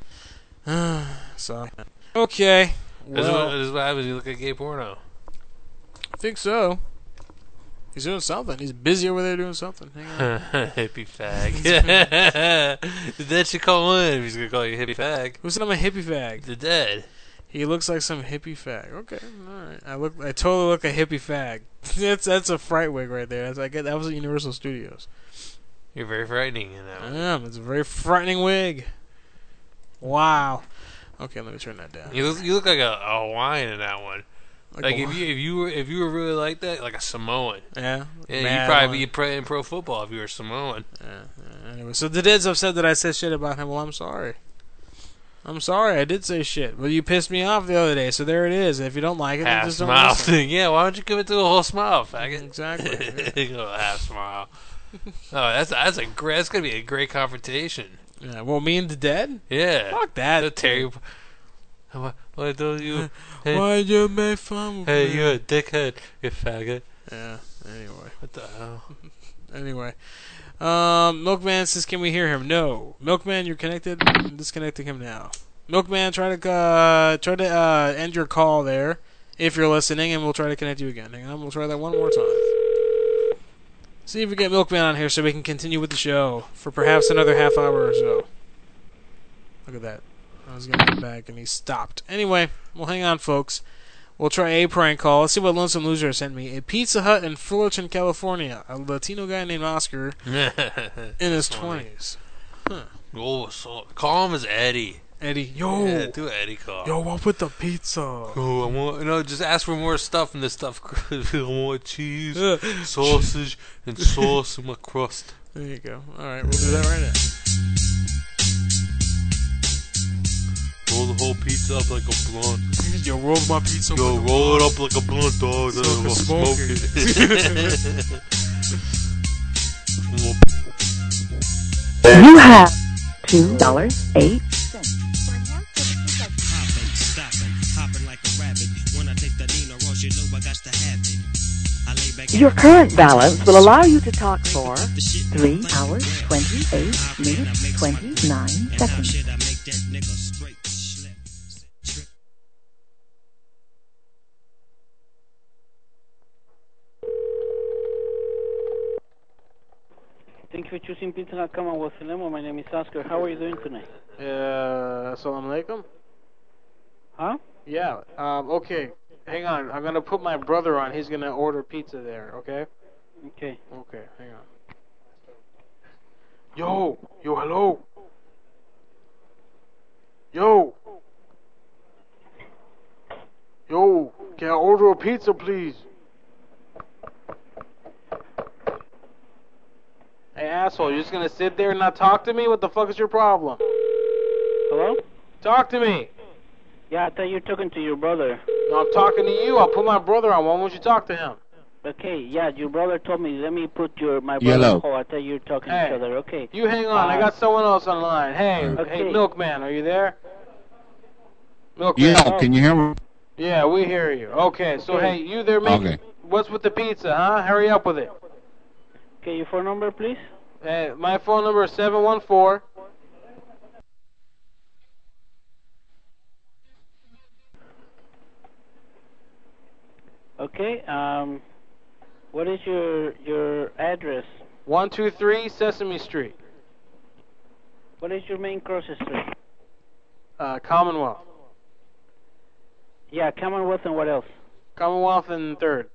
so. Okay. Well, this is what happens. You look at gay porno. I think so. He's doing something. He's busy over there doing something. Hang on. Hippie fag. The dead should call in if he's gonna call you hippie fag. Who said I'm a hippie fag? The dead. He looks like some hippie fag. Okay, all right. I totally look a hippie fag. that's a fright wig right there. That was at Universal Studios. You're very frightening, you know. I am. It's a very frightening wig. Wow. Okay, let me turn that down. You look like a Hawaiian in that one. Like if you were really like that, like a Samoan. Yeah. Yeah, you'd probably be in pro football if you were Samoan. Yeah. Anyway, so the Dead's upset that I said shit about him. Well, I'm sorry. I'm sorry. I did say shit, but you pissed me off the other day. So there it is. If you don't like it, then just don't smile listen. thing. Yeah, why don't you commit to a whole smile, faggot? Exactly. You go half smile. Oh, that's gonna be a great confrontation. Yeah. Well, me and the Dead. Yeah. Fuck that. They'll tear you. Why don't you? Hey, why you make fun of Hey, me? you're a dickhead, you faggot. Yeah. Anyway. What the hell? Anyway. Milkman says, can we hear him? No. Milkman, you're connected. I'm disconnecting him now. Milkman, try to end your call there if you're listening, and we'll try to connect you again. Hang on, we'll try that one more time. See if we get Milkman on here so we can continue with the show for perhaps another half hour or so. Look at that. I was going to get back, and he stopped. Anyway, well, hang on, folks. We'll try a prank call. Let's see what Lonesome Loser sent me. A Pizza Hut in Fullerton, California. A Latino guy named Oscar in his 20s. Huh. Oh, so call him as Eddie. Eddie, yo. Yeah, do an Eddie call. Yo, what with the pizza? Oh, I want, just ask for more stuff in this stuff. I want cheese, sausage, and sauce in my crust. There you go. All right, we'll do that right now. Roll the whole pizza up like a blunt. Yo, roll my pizza. Yo, roll it up like a blunt, dog. So Then we'll smoke smoke it. You have $2.08. Your current balance will allow you to talk for 3 hours, 28 minutes, 29 seconds. Thank you for choosing Pizza Hut. Come on, Wasalemo. My name is Oscar. How are you doing tonight? Assalamu alaikum. Huh? Yeah. Okay. Hang on. I'm gonna put my brother on. He's gonna order pizza there. Okay. Okay. Okay. Hang on. Yo. Hello. Yo. Can I order a pizza, please? Hey, asshole, you're just gonna sit there and not talk to me? What the fuck is your problem? Hello? Talk to me. Yeah, I thought you were talking to your brother. No, I'm talking to you. I'll put my brother on. Why won't you talk to him? Okay, yeah, your brother told me, let me put my brother on hold. I thought you were talking to each other. Okay. You hang on. I got someone else on the line. Hey, Milkman, are you there? Milkman. Yeah, can you hear me? Yeah, we hear you. Okay, so hey, you there, making what's with the pizza, huh? Hurry up with it. Okay, your phone number, please? My phone number is 714. Okay, what is your address? 123 Sesame Street. What is your main cross street? Commonwealth. Yeah, Commonwealth and what else? Commonwealth and 3rd.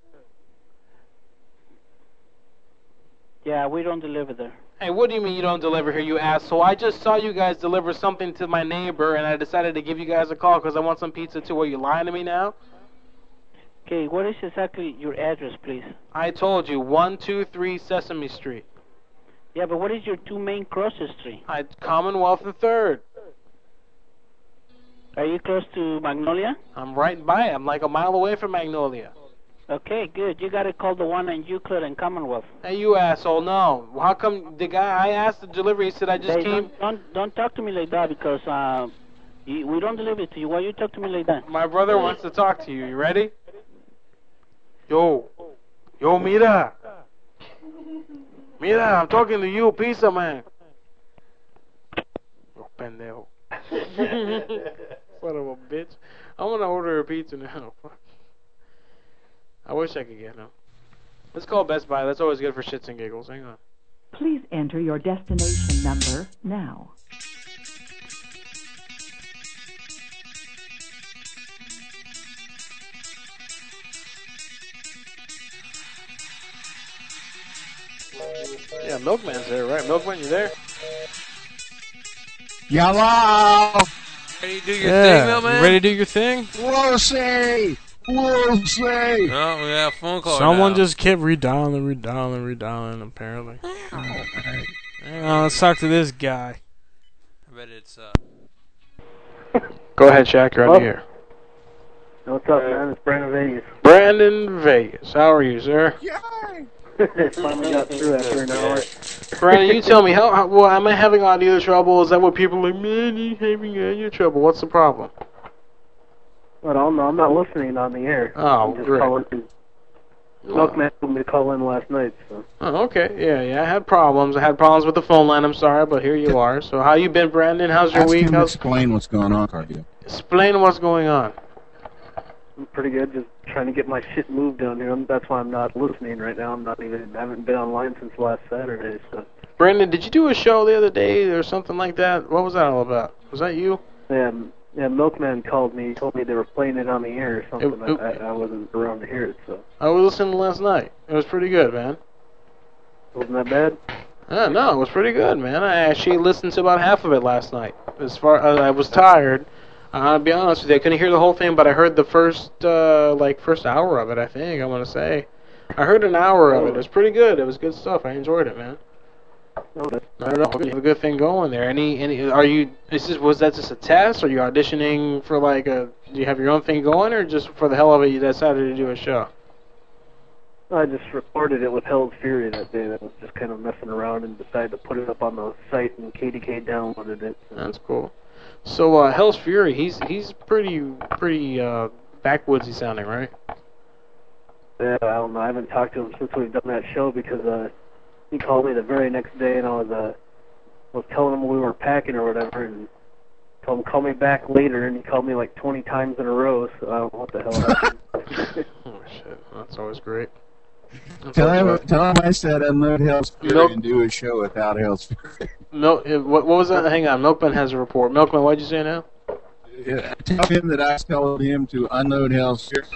Yeah, we don't deliver there. Hey, what do you mean you don't deliver here, you asshole? I just saw you guys deliver something to my neighbor, and I decided to give you guys a call because I want some pizza too. Are you lying to me now? Okay, what is exactly your address, please? I told you, 123 Sesame Street. Yeah, but what is your two main crosses street? Commonwealth and 3rd. Are you close to Magnolia? I'm right by it. I'm like a mile away from Magnolia. Okay, good. You gotta call the one in Euclid and Commonwealth. Hey, you asshole! No. How come the guy? I asked the delivery. He said I just came. Don't talk to me like that because we don't deliver it to you. Why you talk to me like that? My brother wants to talk to you. You ready? Yo, mira, I'm talking to you, pizza man. Oh, pendejo. Son of a bitch. I want to order a pizza now. I wish I could get them. Let's call Best Buy. That's always good for shits and giggles. Hang on. Please enter your destination number now. Yeah, Milkman's there, right? Milkman, you there? Hello. Ready to do your thing, Milkman? Ready to do your thing? We'll see. Oh, we got a phone call. Someone just kept redialing, apparently. Hang on, let's talk to this guy. I bet it's, Go ahead, Shaq, you're on the air. What's up, man? It's Brandon Vegas. Brandon Vegas. How are you, sir? Finally got through after an hour. Brandon, you tell me, well, am I having audio trouble? Is that what people are like, man, you're having audio trouble? What's the problem? I don't know. I'm not listening on the air. Oh, I'm just great. calling to... Milkman told me to call in last night, so... Oh, okay. Yeah, I had problems. I had problems with the phone line. I'm sorry, but here you are. So how you been, Brandon? How's your week? Explain what's going on, Cardio. Explain what's going on. I'm pretty good. Just trying to get my shit moved down here. That's why I'm not listening right now. I haven't been online since last Saturday, so... Brandon, did you do a show the other day or something like that? What was that all about? Was that you? Yeah, Milkman called me. He told me they were playing it on the air or something. I wasn't around to hear it, so... I was listening last night. It was pretty good, man. Wasn't that bad? No, it was pretty good, man. I actually listened to about half of it last night. I was tired. I'll be honest with you, I couldn't hear the whole thing, but I heard the first hour of it, I think, I want to say. I heard an hour of it. It was pretty good. It was good stuff. I enjoyed it, man. I don't know. You have a good thing going there. Was that just a test? Are you auditioning for do you have your own thing going, or just for the hell of it you decided to do a show? I just recorded it with Hell's Fury that day. I was just kind of messing around and decided to put it up on the site, and KDK downloaded it. So. That's cool. So Hell's Fury, he's pretty backwoodsy sounding, right? Yeah, I don't know. I haven't talked to him since we've done that show because he called me the very next day, and I was telling him we were packing or whatever, and told him call me back later, and he called me like 20 times in a row. So I don't know what the hell happened. Oh shit, that's always great. Tell him I said I'd let Hell's Fury and do a show without Hell's Fury. What was that? Hang on, Milkman has a report. Milkman, what'd you say now? Tell him that I told him to unload Hell's Fury.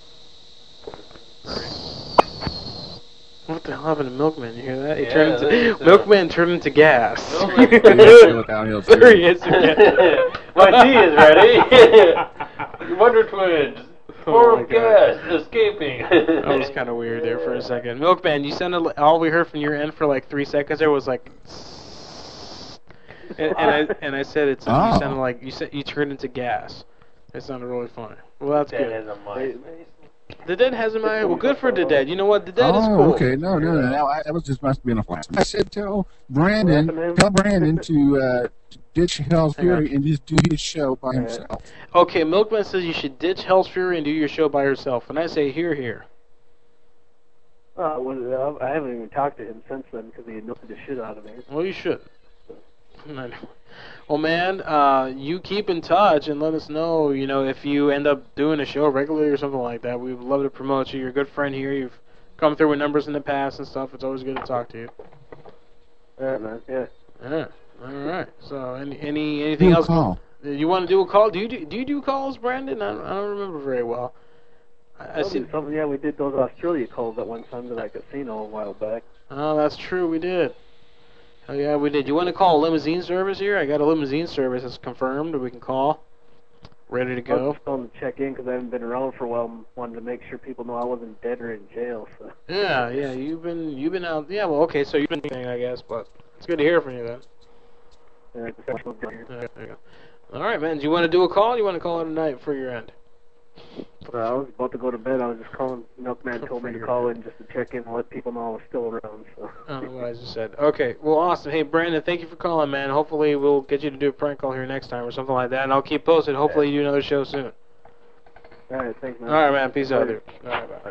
What the hell happened to Milkman? You hear that? He turned into, Milkman turned into gas. There he is again. My tea is ready. Wonder Twins. Form of gas escaping. That was kind of weird there for a second. Milkman, you sounded like, all we heard from your end for like 3 seconds there was like, and I said it's you sounded like you turned into gas. It sounded really funny. Well, that's good. The Dead has a mind. Well, good for the Dead. You know what? The Dead is cool. Okay. No. That was just must be in a flash. I said tell Brandon to ditch Hell's Fury and just do his show by himself. Okay, Milkman says you should ditch Hell's Fury and do your show by yourself, and I say here. Well, I haven't even talked to him since then because he annoyed the shit out of me. Well, you should. Well, man, you keep in touch and let us know, if you end up doing a show regularly or something like that. We would love to promote you. You're a good friend here. You've come through with numbers in the past and stuff. It's always good to talk to you. Yeah, man. Yeah. Yeah. All right. So, anything else? Call. You want to do a call? Do you do calls, Brandon? I don't remember very well. Yeah, we did those Australia calls at one time to that casino a while back. Oh, that's true. We did. Oh, yeah, we did. You want to call a limousine service here? I got a limousine service that's confirmed that we can call. Ready to go. I was just calling to check in because I haven't been around for a while. Wanted to make sure people know I wasn't dead or in jail. So. Yeah, you've been out. Yeah, well, okay, so you've been doing, I guess, but it's good to hear from you then. Yeah, there you go. All right, man. Do you want to do a call? Or you want to call it a night for your end? I was about to go to bed. I was just calling. Milkman told me to call in just to check in and let people know I was still around. So. What I just said. Okay. Well, awesome. Hey, Brandon, thank you for calling, man. Hopefully we'll get you to do a prank call here next time or something like that, and I'll keep posted. Hopefully you do another show soon. All right. Thanks, man. All right, man. Peace out, dude. All right, bye.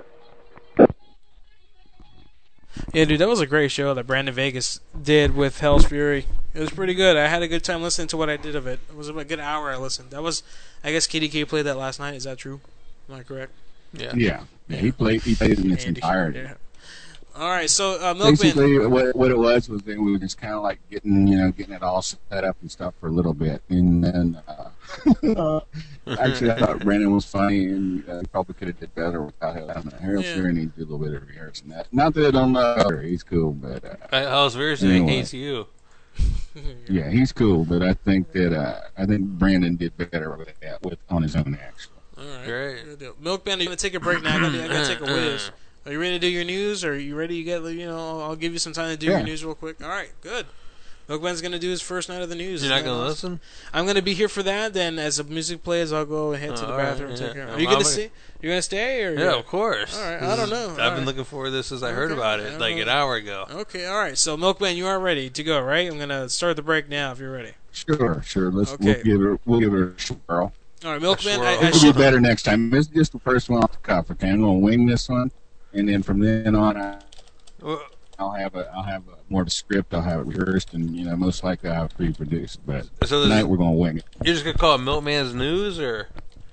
Yeah, dude, that was a great show that Brandon Vegas did with Hell's Fury. It was pretty good. I had a good time listening to what I did of it. It was a good hour I listened. That was, I guess KDK played that last night. Is that true? Am I correct? Yeah. He played it in its entirety. Yeah. All right, so Milkman. Basically, what it was that we were just kind of like getting it all set up and stuff for a little bit, and then actually I thought Brandon was funny, and he probably could have did better without him. Harold Fury needs to do a little bit of rehearsing that. Not that I don't know, he's cool, but Harold Fury hates you. Yeah, he's cool, but I think Brandon did better with that on his own actually. All right, great. Milkman, are you gonna take a break now? I gotta take a whiz. Are you ready to do your news? Or are you ready? I'll give you some time to do your news real quick. All right, good. Milkman's going to do his first night of the news. You're not going to listen? I'm going to be here for that. Then as the music plays, I'll go and head to the bathroom and take care of it. Are you going to stay? You're going to stay? Or yeah, of course. All right, I don't know. I've been looking forward to this since I heard about it like an hour ago. Okay, all right. So, Milkman, you are ready to go, right? I'm going to start the break now if you're ready. Sure. We'll give her a swirl. All right, Milkman. It'll be better next time. It's just the first one off the cuff. Okay, I'm going to wing this one, and then from then on, I'll have more of a script. I'll have it rehearsed, and most likely I'll have it pre-produced. But tonight we're going to wing it. You're just going to call it Milkman's News, or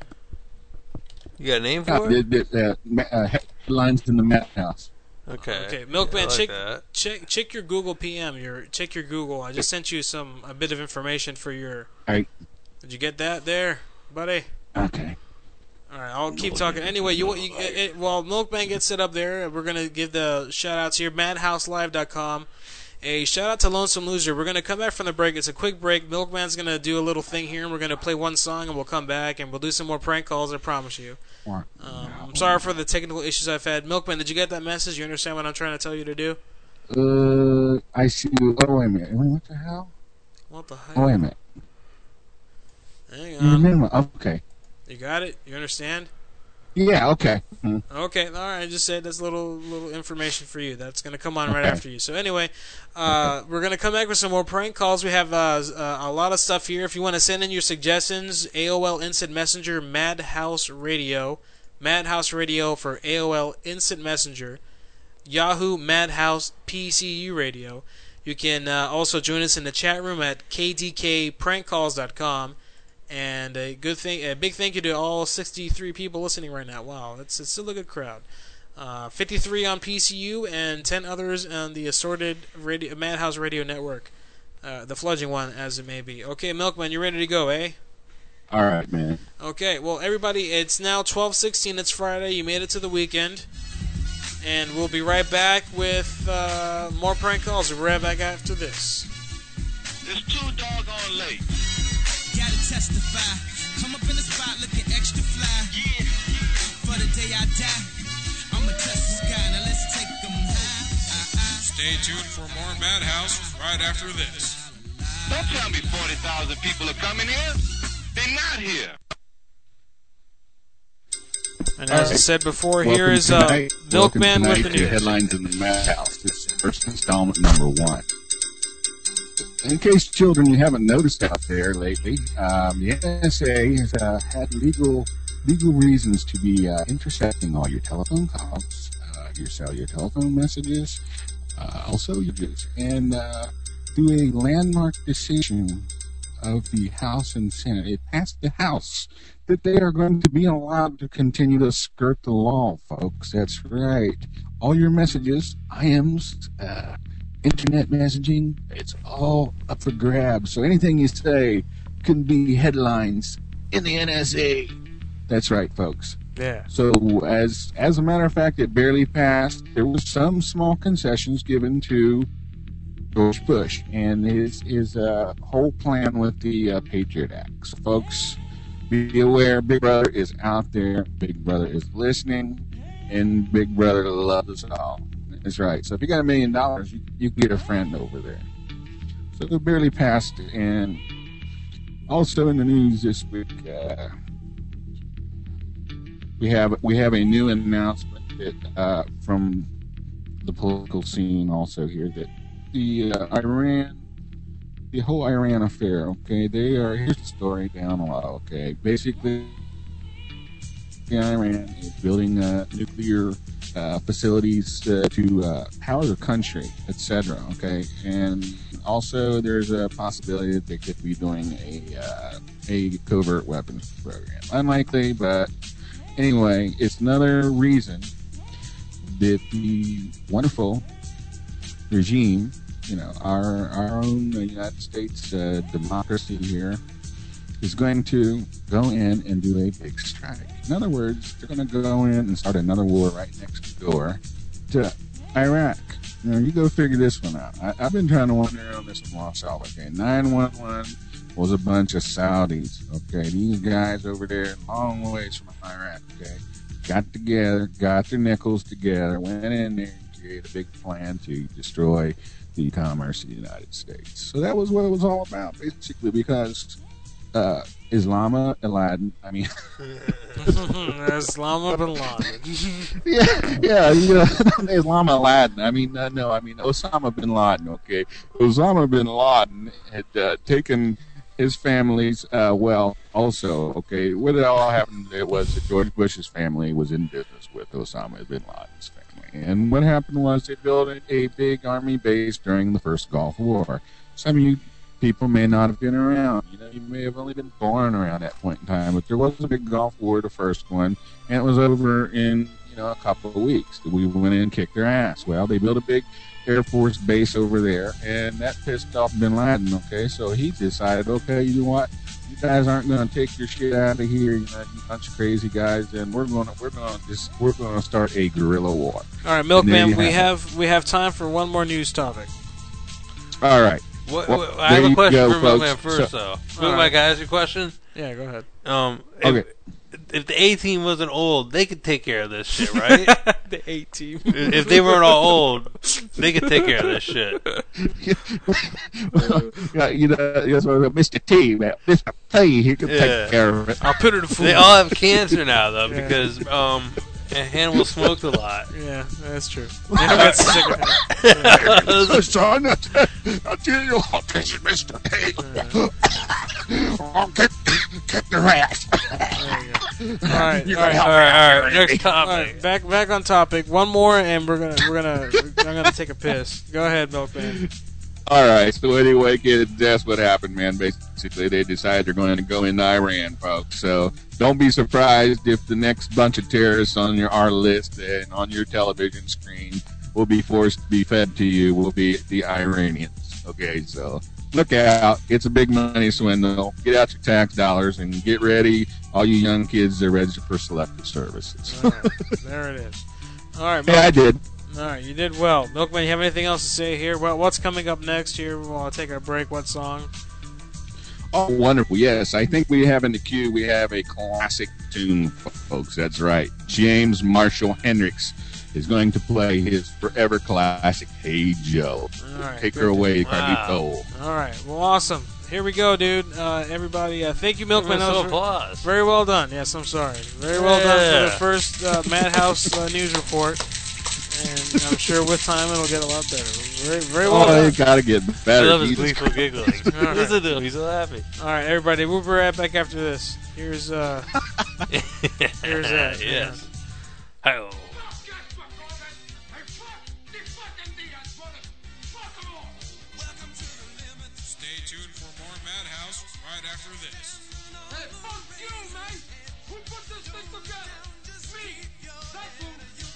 you got a name for it? Headlines in the Madhouse. Okay, Milkman, check your Google PM. Check your Google. I just sent you a bit of information for your. All right. Did you get that there, buddy? Okay. All right, I'll keep talking. Anyway, while Milkman gets set up there, we're gonna give the shout outs here. MadhouseLive.com. A shout out to Lonesome Loser. We're gonna come back from the break. It's a quick break. Milkman's gonna do a little thing here, and we're gonna play one song, and we'll come back and we'll do some more prank calls. I promise you. I'm sorry for the technical issues I've had. Milkman, did you get that message? You understand what I'm trying to tell you to do? I see. Oh, wait a minute. What the hell? What the hell? Oh, wait a minute. Hang on. Okay. You got it? You understand? Yeah, okay. Okay, all right. I just said that's a little information for you. That's going to come on right after you. So anyway, we're going to come back with some more prank calls. We have a lot of stuff here. If you want to send in your suggestions, AOL Instant Messenger, Madhouse Radio for AOL Instant Messenger, Yahoo Madhouse PCU Radio. You can also join us in the chat room at kdkprankcalls.com. And a big thank you to all 63 people listening right now. Wow, it's still a good crowd. 53 on PCU and 10 others on the assorted Madhouse Radio Network, the fledgling one as it may be. Okay, Milkman, you ready to go, eh? All right, man. Okay, well, everybody, it's now 12:16. It's Friday. You made it to the weekend. And we'll be right back with more prank calls. We'll be right back after this. It's too doggone late. Gotta testify. Come up in the spot looking extra fly. Yeah. For the day I die, I'ma touch the sky. Now let's take them high. Stay tuned for more Madhouse right after this. Don't tell me 40,000 people are coming here. They're not here. And as I said before, here is Milkman with the news. Headlines in the Madhouse. This is first installment number 1. In case, children, you haven't noticed out there lately, the NSA has had legal reasons to be intercepting all your telephone calls, your cellular telephone messages, also your videos, and through a landmark decision of the House and Senate, it passed the House that they are going to be allowed to continue to skirt the law, folks. That's right. All your messages, IMs, internet messaging, it's all up for grabs. So anything you say can be headlines in the NSA. That's right, folks. Yeah. So as a matter of fact, it barely passed. There was some small concessions given to George Bush and his whole plan with the Patriot Act. So folks, be aware, Big Brother is out there, Big Brother is listening, and Big Brother loves us all. That's right. So if you got $1 million, you can get a friend over there. So it barely passed. And also in the news this week, we have a new announcement that from the political scene also here that the whole Iran affair. Okay, here's the story down low. Okay, basically, Iran is building nuclear facilities to power the country, etc. Okay, and also there's a possibility that they could be doing a covert weapons program. Unlikely, but anyway, it's another reason that the wonderful regime, our own United States democracy here, is going to go in and do a big strike. In other words, they're going to go in and start another war right next door to Iraq. You go figure this one out. I've been trying to wonder on this one myself. Okay, 911 was a bunch of Saudis. Okay, these guys over there, long ways from Iraq. Okay, got together, got their nickels together, went in there and created a big plan to destroy the commerce of the United States. So that was what it was all about, basically, because Osama bin Laden. I mean, Osama bin Laden. Osama bin Laden. I mean, Osama bin Laden. Okay, Osama bin Laden had taken his family's wealth. Also, okay, what it all happened? It was that George Bush's family was in business with Osama bin Laden's family, and what happened was they built a big army base during the first Gulf War. Some of you people may not have been around. You may have only been born around that point in time, but there was a big Gulf War, the first one, and it was over in a couple of weeks. We went in and kicked their ass. Well, they built a big Air Force base over there, and that pissed off bin Laden. Okay, so he decided, okay, you know what? You guys aren't going to take your shit out of here, you bunch of crazy guys, and we're going to start a guerrilla war. All right, Milkman, we have time for one more news topic. All right. I have a question for Milkman first, though. Milkman, can I ask you a question? Yeah, go ahead. Okay. If the A-team wasn't old, they could take care of this shit, right? The A-team. If they weren't all old, they could take care of this shit. Mr. T, man. Mr. T, he can take care of it. I'll put it in food. They all have cancer now, though, because Hannibal smoked a lot. Yeah, that's true. Hannibal got sick of it. Son, I'll tell you what, this is Mr. T. I'll kick their ass. All right. Next topic. Back on topic. One more, and I'm gonna take a piss. Go ahead, Milkman. All right. So anyway, that's what happened, man. Basically, they decided they're going to go into Iran, folks. So don't be surprised if the next bunch of terrorists on our list and on your television screen will be forced to be fed to you will be the Iranians. Okay, so look out. It's a big money swindle. Get out your tax dollars and get ready. All you young kids are registered for selective services. All right. There it is. All right, yeah, I did. All right, you did well. Milkman, you have anything else to say here? Well, what's coming up next here? We'll take our break. What song? Oh, wonderful. Yes, I think we have in the queue, we have a classic tune, folks. That's right. James Marshall Hendricks is going to play his forever classic, Hey Joe. All right, take her away, Carlito. All right. Well, awesome. Here we go, dude. Everybody, thank you, Milkman. Applause. Very well done. Yes, I'm sorry. Very well done for the first Madhouse news report. And I'm sure with time it'll get a lot better. Very well done. It got to get better. I love his gleeful giggling. Listen to him. He's so happy. All right, everybody. We'll be right back after this. Here's that. Yes. Hi-oh. Stay tuned for more Madhouse right after this. Hey, fuck you, man! Who put this thing together? Me! That's who!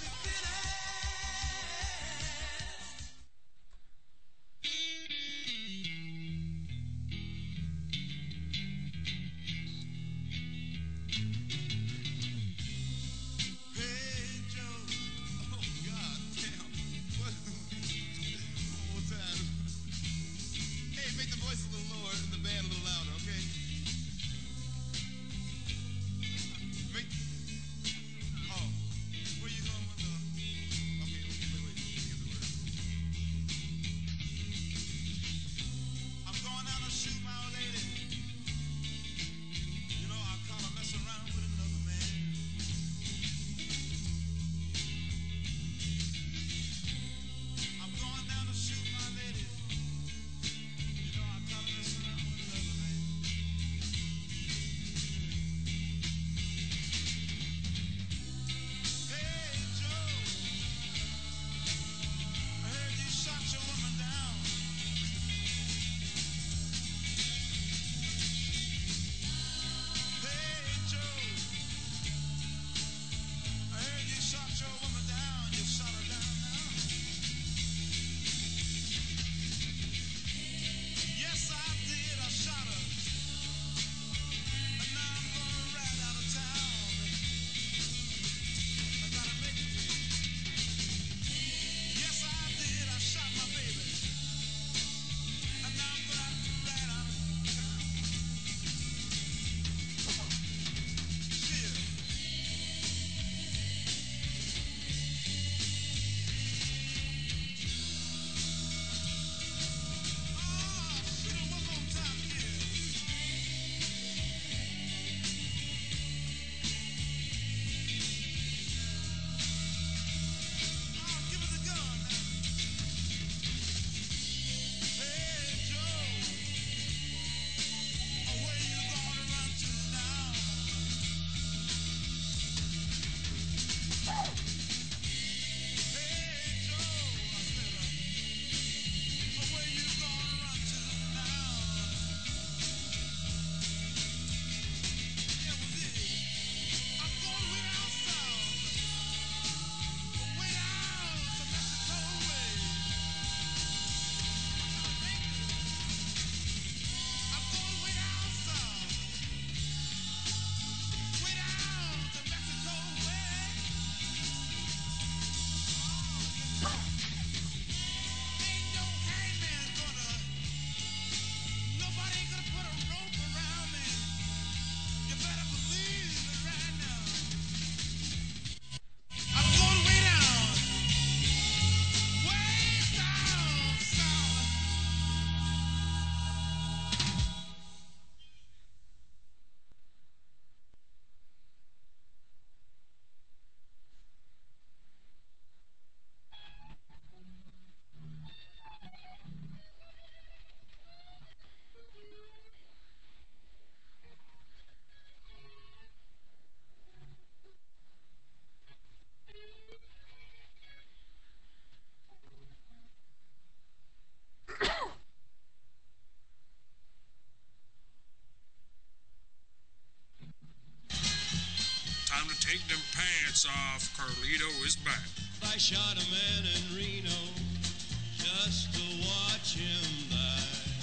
Time to take them pants off. Carlito is back. I shot a man in Reno just to watch him die. The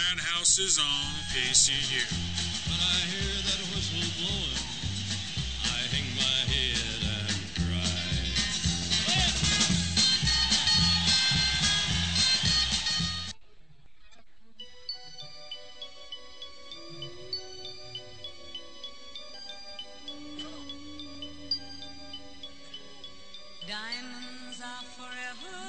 Madhouse's own PCU. When I hear that whistle blowing, I hang my head and cry. Diamonds are forever.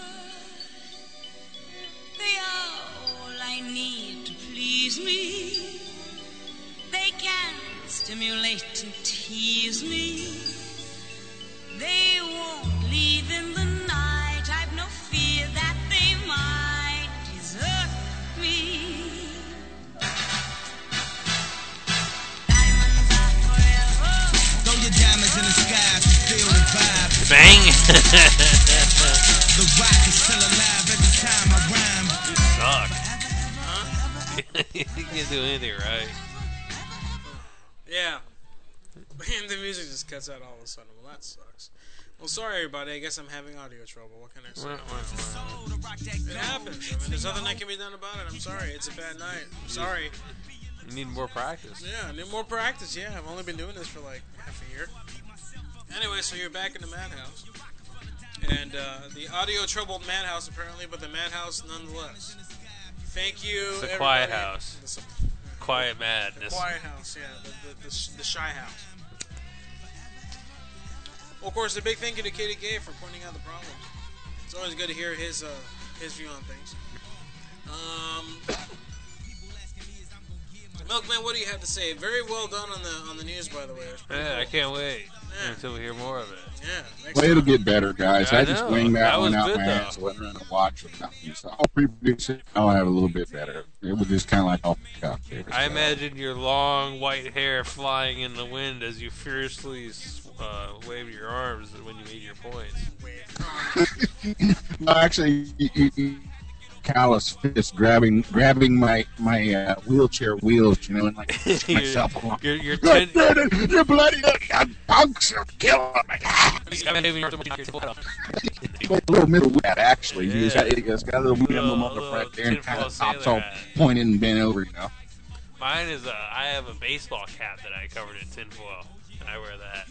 They are all I need to please me. They can stimulate and tease me. They won't leave in the night. I've no fear that they might desert me. Diamonds are forever. Throw your diamonds in the sky to feel the vibe. Bang! The rock is still alive every time I rhyme. You suck. You can't do anything right. Yeah. And the music just cuts out all of a sudden. Well, that sucks. Well, sorry, everybody. I guess I'm having audio trouble. What can I say? It happens. I mean, there's nothing that can be done about it. I'm sorry. It's a bad night. I'm sorry. You need more practice. Yeah, I need more practice. Yeah, I've only been doing this for like half a year. Anyway, so you're back in the Madhouse. And the audio troubled Madhouse, apparently, but the Madhouse nonetheless. Thank you, It's a everybody. quiet house. Quiet madness. The quiet house, yeah. The shy house. Well, of course, a big thank you to Katie Gay for pointing out the problems. It's always good to hear his view on things. Milkman, what do you have to say? Very well done on the news, by the way. Yeah, cool. I can't wait until we hear more of it. Yeah. Well, it'll get better, guys. I just know. winged that That one was out good, my though. ass. I wasn't around to watch it. So I'll pre-produce it. I'll have it a little bit better. It was just kind of like off the cuff there. I imagine your long white hair flying in the wind as you fiercely waved your arms when you made your points. No, actually, callous fist grabbing my wheelchair wheels, you know, and like push myself along. You're You bloody punks are killing me. A little middle wet, actually. He's got a little emblem on the front there and kind of tops all pointed and bent over, you know. Mine is I have a baseball cap that I covered in tinfoil, and I wear that.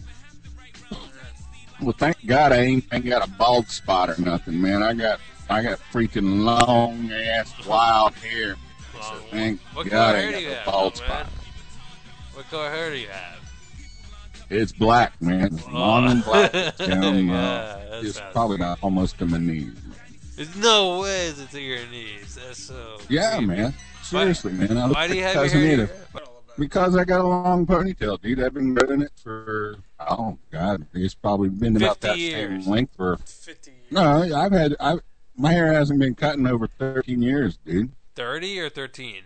Well, thank God I ain't got a bald spot or nothing, man. I got freaking long ass wild hair. So thank What God color I hair got do you a have, bald man? spot. What color hair do you have? It's black, man. It's long and black. It's down, it's sounds probably about almost to my knees. There's no way it's to your knees. That's so. Yeah, creepy. man. Seriously, man. I Why do you have your hair? Because I got a long ponytail, dude. I've been doing it for, oh, God. It's probably been about 50 that years. same length for... 50 years. No, my hair hasn't been cut in over 13 years, dude. 30 or 13?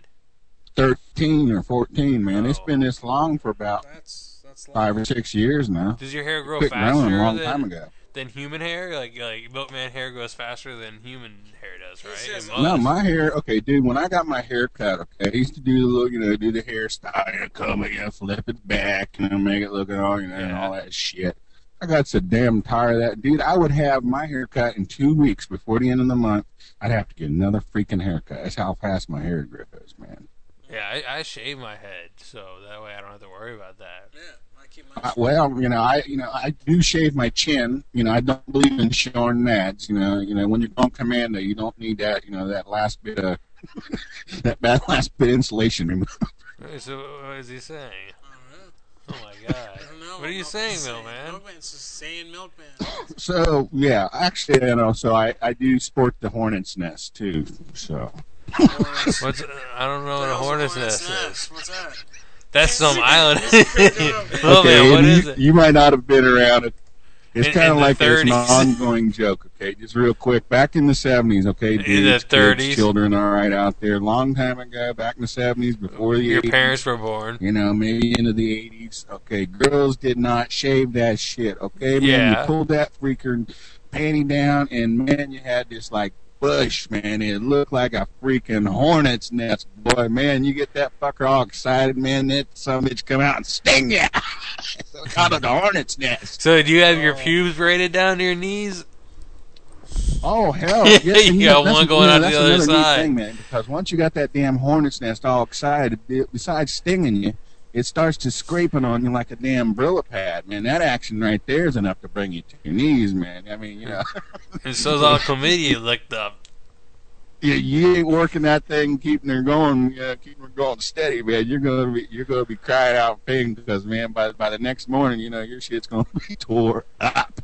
13 or 14, man. It's been this long for about 5 or 6 years now. Does your hair grow Quit growing a long faster time ago. than human hair? Like Milkman hair grows faster than human hair does, right? No, my hair, okay, dude, when I got my hair cut, okay, I used to do the little, do the hairstyle, comb it, flip it back, make it look all, and all that shit. I got so damn tired of that. Dude, I would have my hair cut in 2 weeks before the end of the month. I'd have to get another freaking haircut. That's how fast my hair growth is, man. Yeah, I shave my head, so that way I don't have to worry about that. Yeah. Well, I do shave my chin. I don't believe in showing that. When you're going commando, you don't need that. That last bit of that last bit of insulation removed. So what is he saying? Oh my God! What are you saying, Milkman? Milkman's just saying Milkman. So yeah, actually, so I do sport the hornet's nest too. So. I don't know what a hornet's nest is. What's that? That's some island. Oh, okay, man, what is it? You might not have been around it. It's kind of like it's an ongoing joke, okay? Just real quick. Back in the 70s, okay? In the 30s. Kids, children, all right, out there. Long time ago, back in the 70s, before the Your 80s. parents were born. Maybe into the 80s. Okay, girls did not shave that shit, okay? Man, Yeah. you pulled that freaking panty down, and, man, you had this, like, bush, man. It looked like a freaking hornet's nest, boy. Man, you get that fucker all excited, man. That some bitch come out and sting you. Out of the hornet's nest. So do you have your pubes braided down to your knees? Oh hell! Yeah, you got one going out the other side, thing, man. Because once you got that damn hornet's nest all excited, besides stinging you, it starts to scraping on you like a damn Brillo pad, man. That action right there is enough to bring you to your knees, man. I mean, you know. And so's all the chlamydia you licked up. Yeah, you ain't working that thing, keeping her going steady, man. You're gonna be crying out in pain because, man, by the next morning, you know, your shit's gonna be tore up.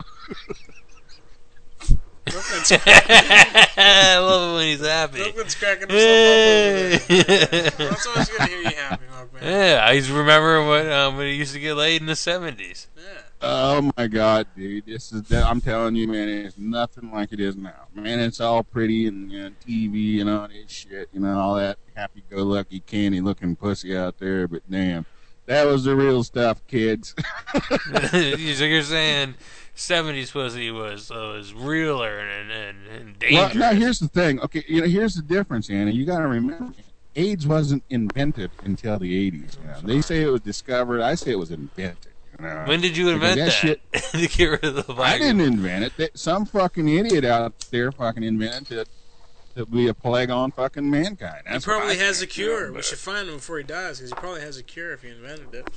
I love it when he's happy. Brooklyn's cracking himself up over there. That's always good to hear you happy, Milkman. Yeah, I just remember when he used to get laid in the 70s. Yeah. Oh my God, dude! I'm telling you, man, it's nothing like it is now. Man, it's all pretty and TV and all this shit, all that happy-go-lucky, candy-looking pussy out there. But damn, that was the real stuff, kids. So you're saying 70s pussy was realer and dangerous. Well, no, here's the thing. Okay, here's the difference, Anna. You got to remember, AIDS wasn't invented until the 80s. They say it was discovered. I say it was invented. When did you invent that? Shit, to get rid of the Viagra? I didn't invent it. Some fucking idiot out there fucking invented it to be a plague on fucking mankind. He probably has a cure. We should find him before he dies, because he probably has a cure if he invented it.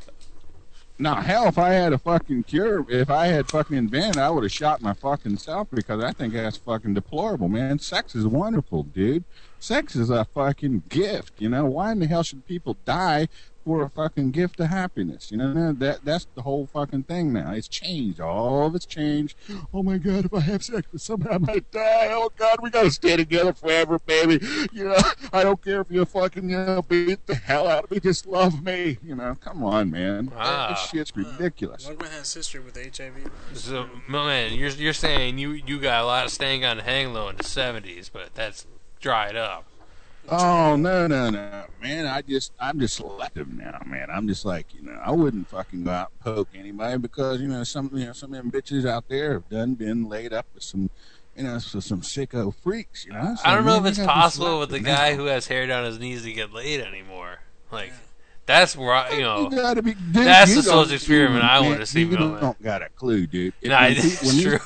Now, hell, if I had a fucking cure, if I had fucking invented it, I would have shot my fucking self, because I think that's fucking deplorable, man. Sex is wonderful, dude. Sex is a fucking gift, Why in the hell should people die for a fucking gift of happiness? That's the whole fucking thing now. It's changed. All of it's changed. Oh my God, if I have sex with somebody, I might die. Oh God, we gotta stay together forever, baby. I don't care if you fucking, beat the hell out of me. Just love me. Come on, man. Wow. This shit's ridiculous. Milkman has a sister with HIV. So, man, you're saying you got a lot of staying on the hang low in the 70s, but that's dried up. Oh no, man! I'm just selective now, man. I'm just like, I wouldn't fucking go out and poke anybody because some of them bitches out there have been laid up with some some sicko freaks, So, I don't know if it's possible with the guy who has hair down his knees to get laid anymore. Like, that's where you gotta be, dude, that's the social experiment I want to see. You don't got a clue, dude. It's true.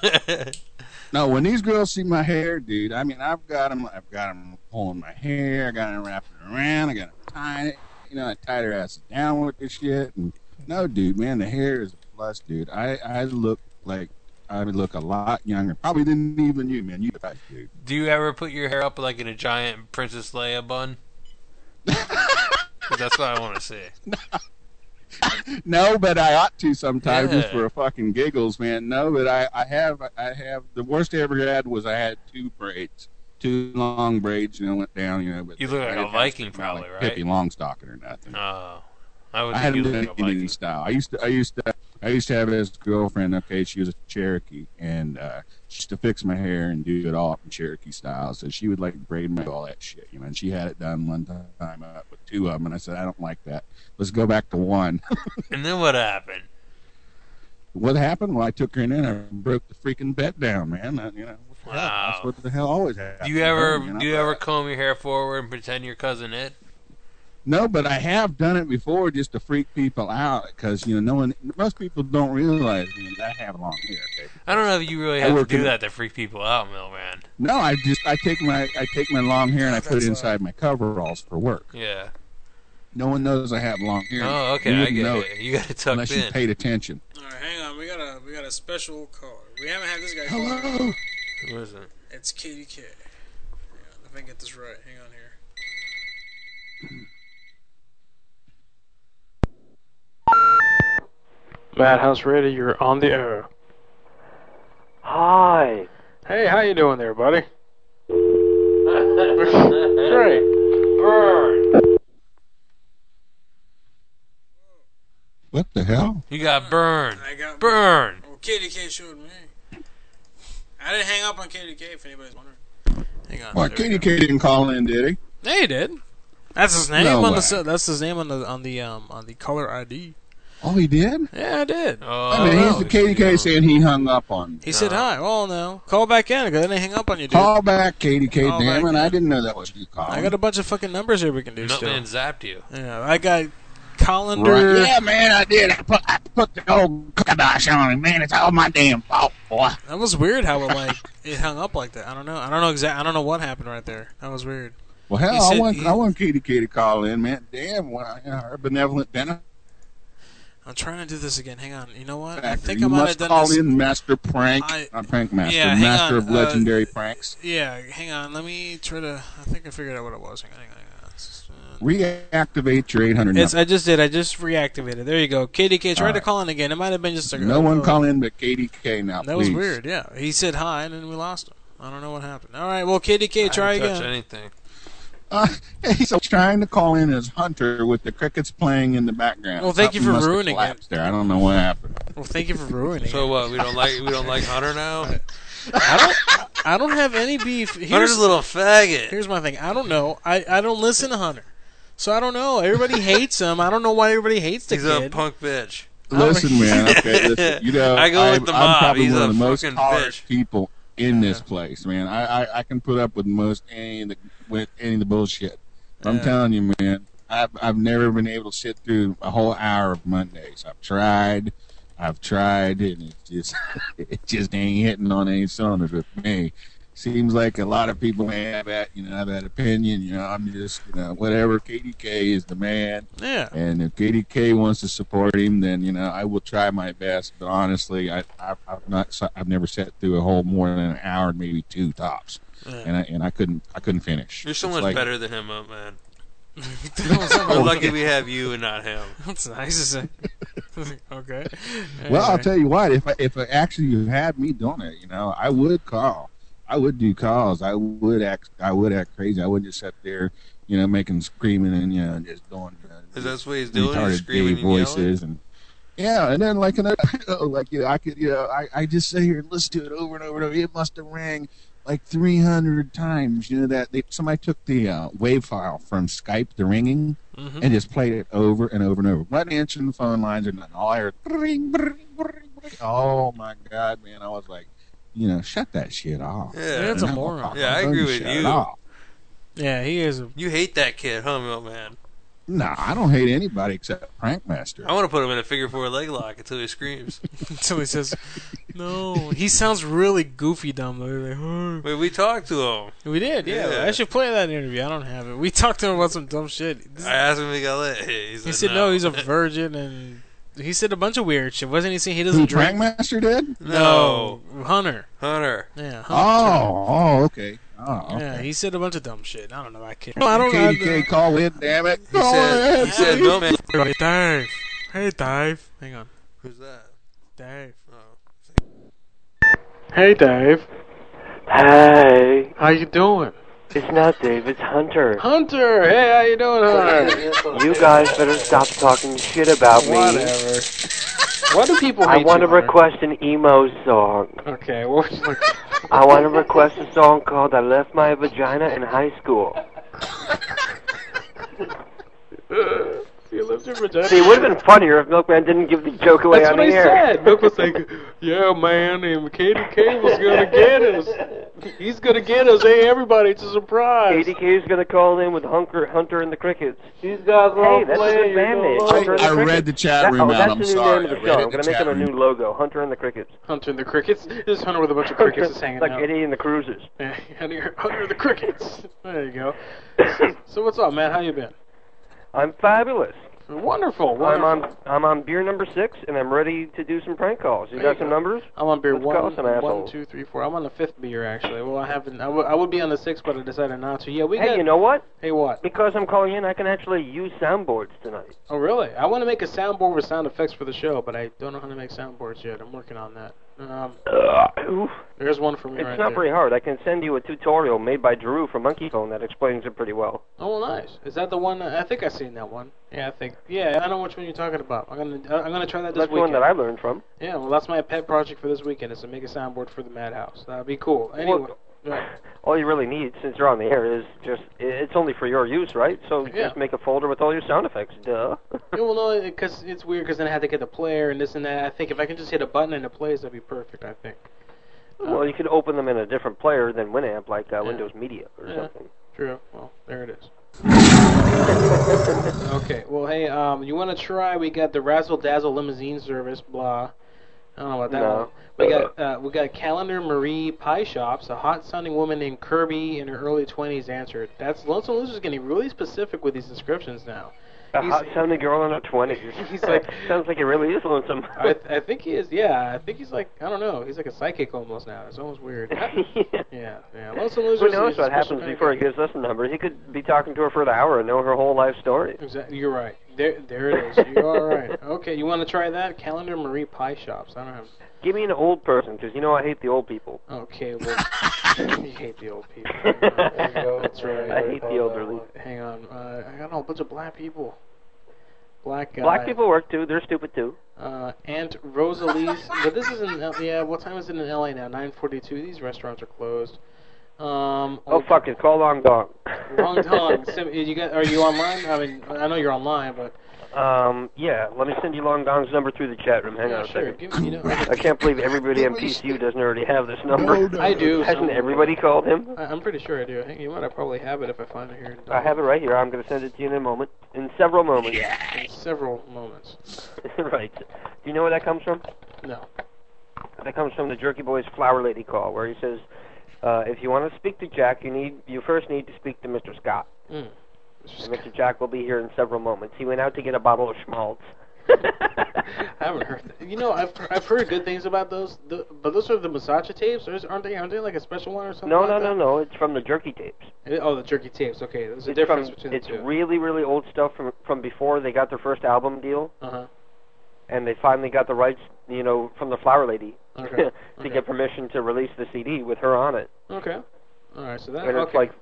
No, when these girls see my hair, dude, I mean, I've got them pulling my hair, I got them wrapping it around, I got them tying it, I tied her ass down with this shit, and no, dude, man, the hair is a plus, dude. I look a lot younger, probably than even you, man. You the type, dude. Do you ever put your hair up like in a giant Princess Leia bun? 'Cause that's what I want to see. No, but I ought to sometimes just for a fucking giggles, man. No, but I have the worst I ever had was I had two long braids, went down, but you look like a Viking, probably, like right? Pippi Longstocking or nothing. Oh, I hadn't done Indian style. I used to have this girlfriend. Okay, she was a Cherokee, and she used to fix my hair and do it all up in Cherokee style. So she would like braid me all that shit, And she had it done one time with two of them, and I said, I don't like that. Let's go back to one. And then what happened? What happened? Well, I took her in and I broke the freaking bed down, man. Wow. That's what the hell always happens. Do you ever comb your hair forward and pretend you're Cousin It? No, but I have done it before just to freak people out because most people don't realize I have long hair. Okay? I don't know if you really have to do that to freak people out, Milkman. No, I take my long hair and I put it inside my coveralls for work. Yeah. No one knows I have long hair. Oh, okay, I get it. You got to tuck unless you paid attention. All right, hang on. We got a special caller. We haven't had this guy. Hello. Who is it? It's KDK. Hang on, if I can get this right. Hang on here. Madhouse Radio, you're on the air. Hi. Hey, how you doing there, buddy? Great. Burn. What the hell? You got burned. Burned. Well, KDK showed me. I didn't hang up on KDK, if anybody's wondering. Hang on. Well, KDK didn't call in, did he? Yeah, he did. That's his name that's his name on the caller ID. Oh, he did? Yeah, I did. He's the KDK saying he hung up on me. He said hi. Well, no. Call back in, because I didn't hang up on you, dude. Call back, KDK, damn it. I didn't know that was you calling. I got a bunch of fucking numbers here we can do still. Man zapped you. Yeah, I got colander. Right. Yeah, man, I did. I put the old kibosh on him, man. It's all my damn fault, boy. That was weird how it hung up like that. I don't know. I don't know what happened right there. That was weird. Well, hell, I want Katie K to call in, man. Damn, her benevolent benefit. I'm trying to do this again. Hang on. You know what? Factor. I think you I might must have done call this. in Master Prank. Prank Master. Yeah, Master of legendary pranks. Yeah, hang on. Let me try to. I think I figured out what it was. Hang on. Reactivate your 800 number. I just did. I just reactivated. There you go. KDK, try to call in again. It might have been just a... No one call in but KDK now, That please. was weird, yeah. He said hi, and then we lost him. I don't know what happened. All right, well, KDK, try I didn't again. touch anything. He's trying to call in as Hunter with the crickets playing in the background. Well, thank you for Something must have ruining collapsed there. I don't know what happened. Well, thank you for ruining So it. what? We don't like Hunter now. I don't have any beef. Hunter's a little faggot. Here's my thing. I don't know. I don't listen to Hunter. So I don't know. Everybody hates him. I don't know why everybody hates the He's kid. a punk bitch. Listen, man. Okay, listen. You know, I go with the I'm mob. probably He's one a of the most fucking tolerant bitch. people in this place, man. I can put up with any of the bullshit. I'm telling you, man. I've never been able to sit through a whole hour of Mondays. I've tried, and it just ain't hitting on any cylinders with me. Seems like a lot of people have that opinion. I'm just, whatever. KDK is the man. Yeah. And if KDK wants to support him, then I will try my best. But honestly, I've never sat through a whole more than an hour, and maybe two tops. Yeah. And I couldn't finish. You're so It's much like, better than him, man. We're lucky we have you and not him. That's nice to say. Okay. Well, I'll tell you what. If actually you had me doing it, I would call. I would do calls. I would act crazy. I wouldn't just sit there, making screaming and just going. That's what he's doing. He's Retarded screaming gay and voices and and then I could I just sit here and listen to it over and over and over. It must have rang like 300 times. Somebody took the wave file from Skype, the ringing, and just played it over and over and over. Wasn't answering the phone lines or nothing. All I heard, ring, ring, ring, ring. Oh my God, man! I was like, shut that shit off. Yeah, that's a moron. Yeah, I agree with you. Yeah, he is. You hate that kid, huh, Milkman? No, I don't hate anybody except Prankmaster. I want to put him in a figure 4 leg lock until he screams. Until he says, no. He sounds really goofy dumb, though. Like, oh. Wait, we talked to him. We did, yeah. I should play that interview. I don't have it. We talked to him about some dumb shit. I asked him if he got lit. He said no, he's a virgin, and he said a bunch of weird shit. Wasn't he saying he doesn't drink? Prankmaster did? No. Hunter. Yeah, Hunter. Oh, okay. Oh, okay. Yeah, he said a bunch of dumb shit. I don't know. I can't. KDK, call in, damn it. He said, no, man. Hey, Dave. Hey, Dave. Hang on. Who's that? Dave. Oh. Hey, Dave. Hey. How you doing? It's not Dave, it's Hunter. Hunter! Hey, how you doing, Hunter? You guys better stop talking shit about me. Whatever. Why do people hate I want to you, Hunter? request an emo song. Okay, what would you like? I want to request a song called I Left My Vagina in High School. You left your vagina. See, it would have been funnier if Milkman didn't give the joke away That's on what the he air. said. Milk was like, yeah, man, and KDK was going to get us. He's going to get us. Hey, everybody, it's a surprise. KDK is going to call in with Hunter and the Crickets. These guys are Hey, that's a good band name. Hunter and the I Crickets. read the chat room that's out. the I'm new sorry. name of the show. I'm going to make him a new logo. Hunter and the Crickets. Hunter and the Crickets. This is Hunter with a bunch of crickets just hanging like out. Eddie and the Cruisers. Yeah, Hunter and the Crickets. There you go. So what's up, man? How you been? I'm fabulous. Wonderful. I'm on beer number 6, and I'm ready to do some prank calls. You got some numbers? I'm on beer Let's call some 1, assholes. 2, 3, 4. I'm on the 5th beer actually. Well, I haven't. I would be on the 6th, but I decided not to. Yeah, Hey, you know what? Hey, what? Because I'm calling in, I can actually use soundboards tonight. Oh, really? I want to make a soundboard with sound effects for the show, but I don't know how to make soundboards yet. I'm working on that. There's one for me It's right not there. very hard. I can send you a tutorial made by Drew from Monkey Phone that explains it pretty well. Oh, well, nice. Is that the one? I think I've seen that one. Yeah, I think. Yeah, I know which one you're talking about. I'm gonna try that this That's the weekend. one that I learned from. Yeah, well, that's my pet project for this weekend is to make a soundboard for the Madhouse. That'd be cool. Anyway. All you really need, since you're on the air, is it's only for your use, right? So just make a folder with all your sound effects. Duh. Yeah, well, no, because it's weird because then I had to get the player and this and that. I think if I can just hit a button and it plays, that'd be perfect, I think. Well, you could open them in a different player than Winamp, like Windows Media or something. True. Well, there it is. Okay, well, hey, you want to try? We got the Razzle Dazzle limousine service, blah. I don't know about that one. We got Calendar Marie Pie Shops. A hot-sounding woman named Kirby in her early 20s answered. That's Lonesome Loser's getting really specific with these descriptions now. A hot-sounding girl in her 20s. He's like, sounds like he really is lonesome. I think he is. Yeah, I think he's like, I don't know. He's like a psychic almost now. It's almost weird. Yeah. Lonesome Loser. Who knows what happens before he gives us a number? He could be talking to her for an hour and know her whole life story. Exactly. You're right. There it is. You are right. Okay, you want to try that? Calendar Marie Pie Shops. I don't have. Give me an old person, because you know I hate the old people. Okay, well, you hate the old people. There you go. That's right. I hate the elderly. Hang on. I got a whole bunch of black people. Black guy. Black people work too. They're stupid too. Aunt Rosalie's. But this is in. Yeah, what time is it in LA now? 9:42. These restaurants are closed. Fuck it. Call Long Dong. Long Dong. Are you online? I mean, I know you're online, but. Yeah. Let me send you Long Dong's number through the chat room. Hang on a second. I can't believe everybody on PCU doesn't already have this number. I do. Hasn't everybody called him? I'm pretty sure I do. You know what? I probably have it if I find it here. I have it right here. I'm going to send it to you in a moment. In several moments. In several moments. Right. Do you know where that comes from? No. That comes from the Jerky Boys Flower Lady call, where he says, if you want to speak to Jack, you first need to speak to Mr. Scott. Mr. Jack will be here in several moments. He went out to get a bottle of schmaltz. I haven't heard that. You know, I've heard good things about those, but those are the Masacha tapes, or aren't they like a special one or something? No. It's from the Jerky tapes. The Jerky tapes. Okay, there's a difference between the two. It's really, really old stuff from before they got their first album deal. And they finally got the rights, from the Flower Lady to get permission to release the CD with her on it. Okay. All right. So that. And it's like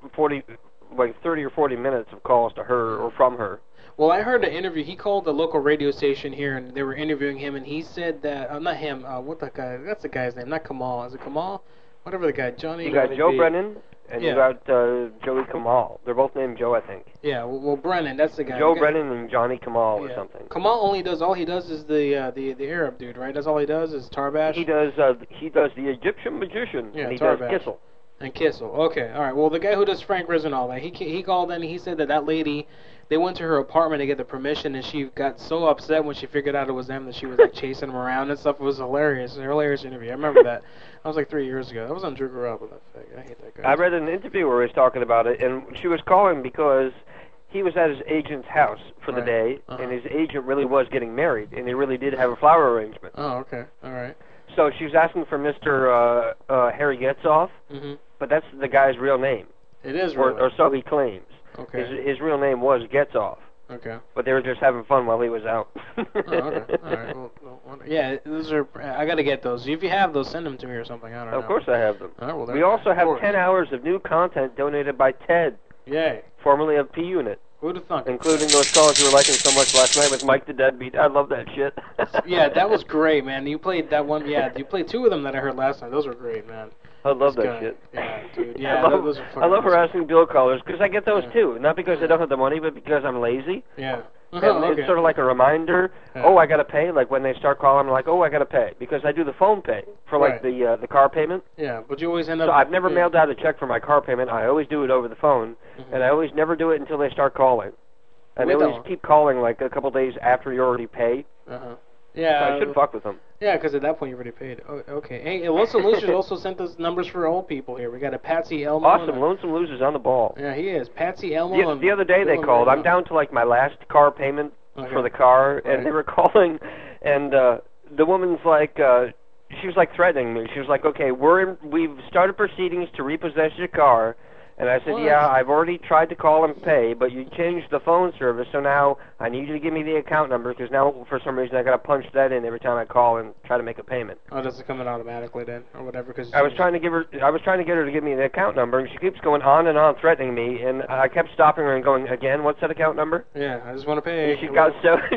30 or 40 minutes of calls to her or from her. Well, I heard an interview. He called the local radio station here, and they were interviewing him, and he said that not him. What that guy? That's the guy's name. Not Kamal. Is it Kamal? Whatever the guy. Johnny. You got Joe Brennan, and you got Joey Kamal. They're both named Joe, I think. Yeah. Well, Brennan. That's the guy. Joe Brennan and Johnny Kamal or something. Kamal all he does is the Arab dude, right? That's all he does is Tarbash. He does the Egyptian magician. Yeah, and he Tarbash. does Kissel. And Kissel. Okay, all right. Well, the guy who does Frank Rizzo and all that, he called in and he said that lady, they went to her apartment to get the permission, and she got so upset when she figured out it was them that she was like chasing them around and stuff. It was hilarious. It was a hilarious interview. I remember that. That was like 3 years ago. That was on Drew Garab with that fake. I hate that guy. I read an interview where he was talking about it, and she was calling because he was at his agent's house for the day, and his agent really was getting married, and he really did have a flower arrangement. Oh, okay. All right. So she was asking for Mr. Harry Getzoff, but that's the guy's real name. It is real. Really? Or so he claims. Okay. His real name was Getzoff. Okay. But they were just having fun while he was out. Okay. All right. Well, yeah, those are. I got to get those. If you have those, send them to me or something. I don't know. Of course I have them. All right, well, we also have 10 hours of new content donated by Ted. Yay. Formerly of P-Unit. Who'd have thunk? Including those calls you were liking so much last night with Mike the Deadbeat. I love that shit. Yeah, that was great, man. You played that one. Yeah, you played two of them that I heard last night. Those were great, man. I love that shit. Yeah, dude. Yeah, those are fucking awesome. Harassing bill callers because I get those too. Not because I don't have the money, but because I'm lazy. Yeah. It's sort of like a reminder. Yeah. Oh, I gotta pay. Like when they start calling, I'm like, oh, I gotta pay because I do the phone pay for like the car payment. Yeah, but you always end up. So I've never mailed out a check for my car payment. I always do it over the phone, and I always never do it until they start calling. And they always keep calling like a couple days after you already paid. Yeah. So I should fuck with them. Yeah, because at that point you already paid. Oh, okay. Hey, Lonesome Losers also sent us numbers for old people here. We got a Patsy Elmo. Awesome. Lonesome Losers on the ball. Yeah, he is. Patsy Elmo. The other day they called. I'm down to like my last car payment for the car, and they were calling, and the woman's like, she was like threatening me. She was like, okay, we've started proceedings to repossess your car. And I said, yeah, I've already tried to call and pay, but you changed the phone service, so now I need you to give me the account number, because now, for some reason, I got to punch that in every time I call and try to make a payment. Oh, does it come in automatically then, or whatever? Cause I was trying to get her to give me the account number, and she keeps going on and on threatening me, and I kept stopping her and going, again, what's that account number? Yeah, I just want to pay. And she got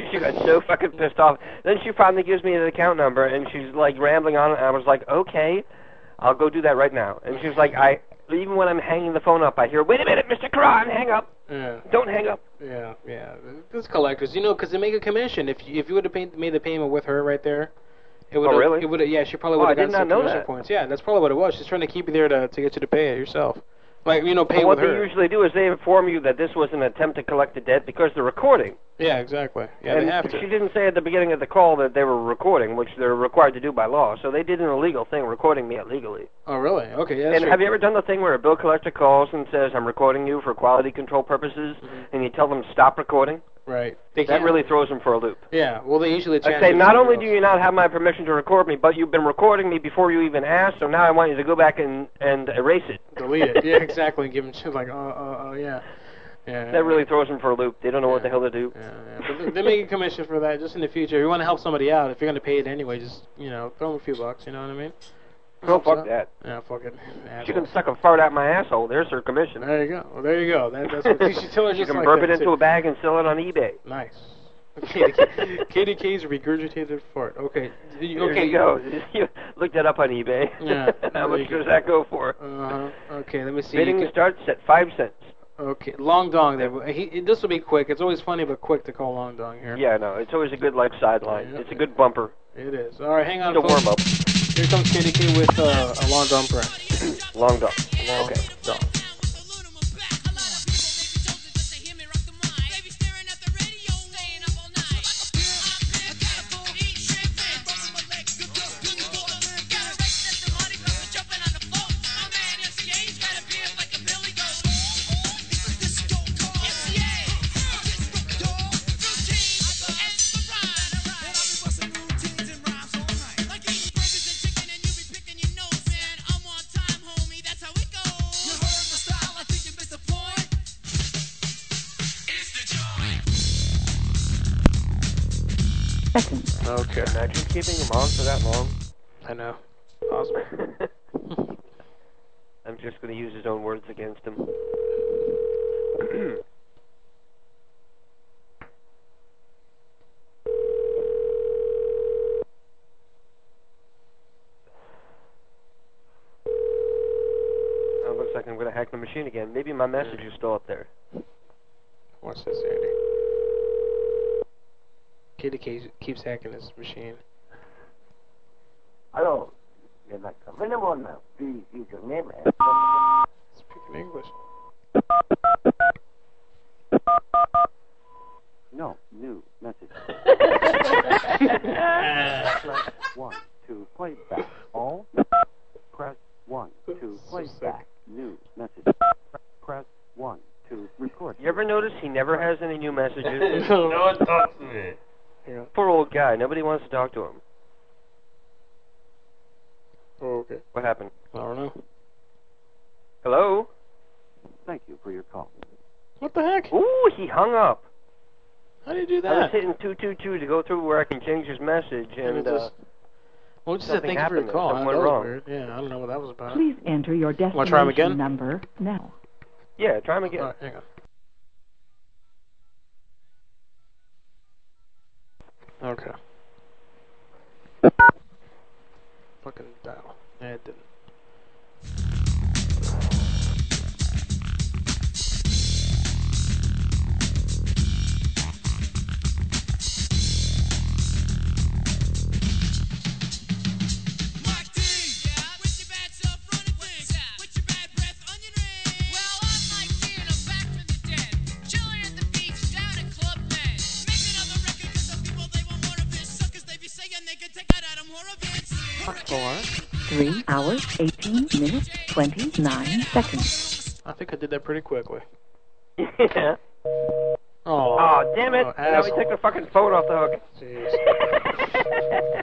so fucking pissed off. Then she finally gives me the account number, and she's like rambling on, and I was like, okay, I'll go do that right now. And she was like, even when I'm hanging the phone up, I hear, wait a minute, Mr. Cron, hang up. Yeah. Don't hang up. Yeah. This collectors, because they make a commission. If you would have made the payment with her right there, it would. Oh, really? It would. Yeah, she probably would have gotten some commission points. Yeah, that's probably what it was. She's trying to keep you there to get you to pay it yourself. Like, pay Well, with what her. they usually do is they inform you that this was an attempt to collect a debt because they're recording. Yeah, exactly. Yeah, and they have to. she didn't say at the beginning of the call that they were recording, which they're required to do by law. So they did an illegal thing, recording me illegally. Oh, really? Okay, yeah. And have you ever done the thing where a bill collector calls and says, "I'm recording you for quality control purposes," and you tell them to stop recording? Right. That really throws them for a loop. Yeah, well, they usually I say, not only do you not have my permission to record me, but you've been recording me before you even asked, so now I want you to go back and erase it. Delete it. Yeah, exactly. Give them shit like, yeah. Yeah. That really throws them for a loop. They don't know what the hell to do. Yeah. But they make a commission for that just in the future. If you want to help somebody out, if you're going to pay it anyway, just, throw them a few bucks, you know what I mean? Oh, fuck that. Yeah, fuck it. She can suck a fart out my asshole. There's her commission. There you go. Well, there you go. That's what you should tell her She just can like burp that, it into too. a bag and sell it on eBay. Nice. Katie K's regurgitated fart. Okay. There you go. You look that up on eBay. Yeah. How much does that go for? Okay, let me see. Bidding starts at 5 cents. Okay, Long Dong. This will be quick. It's always funny but quick to call Long Dong here. Yeah, no, it's always a good sideline. Yeah. It's a good bumper. It is. All right, hang on. It's a warm up. Here comes Katie K with a Long Dong prank. Long Dong. Okay. Dong. Okay. Imagine keeping him on for that long. I know. Awesome. I'm just going to use his own words against him. Looks like I'm going to hack the machine again. Maybe my message is still up there. Watch this, Andy. Katie keeps hacking this machine. Hello. You'd like a minimum now. Please use your name and... Speaking English. No, new message. Press 1 to play back. All. Press 1 to play back. New message. Press 1 to record. You ever notice he never has any new messages? No one talks to me. Yeah. Poor old guy. Nobody wants to talk to him. Oh, okay. What happened? I don't know. Hello? Thank you for your call. What the heck? Ooh, he hung up. How do you do that? I was hitting 222 to go through where I can change his message, and well, just said thank you for your call. Something That went was wrong. weird. Yeah, I don't know what that was about. Please enter your Wanna try him again? destination number now. Yeah, try him again. All right, hang on. Okay. Fucking dial. Yeah, it didn't. For 3 hours, 18 minutes, 29 seconds. I think I did that pretty quickly. Yeah. Oh, Oh, damn it. Now he asshole. took the fucking phone off the hook. Jeez.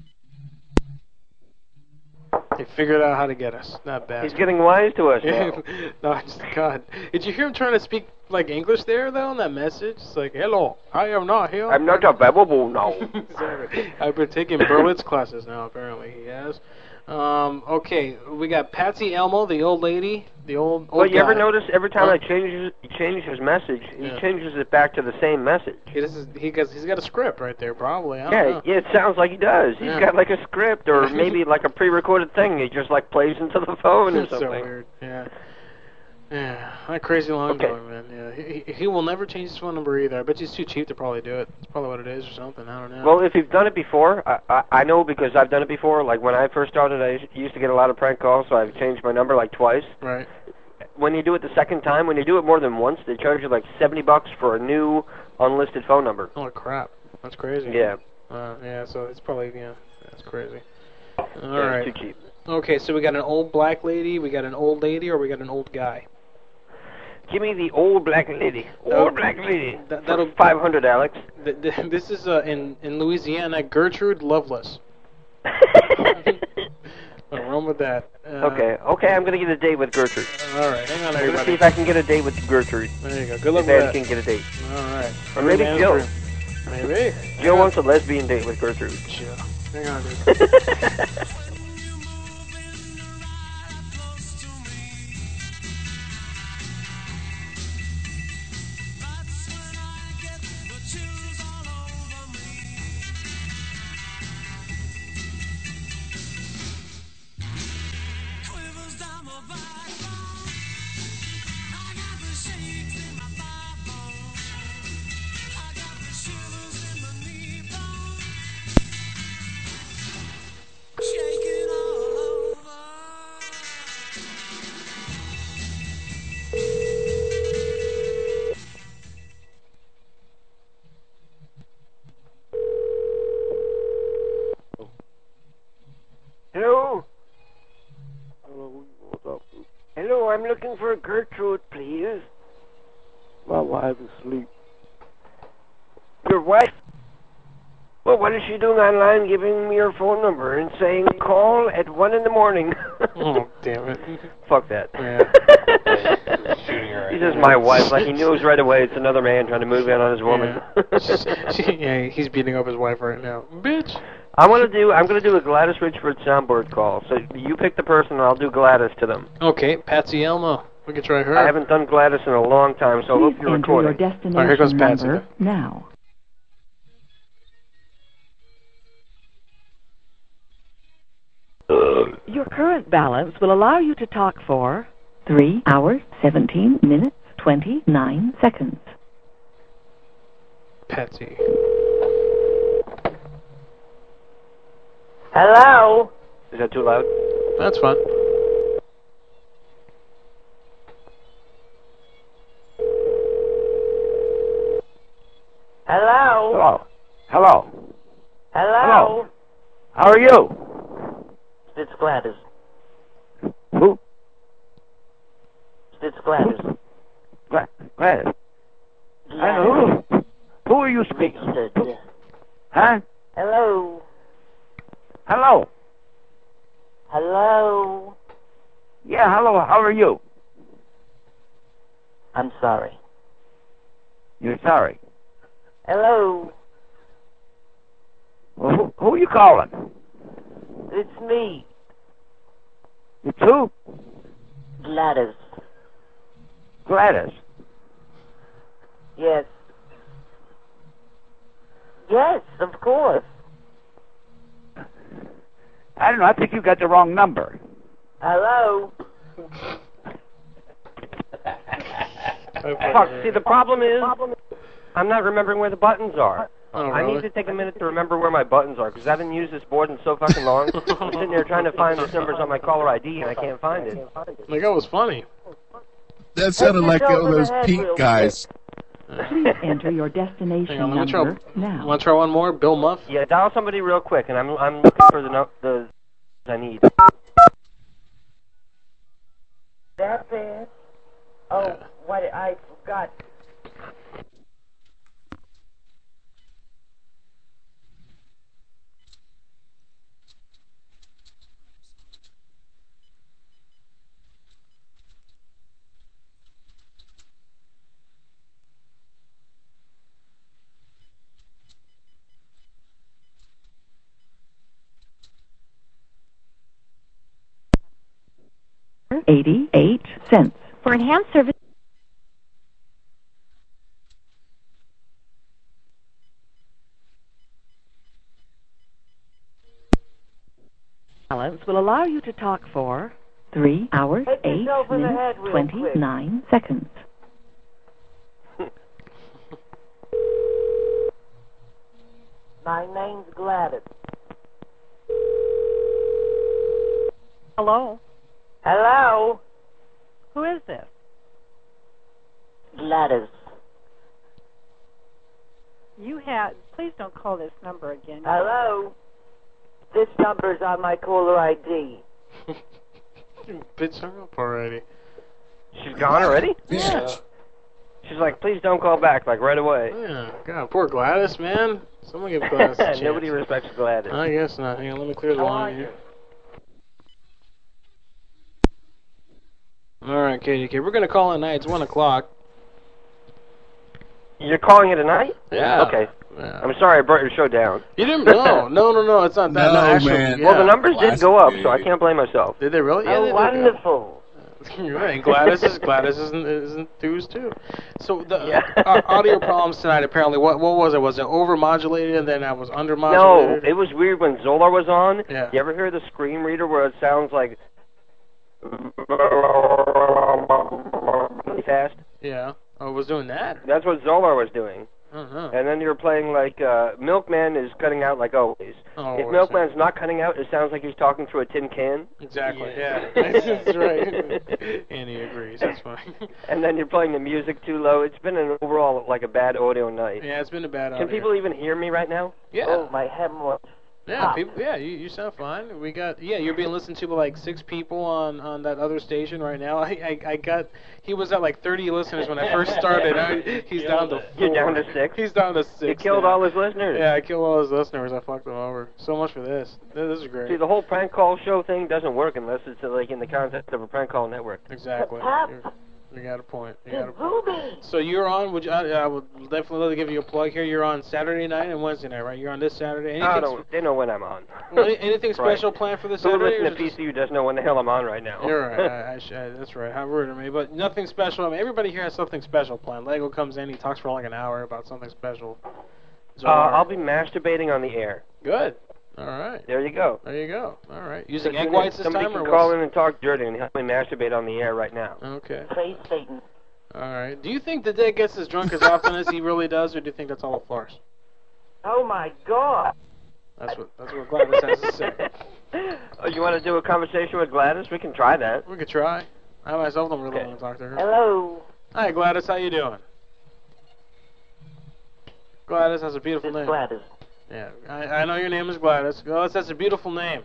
He figured out how to get us. Not bad. He's getting wise to us now. No, it's God. Did you hear him trying to speak like English there though in that message? It's like, hello, I am not here. I'm not available now. Sorry. I've been taking Berlitz classes now. Apparently, he has. Okay, we got Patsy Elmo, the old lady, the old. Well, you ever guy. notice every time I change his message, he changes it back to the same message. He's got a script right there, probably. I don't know. Yeah, it sounds like he does. He's got like a script or maybe like a pre-recorded thing. He just like plays into the phone or It's so something. weird. Yeah. Yeah, that crazy long dog, man. Yeah, he will never change his phone number either. I bet he's too cheap to probably do it. That's probably what it is or something. I don't know. Well, if you've done it before, I know because I've done it before. Like when I first started, I used to get a lot of prank calls, so I've changed my number like twice. Right. when you do it the second time, when you do it more than once, they charge you like $70 for a new unlisted phone number. Oh crap, that's crazy. Yeah. Yeah, so it's probably that's crazy. All Yeah, right. it's too cheap. Okay, so we got an old black lady, we got an old lady, or we got an old guy. Give me the old black lady. Old black lady. That'll For 500, Alex. This is in Louisiana, Gertrude Loveless. I'll run with that. Okay, I'm gonna get a date with Gertrude. All right, hang on, I'm gonna everybody. see if I can get a date with Gertrude. There you go. Good luck if with Ed that. can get a date. All right. Or maybe Man's Joe. dream. Maybe. Joe wants a lesbian date with Gertrude. Joe. Hang on, dude. Hello? Hello, I'm looking for Gertrude, please. My wife is asleep. Your wife? Well, what is she doing online giving me her phone number and saying call at 1 in the morning? Oh, damn it. Fuck that. Yeah. He's just my wife. Like, he knows right away it's another man trying to move in on his woman. Yeah, he's beating up his wife right now. Bitch. I'm gonna do a Gladys Richford soundboard call. So you pick the person and I'll do Gladys to them. Okay, Patsy Elmo. We can try her. I haven't done Gladys in a long time, so I hope you're Enter your recording. destination All right, here goes Patsy. number now. Your current balance will allow you to talk for 3 hours, 17 minutes, 29 seconds. Patsy. Hello? Is that too loud? That's fine. Hello? Hello. Hello? How are you? It's Gladys. Who? It's Gladys. Gladys. I know who are you speaking to? Huh? Hello? Hello. Hello? Yeah, hello. How are you? I'm sorry. You're sorry. Hello? Well, who are you calling? It's me, It's who? Gladys. Gladys. Yes. Yes, of course. I don't know. I think you got the wrong number. Hello? Fuck, see, the problem is I'm not remembering where the buttons are. Oh, I need to take a minute to remember where my buttons are, because I haven't used this board in so fucking long. I'm sitting there trying to find those numbers on my caller ID, and I can't find it. Like, that was funny. That sounded like one of those pink guys. Please enter your destination Hang on, let me try. number now. Want to try one more? Bill Muff? Yeah, dial somebody real quick, and I'm looking for the I need. That's it. Oh, what I forgot. $0.88. For enhanced service. Balance will allow you to talk for 3 hours, Hit 8 yourself in the minutes, head real 29 seconds. My name's Gladys. Hello? Hello? Who is this? Gladys. Please don't call this number again. Hello? This number's on my caller ID. Bitch her up already. She's gone already? Yeah. She's like, please don't call back, like right away. Yeah. God, poor Gladys, man. Someone give Gladys a chance. Nobody respects Gladys. I guess not. Hang on, let me clear the line here. Alright, KDK. We're going to call it night. It's 1 o'clock. You're calling it a night? Yeah. Okay. Yeah. I'm sorry I brought your show down. You didn't? No, it's not that. No, actually, man. Yeah. Well, the numbers did go up, so I can't blame myself. Did they really? Yeah, Oh, they did. wonderful. You're right. And Gladys is enthused too. So the audio problems tonight. Apparently, what was it? Was it overmodulated and then I was undermodulated? No, it was weird when Zolar was on. Yeah. You ever hear the screen reader where it sounds like really fast? Yeah. Oh, it was doing that. That's what Zolar was doing. Uh-huh. And then you're playing like Milkman is cutting out like always. Oh, if Milkman's not cutting out, it sounds like he's talking through a tin can. Exactly. Yeah. That's right. And he agrees. That's fine. And then you're playing the music too low. It's been an overall like a bad audio night. Yeah, it's been a bad Can audio. people even hear me right now? Yeah. Oh, my hemorrhoid. Yeah, people. Yeah, you sound fine. We got. Yeah, you're being listened to by like 6 people on that other station right now. I got. He was at like 30 listeners when I first started. He's down to 4. You're down to 6. He's down to 6. You killed all his listeners. Yeah, I killed all his listeners. I fucked them over. So much for this. This is great. See, the whole prank call show thing doesn't work unless it's like in the context of a prank call network. Exactly. You got a point. So you're on. I would definitely love to give you a plug here. You're on Saturday night and Wednesday night, right? You're on this Saturday. They know when I'm on. Well, anything special planned for this Saturday? Who listening to PCU doesn't know when the hell I'm on right now. You're right. That's right. How rude of me. But nothing special. I mean, everybody here has something special planned. Lego comes in. He talks for like an hour about something special. I'll be masturbating on the air. Good. All right. There you go. There you go. All right. Using egg whites this somebody time, can or call in and talk dirty and help me masturbate on the air right now. Okay. Praise Satan. All right. Do you think the Dick gets as drunk as often as he really does, or do you think that's all a farce? Oh my God. That's what Gladys has to say. Oh, you want to do a conversation with Gladys? We can try that. We could try. I myself don't really want to talk to her. Hello. Hi, Gladys. How you doing? Gladys has a beautiful name. Gladys. Yeah, I know your name is Gladys. Gladys, that's a beautiful name.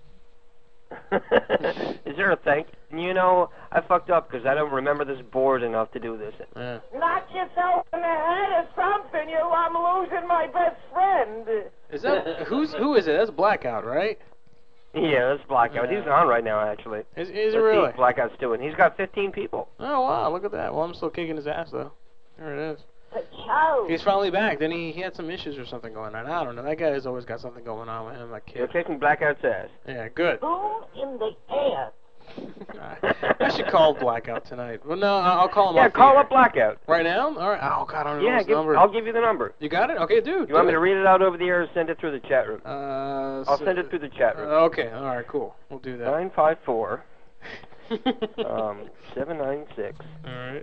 Is there a thank? You know, I fucked up because I don't remember this board enough to do this. Yeah. Knock yourself in the head or something. I'm losing my best friend. Is that who is it? That's Blackout, right? Yeah, that's Blackout. He's on right now, actually. Is it really? Blackout's doing. He's got 15 people. Oh wow, look at that. Well, I'm still kicking his ass though. There it is. Ciao. He's finally back. Then he had some issues or something going on. I don't know. That guy has always got something going on with him. That kid. You're kicking Blackout's ass. Yeah, good. Boom in the air. I should call Blackout tonight. Well, no, I'll call him. Yeah, off call the air. up Blackout. Right now? All right. Oh God, I don't know his number. I'll give you the number. You got it? Okay, dude. You want me to read it out over the air or send it through the chat room? I'll send it through the chat room. Okay. All right. Cool. We'll do that. 954 796. All right.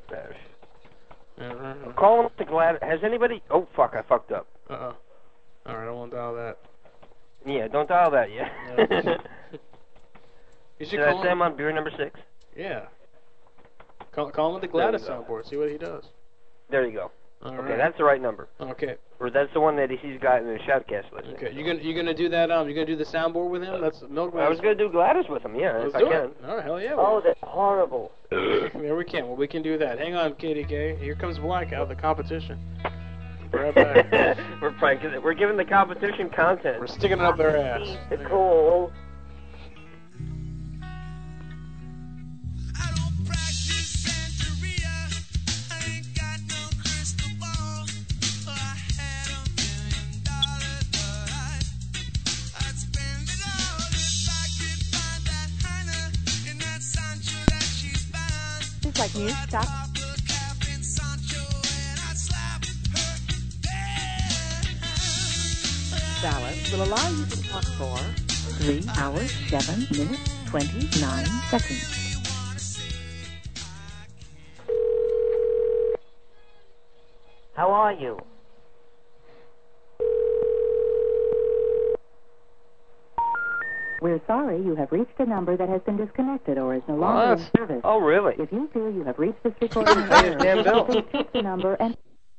Call him to Glad. Has anybody? Oh fuck! I fucked up. All right, I won't dial that. Yeah, don't dial that yet. You should Did call I say I'm on beer number 6? Yeah. Call him with the Gladys soundboard. See what he does. There you go. All okay, right. that's the right number. Okay. Or that's the one that he's got in the shoutcast list. Okay. You gonna do that? You gonna do the soundboard with him? That's Milkman. I was gonna do Gladys with him. Yeah, Let's if do I can. it. All right. Hell yeah. Oh, that's horrible. There we can. Well, we can do that. Hang on, KDK. Here comes Blackout, the competition. Right back. We're pranking it. We're giving the competition content. We're sticking it up their ass. The cool. Seems like news stuff. Ballot will allow you to talk for 3 hours, 7 minutes, 29 seconds. How are you? We're sorry you have reached a number that has been disconnected or is no longer in service. Oh, really? If you feel you have reached this recording in Pay his damn bill. please check the number and...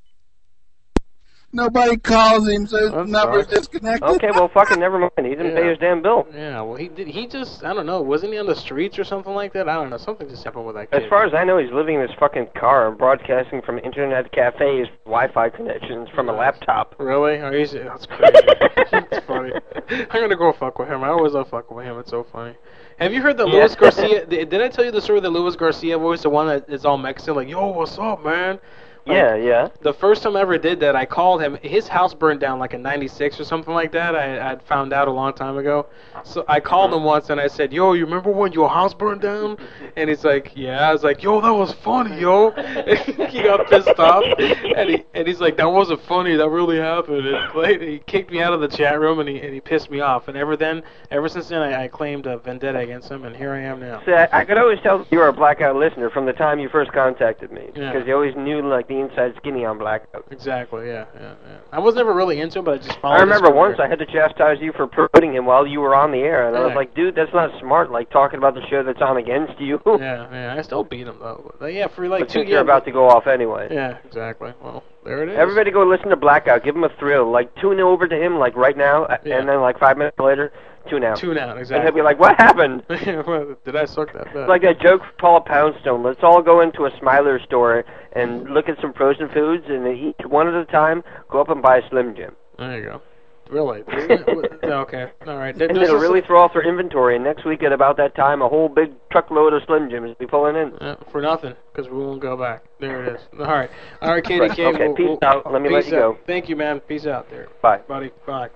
Nobody calls him, so his number's disconnected. Okay, well, fucking never mind. He didn't pay his damn bill. Yeah, well, he just, I don't know, wasn't he on the streets or something like that? I don't know, something just happened with that kid. As far as I know, he's living in his fucking car and broadcasting from internet cafes, Wi-Fi connections from a laptop. Really? Oh, that's crazy. That's funny. I'm gonna go fuck with him. I always love fucking with him. It's so funny. Have you heard that Luis Garcia? Did I tell you the story that Luis Garcia was the one that is all Mexican? Like, yo, what's up, man? Yeah. The first time I ever did that, I called him. His house burned down like in '96 or something like that. I'd found out a long time ago. So I called him once and I said, "Yo, you remember when your house burned down?" And he's like, "Yeah." I was like, "Yo, that was funny, yo." He got pissed off, and he's like, "That wasn't funny. That really happened." And he kicked me out of the chat room and he pissed me off. And ever since then, I claimed a vendetta against him, and here I am now. See, I could always tell you were a Blackout listener from the time you first contacted me, because you always knew like the inside skinny on Blackout. Exactly, yeah. I was never really into him, but I just followed I remember once I had to chastise you for promoting him while you were on the air, and I was like, dude, that's not smart, like talking about the show that's on against you. Yeah, I still beat him, though. But yeah, for like but 2 since years. you're about to go off anyway. Yeah, exactly. Well, there it is. Everybody go listen to Blackout. Give him a thrill. Like, tune over to him, like, right now, and then, like, 5 minutes later, tune out. Tune out, exactly. And he'll be like, what happened? Did I suck that bad? Like that joke from Paula Poundstone. Let's all go into a Smiler store and look at some frozen foods, and eat one at a time, go up and buy a Slim Jim. There you go. Really? Okay. All right. And it'll really throw off their inventory. And next week at about that time, a whole big truckload of Slim Jims will be pulling in. For nothing, because we won't go back. There it is. All right, KDK. Okay, peace out. Let me let you go. Thank you, man. Peace out there. Bye. Buddy. Bye.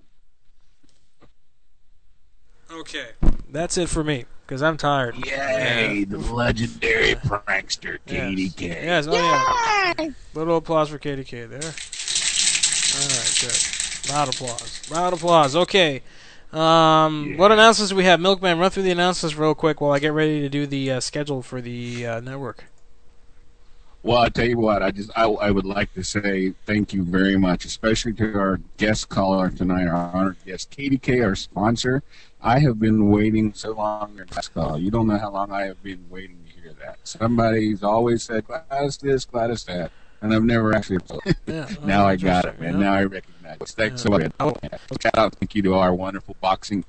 Okay. That's it for me, because I'm tired. Yay, the legendary prankster, KDK. Yes, yeah. Little applause for KDK there. All right, good. Loud applause. Okay. What announcements do we have? Milkman, run through the announcements real quick while I get ready to do the schedule for the network. Well, I tell you what, I would like to say thank you very much, especially to our guest caller tonight, our honored guest, KDK, our sponsor. I have been waiting so long for this call. You don't know how long I have been waiting to hear that. Somebody's always said, Gladys this, Gladys that, and I've never actually told it. Now I got it, man. Now I recognize it. Thanks so much. Shout out, thank you to our wonderful boxing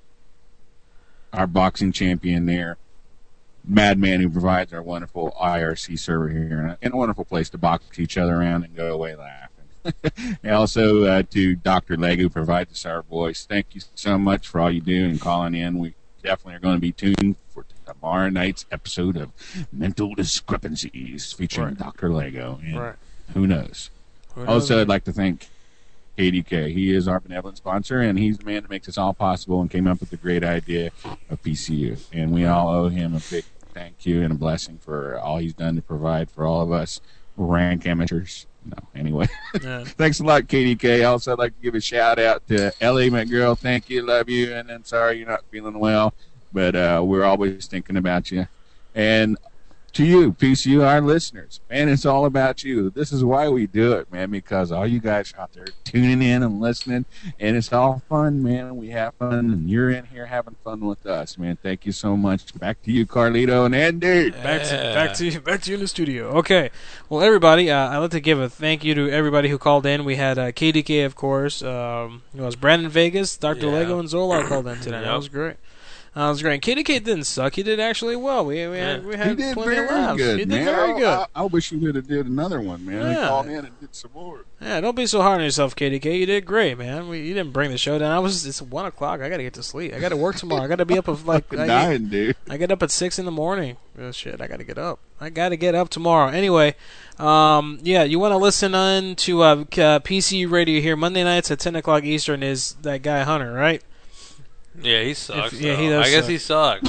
champion there, Madman, who provides our wonderful IRC server here, and a wonderful place to box each other around and go away laughing. And also to Dr. Leg, who provides us our voice. Thank you so much for all you do and calling in. We definitely are going to be tuned for tomorrow night's episode of Mental Discrepancies featuring Dr. Lego. And who knows? Also, I'd like to thank KDK. He is our benevolent sponsor, and he's the man that makes this all possible and came up with the great idea of PCU. And we all owe him a big thank you and a blessing for all he's done to provide for all of us rank amateurs. No, anyway. Thanks a lot, KDK. Also, I'd like to give a shout out to Ellie, my girl. Thank you, love you, and I'm sorry you're not feeling well, but we're always thinking about you. And to you, PCU, our listeners, man, it's all about you. This is why we do it, man, because all you guys out there tuning in and listening, and it's all fun, man. We have fun, and you're in here having fun with us, man. Thank you so much. Back to you, Carlito and Andy. Back to you in the studio. Okay. Well, everybody, I'd like to give a thank you to everybody who called in. We had KDK, of course. It was Brandon Vegas, Dr. Lego, and Zola called in today. That was great. That was great. KDK didn't suck. He did actually well. We had plenty of laughs. Good, he did man. very good. I wish you would have did another one, man. He called in and did some more. Yeah, don't be so hard on yourself, KDK. You did great, man. You didn't bring the show down. It's 1 o'clock. I got to get to sleep. I got to work tomorrow. I got to be up at dude. I get up at 6 in the morning. Oh, shit, I got to get up. I got to get up tomorrow. Anyway, you want to listen on to PCU Radio here Monday nights at 10 o'clock Eastern is that guy Hunter, right? Yeah, he sucks. He does. I guess he sucks.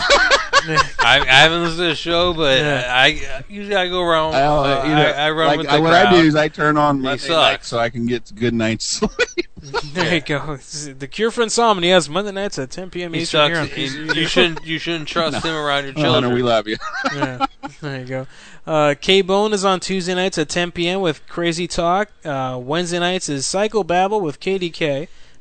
I haven't listened to the show, but I usually go around. I run with the crowd. What I do is I turn on Monday night so I can get a good night's sleep. There you go. The Cure for Insomnia is Monday nights at 10 p.m. Eastern. You shouldn't trust him around your children. No, we love you. Yeah, there you go. K-Bone is on Tuesday nights at 10 p.m. with Crazy Talk. Wednesday nights is Psycho Babble with KDK.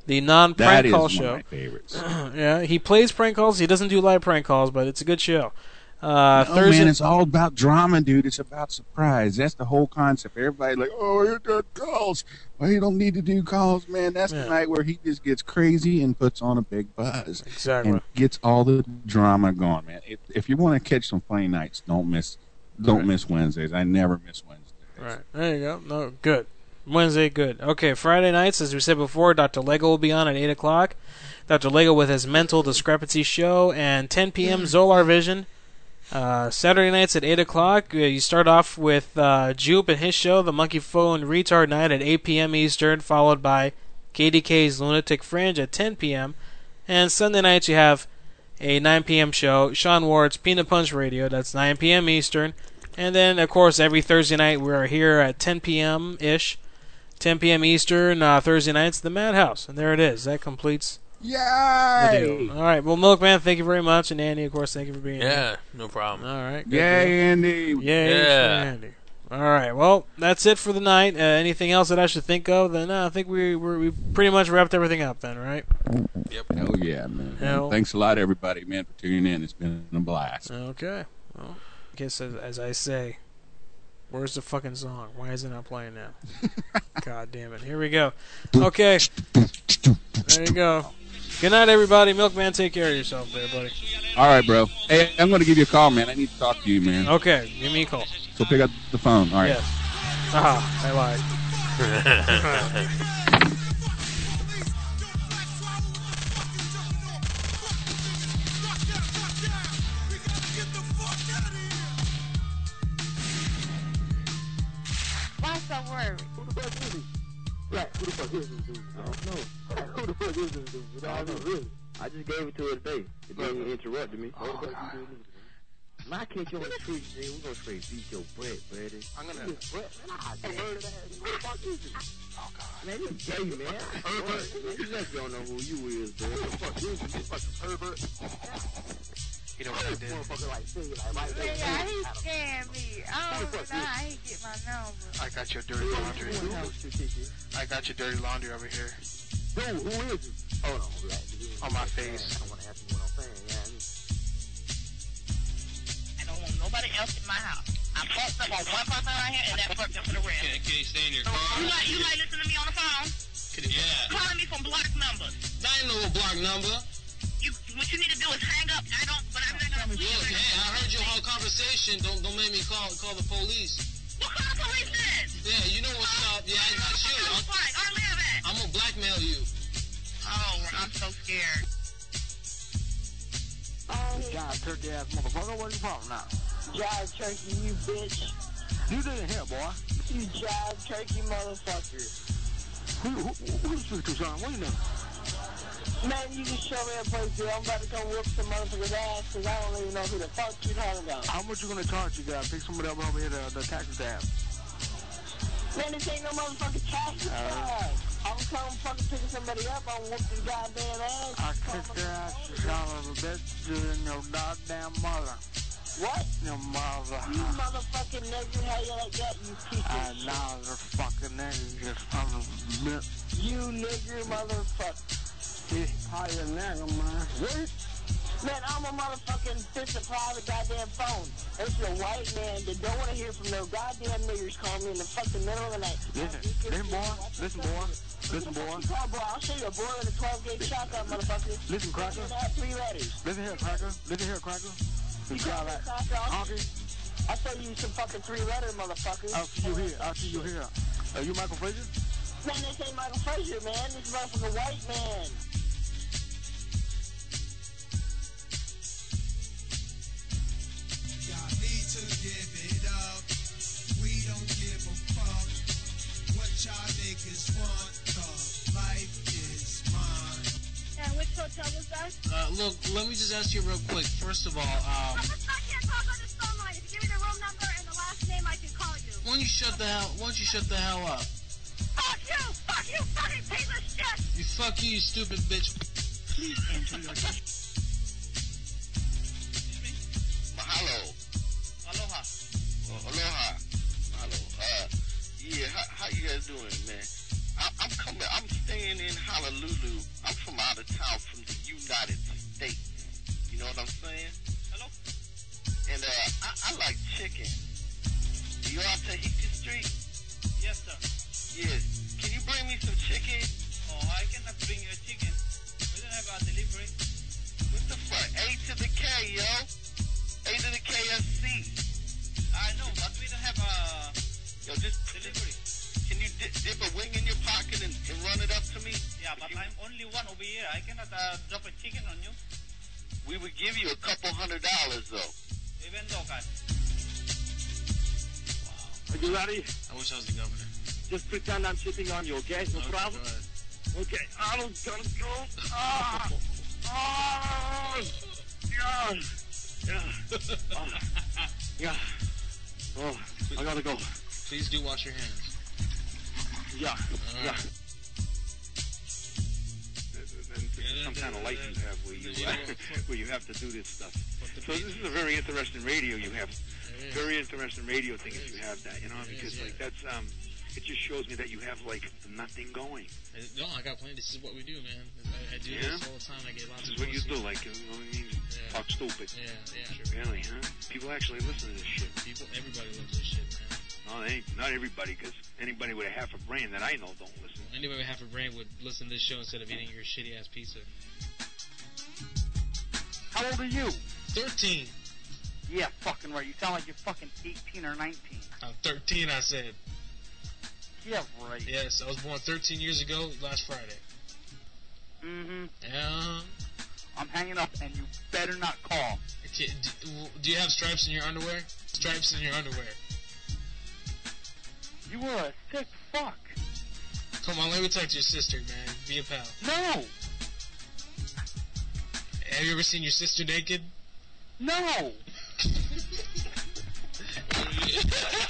the non-prank That call is show. one of my favorites. Yeah, he plays prank calls. He doesn't do live prank calls, but it's a good show. Oh Thursday, man, it's all about drama, dude. It's about surprise. That's the whole concept. Everybody like, oh, he does calls. Well, he don't need to do calls, man. That's the night where he just gets crazy and puts on a big buzz. Exactly. And gets all the drama going, man. If you want to catch some funny nights, don't miss Wednesdays. I never miss Wednesdays. Right. There you go. No, good. Wednesday, good. Okay, Friday nights, as we said before, Dr. Lego will be on at 8 o'clock. Dr. Lego with his Mental Discrepancy show, and 10 p.m. Zolar Vision. Saturday nights at 8 o'clock, you start off with Jupe and his show, The Monkey Phone Retard Night at 8 p.m. Eastern, followed by KDK's Lunatic Fringe at 10 p.m. And Sunday nights you have a 9 p.m. show, Sean Ward's Peanut Punch Radio, that's 9 p.m. Eastern. And then, of course, every Thursday night we're here at 10 p.m.-ish, 10 p.m. Eastern, Thursday nights, The Madhouse. And there it is. That completes the deal. All right. Well, Milkman, thank you very much. And Andy, of course, thank you for being here. Yeah, no problem. All right. Yay, Andy. Yay, Andy. All right. Well, that's it for the night. Anything else that I should think of? Then I think we pretty much wrapped everything up then, right? Yep. Oh, yeah, man. Thanks a lot, everybody, man, for tuning in. It's been a blast. Okay. Well, I guess as I say, where's the fucking song? Why is it not playing now? God damn it. Here we go. Okay. There you go. Good night, everybody. Milkman, take care of yourself there, buddy. All right, bro. Hey, I'm going to give you a call, man. I need to talk to you, man. Okay. Give me a call. So pick up the phone. All right. Yes. I lied. Why so worried? Who the fuck is he? Right, who the fuck is this dude? I don't know. Who the fuck is this dude? I don't know, really. I just gave it to her today. It didn't interrupt me. Oh, God. When I catch you on the street, man, we're gonna straight beat your butt, buddy. I'm gonna. Who the fuck is this? Oh, God. Man, you gay, man. Man, you like you don't know who you is, man. Who the fuck is this? You fucking pervert. You know what I did? Motherfucker like say, like, right there. Yeah, he scared me. Oh, nah, he get my number. I got your dirty laundry. I got your dirty laundry over here. Dude, who is it? Hold on, black. On my face. I don't want to ask you what I'm saying, yeah. I don't want nobody else in my house. I'm fucked up on one person right here, and that fucked up for the rest. Can you stay in your car? You like listening to me on the phone? Yeah. Calling me from blocked numbers. That ain't no block number. What you need to do is hang up. I'm not gonna Look, hey, I heard your whole conversation. Don't make me call the police. What kind of police is? Yeah, you know what's up. Yeah, it's not you. I'm gonna blackmail you. Oh, I'm so scared. You jive turkey ass motherfucker, where you from now? Jive turkey, you bitch. You didn't hear, boy. You jive turkey motherfucker. Who you speak to, son? What you know? Man, you can show me a place here. I'm about to come whoop some motherfucker's ass because I don't even know who the fuck you talking about. How much you gonna charge you guys? Pick somebody up over here, the taxi tab. Man, this ain't no motherfucking taxi cab. I'm coming fucking picking somebody up. I'm whooping this goddamn ass. I kicked your ass, you son of a bitch, and your goddamn mother. What? Your mother. You motherfucking nigger, how you like that, you piece of shit? Now the fucking nigger, you son of a bitch. You nigger motherfucker. How you nigger, man? What? Man, I'm a motherfucking fist of private goddamn phone. It's a white man that don't want to hear from no goddamn niggers calling me in the fucking middle of the night. Listen, boy. Listen, boy. I'll show you a boy with a 12-gauge shotgun, motherfucker. Listen, Cracker. Three letters. Listen here, Cracker. You call that honky? I'll show you some fucking 3-letter, motherfucker. I'll see you here. Are you Michael Frazier? Man, this ain't Michael Frazier, man. This is motherfucking white man. Y'all need to give it up. We don't give a fuck what y'all niggas want, 'cause life is mine. And which hotel was that? Look, let me just ask you real quick. First of all, I can't talk on this phone line. If you give me the room number and the last name, I can call you. why don't you shut the hell up? Fuck you, fucking piece of shit! You fuck you stupid bitch. Please enter your Hello. Aloha. Aloha. Hello. Yeah, how you guys doing, man? I'm staying in Holiday Honolulu. I'm from out of town, from the United States. You know what I'm saying? Hello? And I like chicken. Do you on Tahiti Street? Yes, sir. Yes. Can you bring me some chicken? Oh, I cannot bring you a chicken. We don't have a delivery. What the fuck? A to the K, yo. A to the KFC. I know, but we don't have a just delivery. Can you dip a wing in your pocket and run it up to me? Yeah, but I'm only one over here. I cannot drop a chicken on you. We would give you $200 though. Even though, guys. Are you ready? I wish I was the governor. Just pretend I'm sitting on you, okay? No problem? Okay, I'm gonna go. Yeah. Oh, I gotta go. Please do wash your hands. Yeah. Right. Yeah. Some kind of license have where you have to do this stuff. So this is a very interesting radio you have. Very interesting radio thing if you have that, you know, because like that's it just shows me that you have like nothing going. No, I got plenty. This is what we do, man. I do this all the time. I get lots This of is what you do, like, you know what I mean? Talk stupid. Yeah, sure. Really, huh? People actually listen to this shit. Everybody loves this shit, man. No, they ain't, not everybody, because anybody with a half a brain that I know don't listen. Anybody with half a brain would listen to this show instead of eating your shitty ass pizza. How old are you? 13. Yeah, fucking right. You sound like you're fucking 18 or 19. I'm 13, I said. Yeah, right. Yes, I was born 13 years ago, last Friday. Mm-hmm. Yeah. I'm hanging up, and you better not call. Do you have stripes in your underwear? Stripes in your underwear. You are a sick fuck. Come on, let me talk to your sister, man. Be a pal. No! Have you ever seen your sister naked? No!